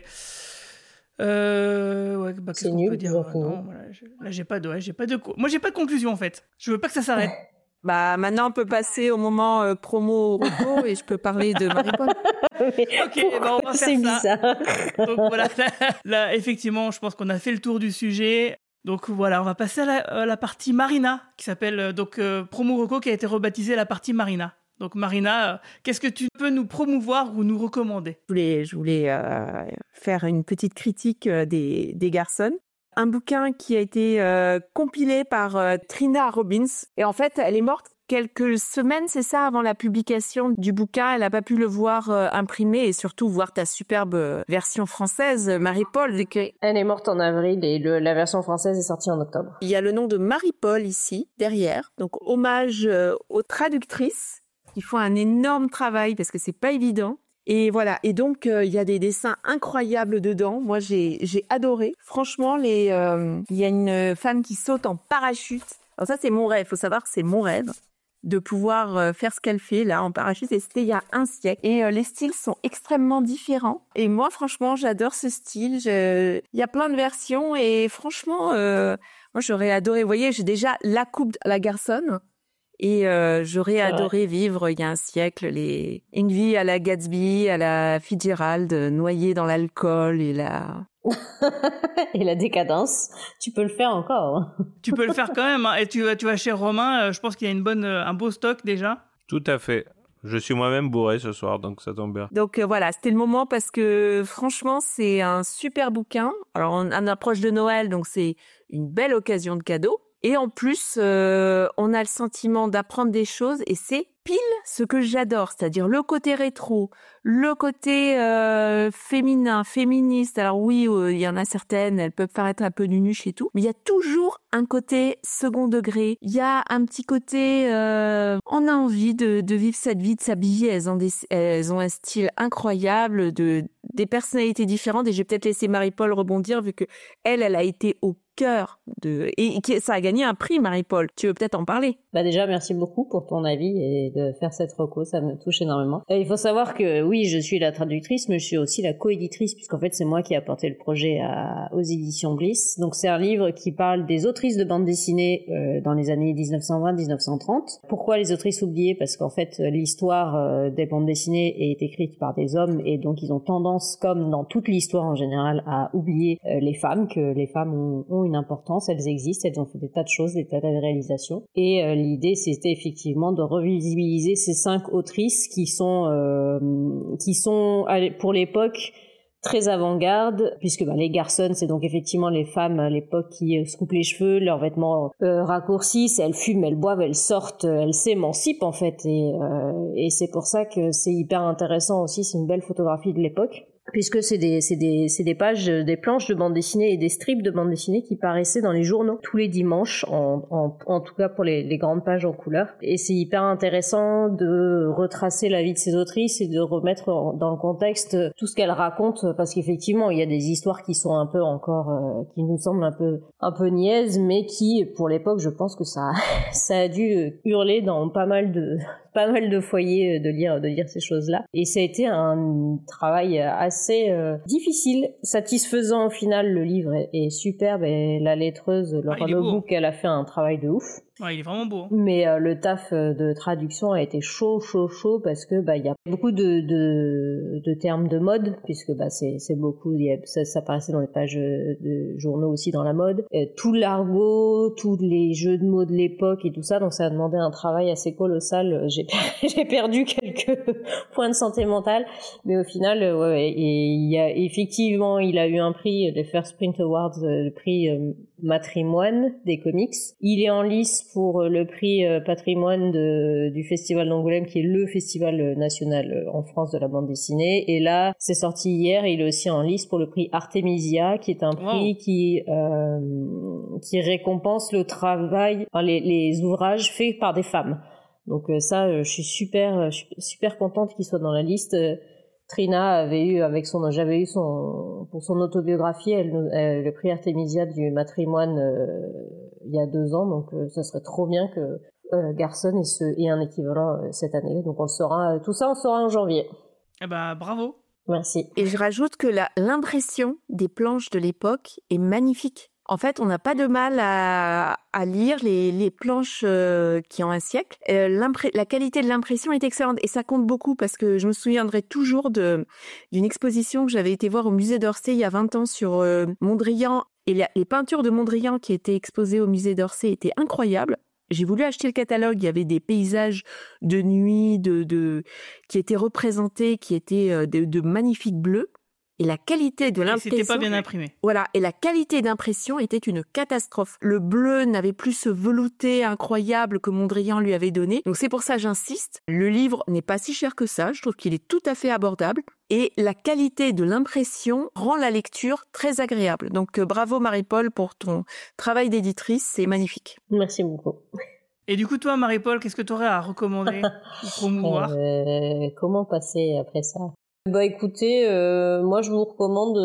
Euh, ouais, bah, qu'est-ce c'est qu'on nul, peut dire euh, non, voilà, je... Là, j'ai pas de... Ouais, j'ai pas de... Moi, j'ai pas de conclusion, en fait. Je veux pas que ça s'arrête. Bah, maintenant, on peut passer au moment euh, promo repos et je peux parler de Marie-Paul. Ok, bah, on va faire c'est ça. bizarre. Donc, voilà, là, là, effectivement, je pense qu'on a fait le tour du sujet. Donc voilà, on va passer à la, à la partie Marina, qui s'appelle euh, donc euh, Promo Reco, qui a été rebaptisée la partie Marina. Donc Marina, euh, qu'est-ce que tu peux nous promouvoir ou nous recommander ? Je voulais, je voulais euh, faire une petite critique euh, des, des Garçons. Un bouquin qui a été euh, compilé par euh, Trina Robbins. Et en fait, elle est morte quelques semaines, c'est ça, avant la publication du bouquin. Elle n'a pas pu le voir euh, imprimé et surtout voir ta superbe euh, version française, Marie-Paul. Elle est morte en avril et le, la version française est sortie en octobre. Il y a le nom de Marie-Paul ici, derrière. Donc, hommage euh, aux traductrices qui font un énorme travail parce que c'est pas évident. Et voilà. Et donc, il euh, y a des dessins incroyables dedans. Moi, j'ai, j'ai adoré. Franchement, les, il euh, y a une femme qui saute en parachute. Alors ça, c'est mon rêve. Faut savoir que c'est mon rêve de pouvoir euh, faire ce qu'elle fait là en parachute. Et c'était il y a un siècle. Et euh, les styles sont extrêmement différents. Et moi, franchement, j'adore ce style. Je... Il y a plein de versions. Et franchement, euh, moi, j'aurais adoré. Vous voyez, j'ai déjà la coupe à la garçonne. Et euh, j'aurais adoré vivre il y a un siècle les une vie à la Gatsby, à la Fitzgerald, noyée dans l'alcool et la et la décadence. Tu peux le faire encore. Tu peux le faire quand même. Hein. Et tu, tu vas chez Romain. Je pense qu'il y a une bonne, un beau stock déjà. Tout à fait. Je suis moi-même bourré ce soir, donc ça tombe bien. Donc euh, voilà, c'était le moment parce que franchement, c'est un super bouquin. Alors on, on approche de Noël, donc c'est une belle occasion de cadeau. Et en plus, euh, on a le sentiment d'apprendre des choses et c'est pile ce que j'adore, c'est-à-dire le côté rétro, le côté euh, féminin, féministe. Alors oui, euh, il y en a certaines, elles peuvent paraître un peu nunuches et tout, mais il y a toujours un côté second degré. Il y a un petit côté, euh, on a envie de, de vivre cette vie, de s'habiller. Elles ont des, elles ont un style incroyable, de des personnalités différentes. Et j'ai peut-être laissé Marie-Paul rebondir vu que elle, elle a été au cœur de et, et ça a gagné un prix, Marie-Paul. Tu veux peut-être en parler? Bah déjà, merci beaucoup pour ton avis et de faire cette reco, ça me touche énormément. Et il faut savoir que oui, oui, je suis la traductrice, mais je suis aussi la coéditrice, puisqu'en fait, c'est moi qui ai apporté le projet à, aux éditions Bliss. Donc, c'est un livre qui parle des autrices de bande dessinée euh, dans les années dix-neuf cent vingt dix-neuf cent trente. Pourquoi les autrices oubliées? Parce qu'en fait, l'histoire euh, des bandes dessinées est écrite par des hommes, et donc ils ont tendance, comme dans toute l'histoire en général, à oublier euh, les femmes, que les femmes ont, ont une importance, elles existent, elles ont fait des tas de choses, des tas de réalisations. Et euh, l'idée, c'était effectivement de revisibiliser ces cinq autrices qui sont, euh, qui sont pour l'époque très avant-garde, puisque bah, les garçons, c'est donc effectivement les femmes à l'époque qui euh, se coupent les cheveux, leurs vêtements euh, raccourcissent, elles fument, elles boivent, elles sortent, elles s'émancipent en fait, et, euh, et c'est pour ça que c'est hyper intéressant aussi, c'est une belle photographie de l'époque, puisque c'est des, c'est des, c'est des pages, des planches de bande dessinée et des strips de bande dessinée qui paraissaient dans les journaux tous les dimanches, en, en, en tout cas pour les, les grandes pages en couleur. Et c'est hyper intéressant de retracer la vie de ces autrices et de remettre en, dans le contexte tout ce qu'elles racontent, parce qu'effectivement, il y a des histoires qui sont un peu encore, euh, qui nous semblent un peu, un peu niaises, mais qui, pour l'époque, je pense que ça, ça a dû hurler dans pas mal de, pas mal de foyers de lire, de lire ces choses-là. Et ça a été un travail assez assez euh, difficile, satisfaisant au final. Le livre est, est superbe et la lettreuse Laura Ah, il est Nobook, beau. elle a fait un travail de ouf. Ouais, il est vraiment beau. hein. Mais euh, le taf euh, de traduction a été chaud, chaud, chaud parce que bah il y a beaucoup de, de, de termes de mode, puisque bah c'est c'est beaucoup, il y a, ça, ça apparaissait dans les pages de journaux aussi dans la mode. Et tout l'argot, tous les jeux de mots de l'époque et tout ça, donc ça a demandé un travail assez colossal. J'ai per- j'ai perdu quelques points de santé mentale, mais au final, euh, ouais, ouais, et il y a effectivement, il a eu un prix, les First Print Awards, euh, le prix euh, Matrimoine des comics. Il est en lice pour le prix euh, patrimoine de, du Festival d'Angoulême, qui est le festival national euh, en France de la bande dessinée. Et là, c'est sorti hier, et il est aussi en lice pour le prix Artemisia, qui est un prix Wow. qui euh, qui récompense le travail, enfin, les, les ouvrages faits par des femmes. Donc euh, ça, euh, je suis super, euh, je suis super contente qu'il soit dans la liste. Euh, Trina avait eu avec son, j'avais eu son pour son autobiographie, elle, nous- elle- le prix Artemisia du Matrimoine euh, il y a deux ans, donc euh, ça serait trop bien que euh, Garson ait, ce, ait un équivalent euh, cette année. Donc on le saura, euh, tout ça on le saura en janvier. Eh ben, bravo. Merci. Et je rajoute que la- l'impression des planches de l'époque est magnifique. En fait, on n'a pas de mal à, à lire les, les planches euh, qui ont un siècle. Euh, l'impré- la qualité de l'impression est excellente et ça compte beaucoup parce que je me souviendrai toujours de d'une exposition que j'avais été voir au musée d'Orsay il y a vingt ans sur euh, Mondrian, et la- les peintures de Mondrian qui étaient exposées au musée d'Orsay étaient incroyables. J'ai voulu acheter le catalogue, il y avait des paysages de nuit, de, de qui étaient représentés, qui étaient euh, de, de magnifiques bleus. Et la qualité de Et l'impression... c'était pas bien imprimé. Voilà, et la qualité d'impression était une catastrophe. Le bleu n'avait plus ce velouté incroyable que Mondrian lui avait donné. Donc c'est pour ça que j'insiste. Le livre n'est pas si cher que ça. Je trouve qu'il est tout à fait abordable. Et la qualité de l'impression rend la lecture très agréable. Donc euh, bravo Marie-Paul pour ton travail d'éditrice. C'est magnifique. Merci beaucoup. Et du coup, toi, Marie-Paul, qu'est-ce que tu aurais à recommander ou promouvoir Euh, comment passer après ça? Bah écoutez, euh, moi je vous recommande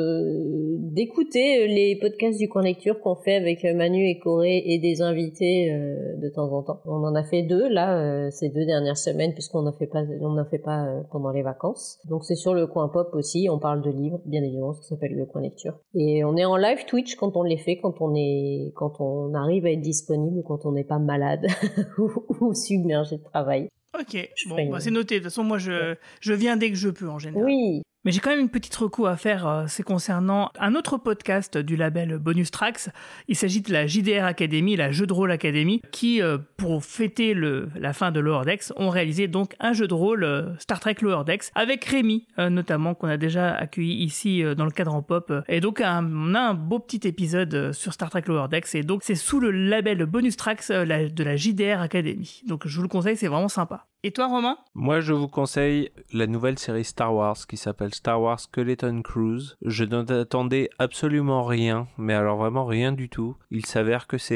euh, d'écouter les podcasts du Coin Lecture qu'on fait avec Manu et Corée et des invités euh, de temps en temps. On en a fait deux là euh, ces deux dernières semaines, puisqu'on n'en fait pas, on n'en fait pas euh, pendant les vacances. Donc c'est sur le Coin Pop aussi. On parle de livres, bien évidemment, ça s'appelle le Coin Lecture. Et on est en live Twitch quand on les fait, quand on est, quand on arrive à être disponible, quand on n'est pas malade ou, ou submergé de travail. Ok, bon, ferai une- bah, c'est noté. De toute façon, moi, je, je viens dès que je peux, en général. Oui. Mais j'ai quand même une petite reco à faire, euh, c'est concernant un autre podcast du label Bonus Tracks. Il s'agit de la J D R Academy, la Jeu de rôle Academy, qui, euh, pour fêter le, la fin de Lower Decks, ont réalisé donc un jeu de rôle euh, Star Trek Lower Decks, avec Rémi, euh, notamment, qu'on a déjà accueilli ici euh, dans le cadre en pop. Et donc, un- on a un beau petit épisode euh, sur Star Trek Lower Decks, et donc c'est sous le label Bonus Tracks euh, la- de la J D R Academy. Donc, je vous le conseille, c'est vraiment sympa. Et toi, Romain? Moi, je vous conseille la nouvelle série Star Wars qui s'appelle Star Wars Skeleton Crew. Je n'attendais absolument rien, mais alors vraiment rien du tout. Il s'avère que c'est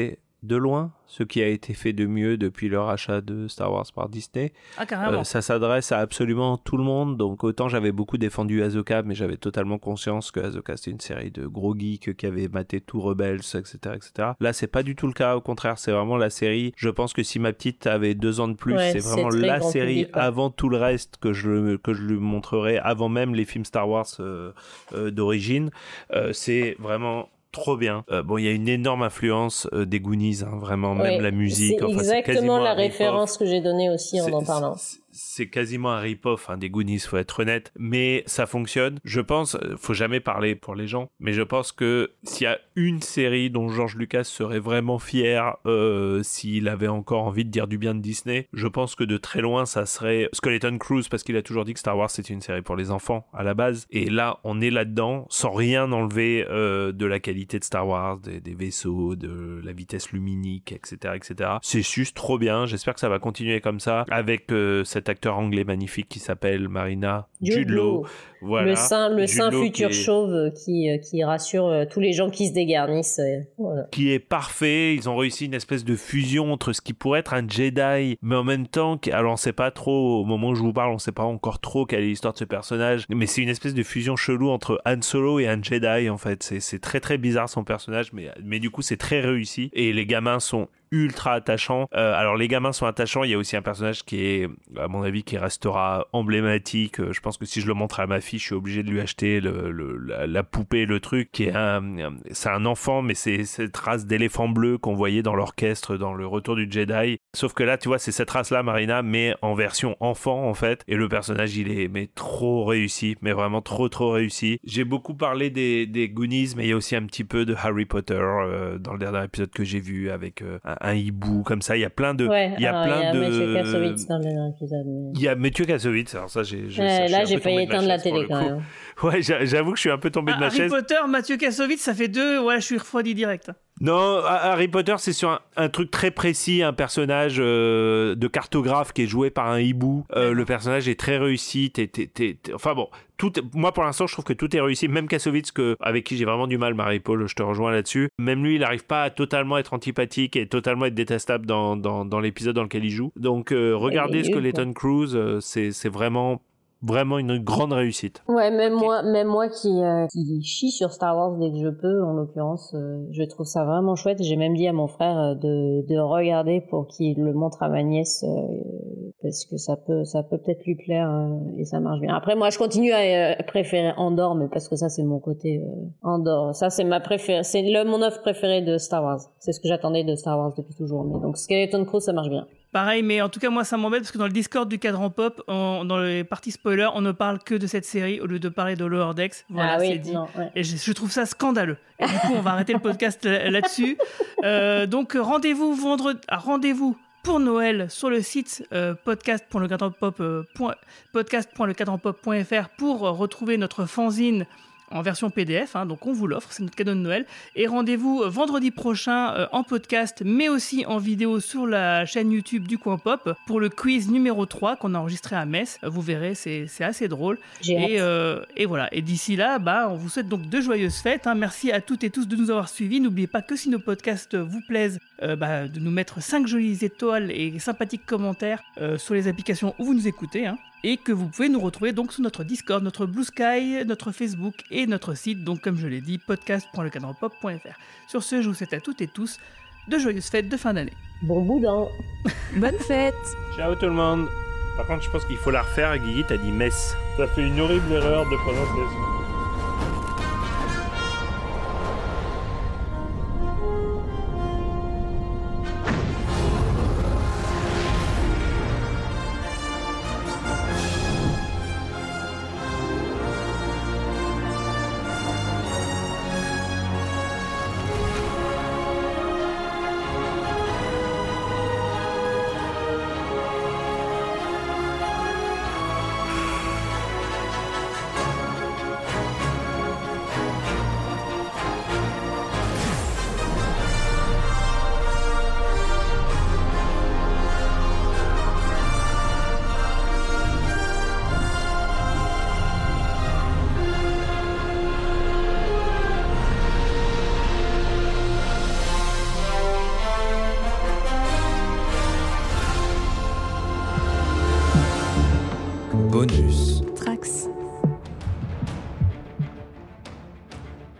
de loin ce qui a été fait de mieux depuis le rachat de Star Wars par Disney. Ah, carrément. Euh, ça s'adresse à absolument tout le monde, donc autant j'avais beaucoup défendu Ahsoka, mais j'avais totalement conscience que Ahsoka c'était une série de gros geeks qui avaient maté tout Rebels, et cetera, et cetera. Là, c'est pas du tout le cas, au contraire, c'est vraiment la série. Je pense que si ma petite avait deux ans de plus, Ouais, c'est vraiment c'est très la grand série public, ouais. avant tout le reste que je, que je lui montrerai, avant même les films Star Wars euh, euh, d'origine. Euh, c'est vraiment trop bien. Euh, bon, il y a une énorme influence euh, des Goonies, hein, vraiment, Ouais, même la musique. C'est enfin, exactement c'est la un rip-off. référence que j'ai donnée aussi en C'est- en parlant. C'est quasiment un rip-off hein, des Goonies, faut être honnête, mais ça fonctionne. Je pense, euh, faut jamais parler pour les gens, mais je pense que s'il y a une série dont George Lucas serait vraiment fier euh, s'il avait encore envie de dire du bien de Disney, je pense que de très loin ça serait Skeleton Crew, parce qu'il a toujours dit que Star Wars c'était une série pour les enfants à la base, et là on est là-dedans sans rien enlever euh, de la qualité de Star Wars, des, des vaisseaux, de la vitesse luminique, et cetera, et cetera. C'est juste trop bien. J'espère que ça va continuer comme ça avec euh, cet acteur anglais magnifique qui s'appelle Marina Jude Law. Voilà. Le sein, le Jude sein Law futur qui est- chauve qui, euh, qui rassure euh, tous les gens qui se dégarnissent. euh, Voilà. qui est parfait. Ils ont réussi une espèce de fusion entre ce qui pourrait être un Jedi, mais en même temps, qui- alors on sait pas trop, au moment où je vous parle, on sait pas encore trop quelle est l'histoire de ce personnage, mais c'est une espèce de fusion chelou entre Han Solo et un Jedi, en fait. C'est, c'est très très bizarre son personnage, mais, mais du coup c'est très réussi. Et les gamins sont ultra attachants. Euh, alors les gamins sont attachants, il y a aussi un personnage qui est, à mon avis, qui restera emblématique. Euh, Je pense que si je le montre à ma fille, je suis obligé de lui acheter le, le- la, la poupée, le truc, qui est un, c'est un enfant, mais c'est cette race d'éléphant bleu qu'on voyait dans l'orchestre dans le Retour du Jedi. Sauf que là, tu vois, c'est cette race-là, Marina, mais en version enfant, en fait. Et le personnage, il est mais trop réussi, mais vraiment trop, trop réussi. J'ai beaucoup parlé des, des Goonies, mais il y a aussi un petit peu de Harry Potter euh, dans le dernier épisode que j'ai vu avec euh, un, un hibou, comme ça. Il y a plein de... Ouais, il y a alors, plein il y a de... Mathieu Kassovitz dans le dernier épisode. mais- Il y a Mathieu Kassovitz, alors ça, j'ai... j'ai- Ouais, ça, je suis là, un j'ai peu failli tombé de ma éteindre la chaise pour télé le quand coup. même. Ouais, j'a- j'avoue que je suis un peu tombé de ma Harry chaise. Potter, Mathieu Kassovitz, ça fait deux. Ouais, je suis refroidi direct. Non, Harry Potter, c'est sur un, un truc très précis, un personnage euh, de cartographe qui est joué par un hibou. Euh, le personnage est très réussi. T'es, t'es, t'es, t'es- Enfin bon, tout, moi pour l'instant, je trouve que tout est réussi. Même Kassovitz, que, avec qui j'ai vraiment du mal, Marie-Paul, je te rejoins là-dessus. Même lui, il n'arrive pas à totalement être antipathique et totalement être détestable dans, dans, dans l'épisode dans lequel il joue. Donc, euh, regardez il est nul, Skeleton Crew, euh, c'est, c'est vraiment, vraiment une grande réussite. Ouais, même moi, même moi qui, euh, qui chie sur Star Wars dès que je peux, en l'occurrence, euh, je trouve ça vraiment chouette. J'ai même dit à mon frère euh, de, de regarder pour qu'il le montre à ma nièce, euh, parce que ça peut, ça peut peut-être lui plaire euh, et ça marche bien. Après, moi, je continue à euh, préférer Andor, mais parce que ça, c'est mon côté euh, Andor. Ça, c'est ma préférée, c'est le, mon œuvre préférée de Star Wars. C'est ce que j'attendais de Star Wars depuis toujours. Mais donc, Skeleton Crew, ça marche bien. Pareil, mais en tout cas, moi, ça m'embête parce que dans le Discord du Cadran Pop, on- dans les parties spoilers, on ne parle que de cette série au lieu de parler de Lower Decks. Voilà, Ah oui, c'est dit. non, ouais. Et je, je trouve ça scandaleux. Et du coup, on va arrêter le podcast là- là-dessus. Euh, donc, rendez-vous vendredi. Ah, rendez-vous pour Noël sur le site euh, podcast point le cadran pop, euh, point- podcast point le cadran pop point f r pour euh, retrouver notre fanzine en version P D F, hein, donc on vous l'offre, c'est notre cadeau de Noël. Et rendez-vous euh, vendredi prochain euh, en podcast, mais aussi en vidéo sur la chaîne YouTube du Coin Pop pour le quiz numéro trois qu'on a enregistré à Metz. Euh, Vous verrez, c'est, c'est assez drôle. J'ai Et, hâte. euh, et voilà. Et d'ici là, bah, on vous souhaite donc de joyeuses fêtes. Hein. Merci à toutes et tous de nous avoir suivis. N'oubliez pas que si nos podcasts vous plaisent, euh, bah, de nous mettre cinq jolies étoiles et sympathiques commentaires euh, sur les applications où vous nous écoutez. Hein. Et que vous pouvez nous retrouver donc sur notre Discord, notre Blue Sky, notre Facebook et notre site, donc comme je l'ai dit, podcast point le cadran pop point f r. Sur ce, je vous souhaite à toutes et tous de joyeuses fêtes de fin d'année. Bon boudin. Bonne fête. Ciao tout le monde. Par contre, je pense qu'il faut la refaire. Guigui, t'as dit Metz. T'as fait une horrible erreur de prononciation.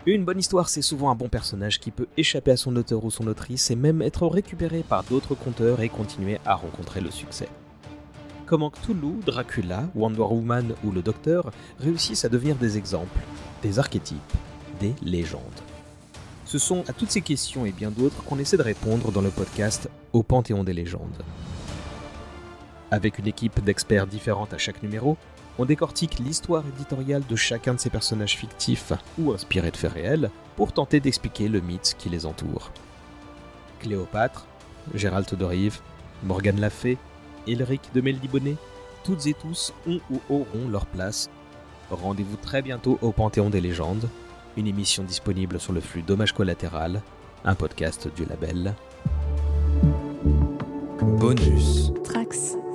Une bonne histoire, c'est souvent un bon personnage qui peut échapper à son auteur ou son autrice et même être récupéré par d'autres conteurs et continuer à rencontrer le succès. Comment Cthulhu, Dracula, Wonder Woman ou le Docteur réussissent à devenir des exemples, des archétypes, des légendes. Ce sont à toutes ces questions et bien d'autres qu'on essaie de répondre dans le podcast Au Panthéon des légendes. Avec une équipe d'experts différente à chaque numéro, on décortique l'histoire éditoriale de chacun de ces personnages fictifs ou inspirés de faits réels pour tenter d'expliquer le mythe qui les entoure. Cléopâtre, Gérald de Rive, Morgane La Fay, Elric de Meldibonnet, toutes et tous ont ou auront leur place. Rendez-vous très bientôt au Panthéon des légendes, une émission disponible sur le flux Dommage Collatéral, un podcast du label Bonus Trax.